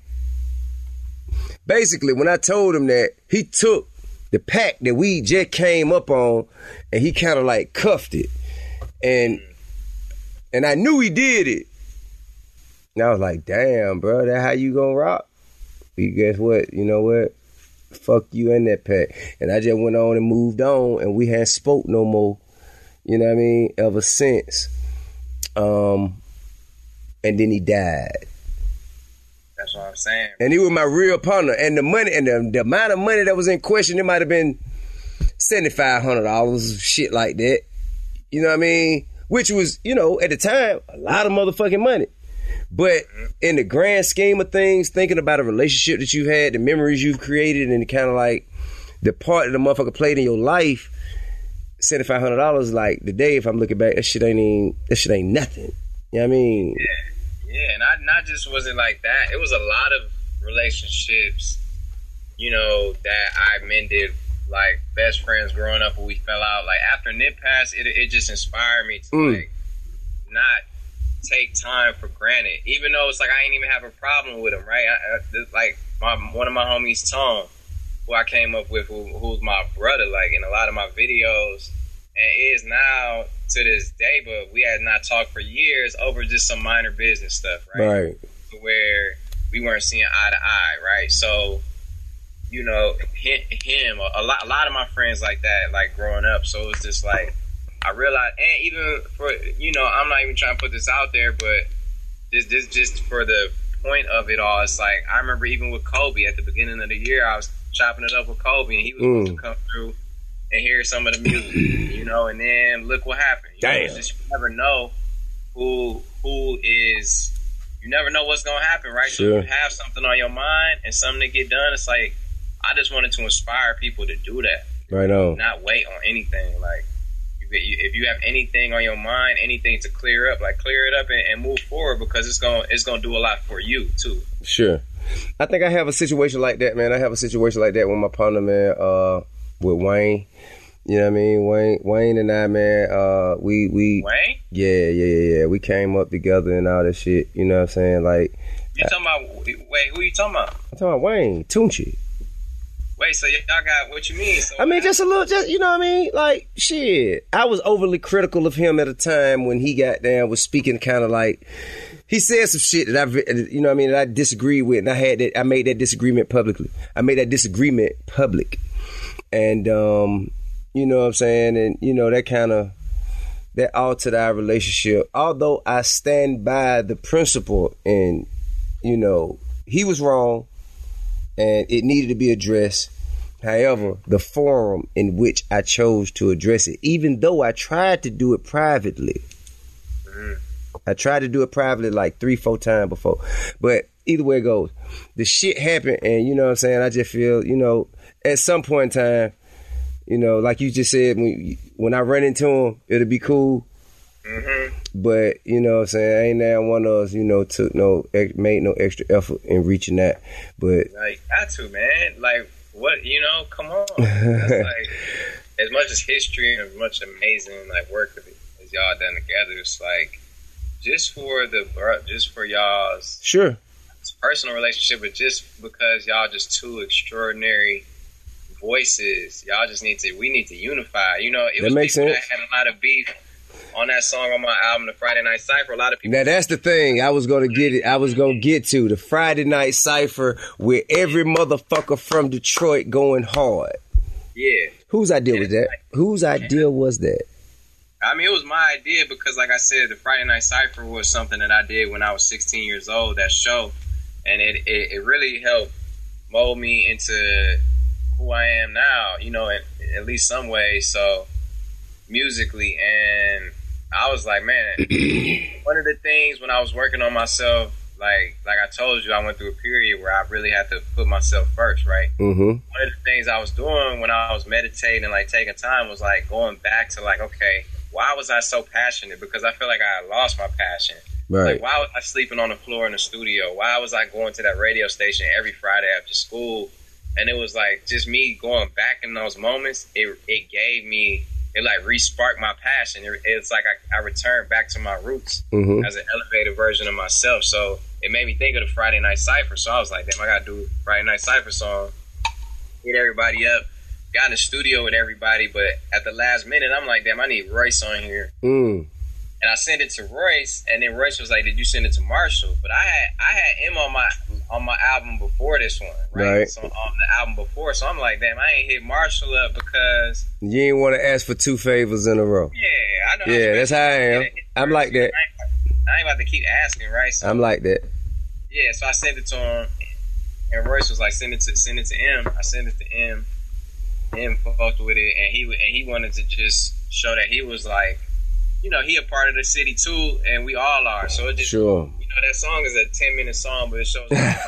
Speaker 3: basically when I told him that, he took the pack that we just came up on and he kind of like cuffed it. And And I knew he did it. And I was like, damn, bro, that how you gonna rock? But guess what? You know what? Fuck you and that pack. And I just went on and moved on, and we hadn't spoke no more. You know what I mean? Ever since. Um, and then he died.
Speaker 2: that's what I'm saying.
Speaker 3: And he was my real partner. And the money, and the, the amount of money that was in question, it might have been seventy-five hundred dollars, shit like that. You know what I mean? Which was, you know, at the time, a lot of motherfucking money. But in the grand scheme of things, thinking about a relationship that you've had, the memories you've created, and kind of like the part that the motherfucker played in your life, seventy-five hundred dollars, like today, if I'm looking back, that shit ain't even, that shit ain't nothing. You know what I mean?
Speaker 2: Yeah, yeah, and I not just was it like that. It was a lot of relationships, you know, that I mended, like best friends growing up when we fell out. Like after Nip passed, it it just inspired me to
Speaker 3: Mm.
Speaker 2: like not take time for granted. Even though it's like I ain't even have a problem with him, right? I, I, this, like my one of my homies, Tom, who I came up with, who, who's my brother, like in a lot of my videos, and is now to this day, but we had not talked for years over just some minor business stuff, right?
Speaker 3: Right.
Speaker 2: Where we weren't seeing eye to eye, right? So, you know, him, a lot, a lot of my friends like that, like growing up. So it was just like, I realized, and even for, you know, I'm not even trying to put this out there, but this, this just for the point of it all, it's like, I remember even with Kobe at the beginning of the year, I was chopping it up with Kobe, and he was
Speaker 3: mm.
Speaker 2: supposed to come through and hear some of the music, you know, and then look what happened. You
Speaker 3: Damn.
Speaker 2: know, just, you never know who who is, you never know what's going to happen, right?
Speaker 3: Sure.
Speaker 2: So if you have something on your mind and something to get done, it's like, I just wanted to inspire people to do that.
Speaker 3: Right on.
Speaker 2: Not wait on anything. Like, if you have anything on your mind, anything to clear up, like clear it up and, and move forward, because it's going it's going to do a lot for you too.
Speaker 3: Sure. I think I have a situation like that, man. I have a situation like that with my partner, man, uh, with Wayne. You know what I mean? Wayne Wayne and I, man, uh, we, we
Speaker 2: Wayne?
Speaker 3: Yeah, yeah, yeah, yeah. We came up together and all that shit. You know what I'm saying? Like,
Speaker 2: you talking about, wait, who you talking about?
Speaker 3: I'm talking about Wayne, Tunchi.
Speaker 2: Wait, so y'all got, what you mean? So
Speaker 3: I mean, just a little, just, you know what I mean? Like, shit. I was overly critical of him at a time when he got down, was speaking kind of like, he said some shit that I, you know what I mean, that I disagreed with, and I had that, I made that disagreement publicly. I made that disagreement public. And, um, you know what I'm saying? And, you know, that kind of, that altered our relationship. Although I stand by the principle, and, you know, he was wrong and it needed to be addressed. However, the forum in which I chose to address it, even though I tried to do it privately, mm-hmm. I tried to do it privately like three, four times before. But either way it goes, the shit happened, and you know what I'm saying? I just feel, you know, at some point in time, you know, like you just said, when, when I run into him, it'll be cool. Mm-hmm. But, you know what I'm saying, ain't now one of us, you know, took no, made no extra effort in reaching that. But,
Speaker 2: like, got to, man. Like, what, you know, come on. That's like, as much as history and as much amazing, like, work as y'all done together, it's like, just for the, just for y'all's
Speaker 3: sure,
Speaker 2: personal relationship, but just because y'all just two extraordinary voices, y'all just need to, we need to unify. You know, it
Speaker 3: that
Speaker 2: was
Speaker 3: makes
Speaker 2: people
Speaker 3: sense.
Speaker 2: that had a lot of beef on that song on my album, The Friday Night Cypher. A lot of people.
Speaker 3: Now that's the thing I was gonna get it. I was gonna get to the Friday Night Cypher with every motherfucker from Detroit going hard.
Speaker 2: Yeah.
Speaker 3: Whose idea was that? Whose idea was that?
Speaker 2: I mean, it was my idea because, like I said, the Friday Night Cypher was something that I did when I was sixteen years old. That show, and it it, it really helped mold me into who I am now. You know, in, in at least some ways. So musically, and I was like, man, one of the things when I was working on myself, like like I told you, I went through a period where I really had to put myself first, right? Mm-hmm. One of the things I was doing when I was meditating and like taking time was like going back to like, okay, why was I so passionate? Because I feel like I had lost my passion.
Speaker 3: Right.
Speaker 2: Like, why was I sleeping on the floor in the studio? Why was I going to that radio station every Friday after school? And it was like just me going back in those moments. It it gave me. It like re-sparked my passion. It, it's like I, I returned back to my roots mm-hmm. as an elevated version of myself. So it made me think of the Friday Night Cypher. So I was like, damn, I gotta do Friday Night Cypher song. Hit everybody up. Got in the studio with everybody, but at the last minute, I'm like, damn, I need Royce on here. Mm. And I sent it to Royce, and then Royce was like, did you send it to Marshall? But I had I had him on my on my album before this one, right?
Speaker 3: right.
Speaker 2: So on the album before, so I'm like, damn, I ain't hit Marshall up because
Speaker 3: you ain't want to ask for two favors in a row.
Speaker 2: Yeah, I know.
Speaker 3: Yeah, that's how I am. I'm like that.
Speaker 2: I ain't, I ain't about to keep asking, right? So,
Speaker 3: I'm like that.
Speaker 2: Yeah, so I sent it to him, and Royce was like, send it to send it to him. I sent it to him. Him fucked with it, and he and he wanted to just show that he was like, you know, he a part of the city too, and we all are. So it just,
Speaker 3: sure.
Speaker 2: you know, that song is a ten minute song, but it shows. You know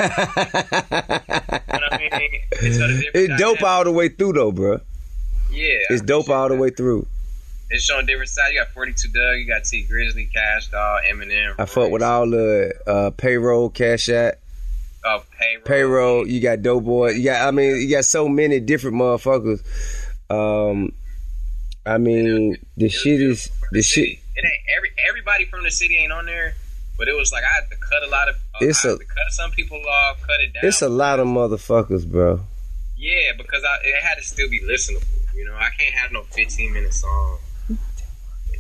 Speaker 2: what I mean? It's,
Speaker 3: it's dope all the way through, though, bro.
Speaker 2: Yeah,
Speaker 3: it's dope all the way through.
Speaker 2: It's showing different sides. You got forty-two Doug, you got T Grizzly, Cash Doll, Eminem.
Speaker 3: I fuck with all the uh, Payroll, Cash Out.
Speaker 2: Oh, payroll.
Speaker 3: Payroll, you got Doughboy. You got, I mean, you got so many different motherfuckers. Um, I mean, the shit is the shit.
Speaker 2: It ain't every everybody from the city ain't on there, but it was like I had to cut a lot of. Uh,
Speaker 3: it's
Speaker 2: I had
Speaker 3: a,
Speaker 2: to cut some people off, cut it down.
Speaker 3: It's a lot of motherfuckers, bro.
Speaker 2: Yeah, because I, it had to still be listenable. You know, I can't have no fifteen minute song.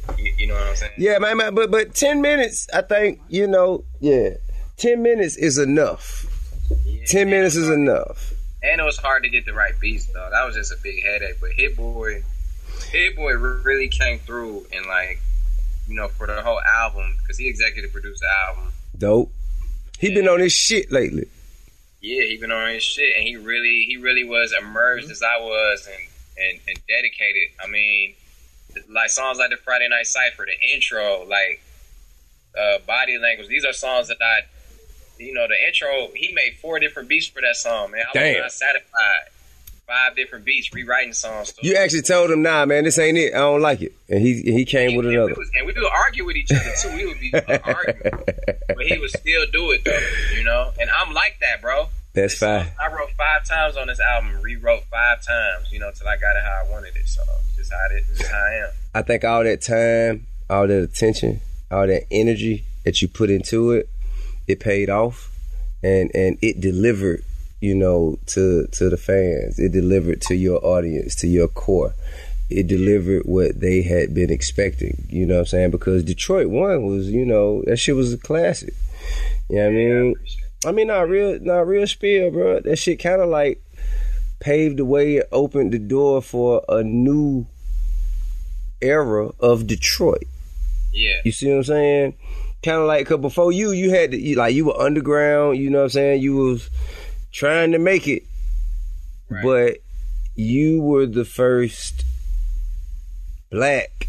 Speaker 2: You, you know what I'm saying?
Speaker 3: Yeah, man, man, but but ten minutes, I think, you know, yeah, ten minutes is enough.
Speaker 2: Yeah,
Speaker 3: ten minutes is enough.
Speaker 2: And it was hard to get the right beats, though. That was just a big headache. But Hit Boy, Hit Boy really came through and, like, you know, for the whole album, because he executive produced the album.
Speaker 3: Dope. He yeah. been on his shit lately.
Speaker 2: Yeah, he been on his shit, and he really, he really was immersed as I was, and, and, and dedicated. I mean, like songs like the Friday Night Cypher, the intro, like uh, Body Language. These are songs that I, you know, the intro. He made four different beats for that song, man. I was not satisfied. Five different beats, rewriting songs.
Speaker 3: You actually told him, nah, man, this ain't it. I don't like it. And he he came
Speaker 2: and,
Speaker 3: with
Speaker 2: and
Speaker 3: another.
Speaker 2: We was, and we would argue with each other, too. We would be arguing. But he would still do it, though, you know? And I'm like that, bro.
Speaker 3: That's fine.
Speaker 2: I wrote five times on this album, rewrote five times, you know, till I got it how I wanted it. So this is how, it, this is how I am.
Speaker 3: I think all that time, all that attention, all that energy that you put into it, it paid off. And, and it delivered, you know, to to the fans. It delivered to your audience, to your core. It delivered what they had been expecting, you know what I'm saying? Because Detroit One was, you know, that shit was a classic. You know what I mean? I mean, not real, not real spiel, bro. That shit kind of like paved the way and opened the door for a new era of Detroit.
Speaker 2: Yeah.
Speaker 3: You see what I'm saying? Kind of like, cause before you, you had to, you, like, you were underground, you know what I'm saying? You was trying to make it, right. But you were the first black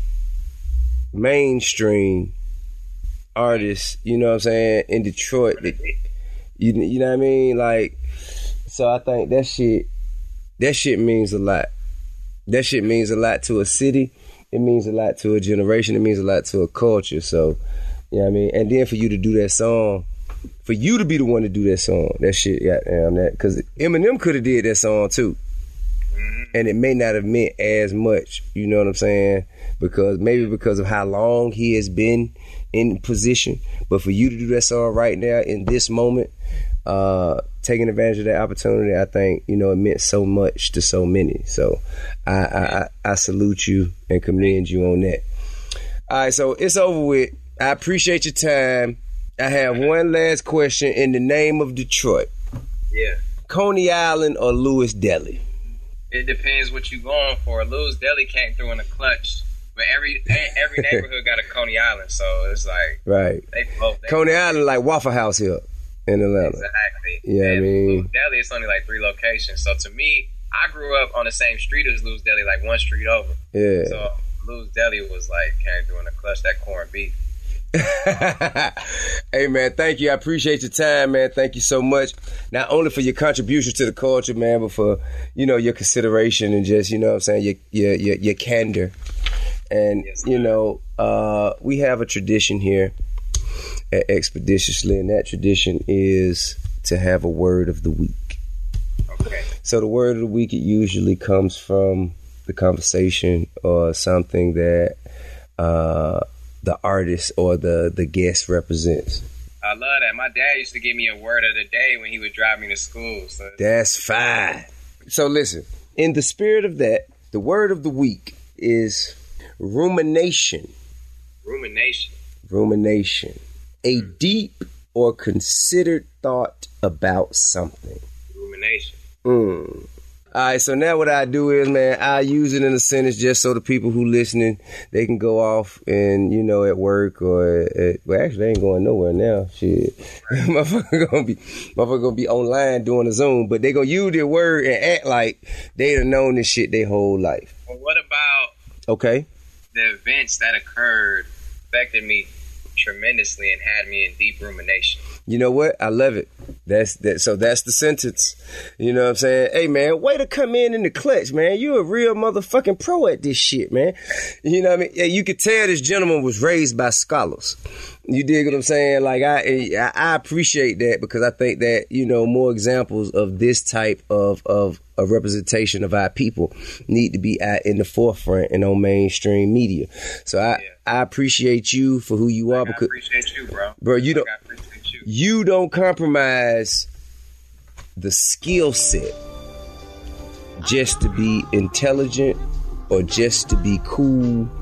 Speaker 3: mainstream artist, you know what I'm saying, in Detroit. That, you, you know what I mean? Like, so I think that shit, that shit means a lot. That shit means a lot to a city. It means a lot to a generation. It means a lot to a culture. So, you know what I mean? And then for you to do that song, for you to be the one to do that song, that shit, goddamn, that, because Eminem could have did that song too, mm-hmm. and it may not have meant as much. You know what I'm saying? Because maybe because of how long he has been in position, but for you to do that song right now in this moment, uh, taking advantage of that opportunity, I think, you know, it meant so much to so many. So I I, I, I salute you and commend you on that. All right, so it's over with. I appreciate your time. I have one last question in the name of Detroit.
Speaker 2: Yeah.
Speaker 3: Coney Island or Lewis Deli?
Speaker 2: It depends what you're going for. Lewis Deli came through in a clutch, but every every neighborhood got a Coney Island, so it's like
Speaker 3: right.
Speaker 2: They both. They
Speaker 3: Coney
Speaker 2: both.
Speaker 3: Island like Waffle House here in Atlanta.
Speaker 2: Exactly.
Speaker 3: Yeah, I mean,
Speaker 2: Lewis Deli, it's only like three locations. So to me, I grew up on the same street as Lewis Deli, like one street over.
Speaker 3: Yeah.
Speaker 2: So Lewis Deli was like came through in a clutch. That corned beef.
Speaker 3: Hey man, thank you. I appreciate your time, man. Thank you so much. Not only for your contribution to the culture, man, but for, you know, your consideration and just, you know what I'm saying, your your your, your candor. And yes, you know, uh, we have a tradition here at Expeditiously, and that tradition is to have a word of the week.
Speaker 2: Okay.
Speaker 3: So the word of the week, it usually comes from the conversation or something that uh the artist or the, the guest represents.
Speaker 2: I love that. My dad used to give me a word of the day when he would drive me to school. So.
Speaker 3: That's fine. So listen, in the spirit of that, the word of the week is rumination.
Speaker 2: Rumination.
Speaker 3: Rumination. A deep or considered thought about something.
Speaker 2: Rumination.
Speaker 3: Mm. All right, so now what I do is, man, I use it in a sentence just so the people who listening, they can go off and, you know, at work or at, well, actually, they ain't going nowhere now. Shit. Right. motherfucker gonna be, motherfucker gonna be online doing a Zoom, but they gonna use their word and act like they done known this shit their whole life.
Speaker 2: Well, what about
Speaker 3: okay
Speaker 2: the events that occurred affected me tremendously and had me in deep rumination?
Speaker 3: You know what? I love it. That's that. So that's the sentence. You know what I'm saying? Hey, man, way to come in in the clutch, man. You a real motherfucking pro at this shit, man. You know what I mean? Yeah, you could tell this gentleman was raised by scholars. You dig what I'm saying? Like, I I appreciate that because I think that, you know, more examples of this type of, of a representation of our people need to be out in the forefront and on mainstream media. So I, yeah. I appreciate you for who you
Speaker 2: like
Speaker 3: are. Because,
Speaker 2: I appreciate you, bro.
Speaker 3: Bro, you
Speaker 2: like
Speaker 3: don't.
Speaker 2: I appreciate you.
Speaker 3: You don't compromise the skill set just to be intelligent or just to be cool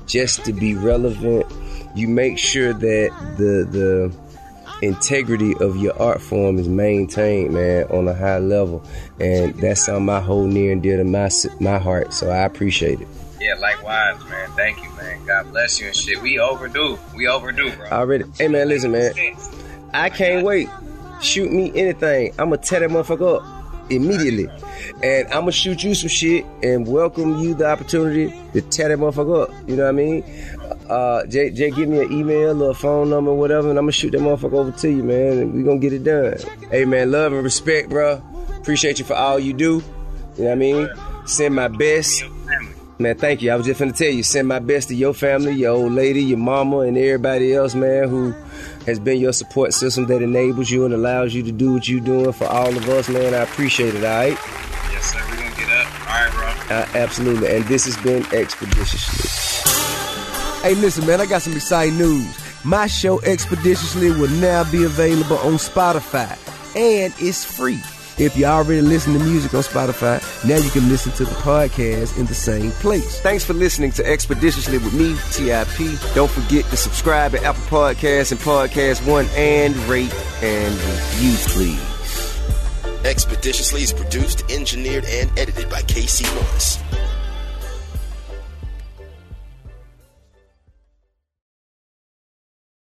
Speaker 3: just to be relevant. You make sure that the the integrity of your art form is maintained, man, on a high level, and that's something I hold near and dear to my my heart. So I appreciate it.
Speaker 2: Yeah, likewise, man. Thank you, man. God bless you and shit. We overdue. We overdue, bro.
Speaker 3: Already. Hey, man, listen, man. I can't wait. Shoot me anything. I'm going to tear that motherfucker up immediately. And I'm going to shoot you some shit and welcome you the opportunity to tear that motherfucker up. You know what I mean? Uh, Jay, Jay, give me an email or a phone number or whatever, and I'm going to shoot that motherfucker over to you, man. And we're going to get it done. Hey, man, love and respect, bro. Appreciate you for all you do. You know what I mean? Send my best. Man, thank you. I was just finna tell you, send my best to your family, your old lady, your mama, and everybody else, man, who has been your support system that enables you and allows you to do what you're doing for all of us, man. I appreciate it, all right?
Speaker 2: Yes, sir. We're going to get up. All right, bro.
Speaker 3: Uh, absolutely. And this has been Expeditiously.
Speaker 4: Hey, listen, man, I got some exciting news. My show, Expeditiously, will now be available on Spotify, and it's free. If you already listen to music on Spotify, now you can listen to the podcast in the same place.
Speaker 3: Thanks for listening to Expeditiously with me, T I P. Don't forget to subscribe at Apple Podcasts and Podcast One, and rate and review, please.
Speaker 5: Expeditiously is produced, engineered, and edited by K C Morris.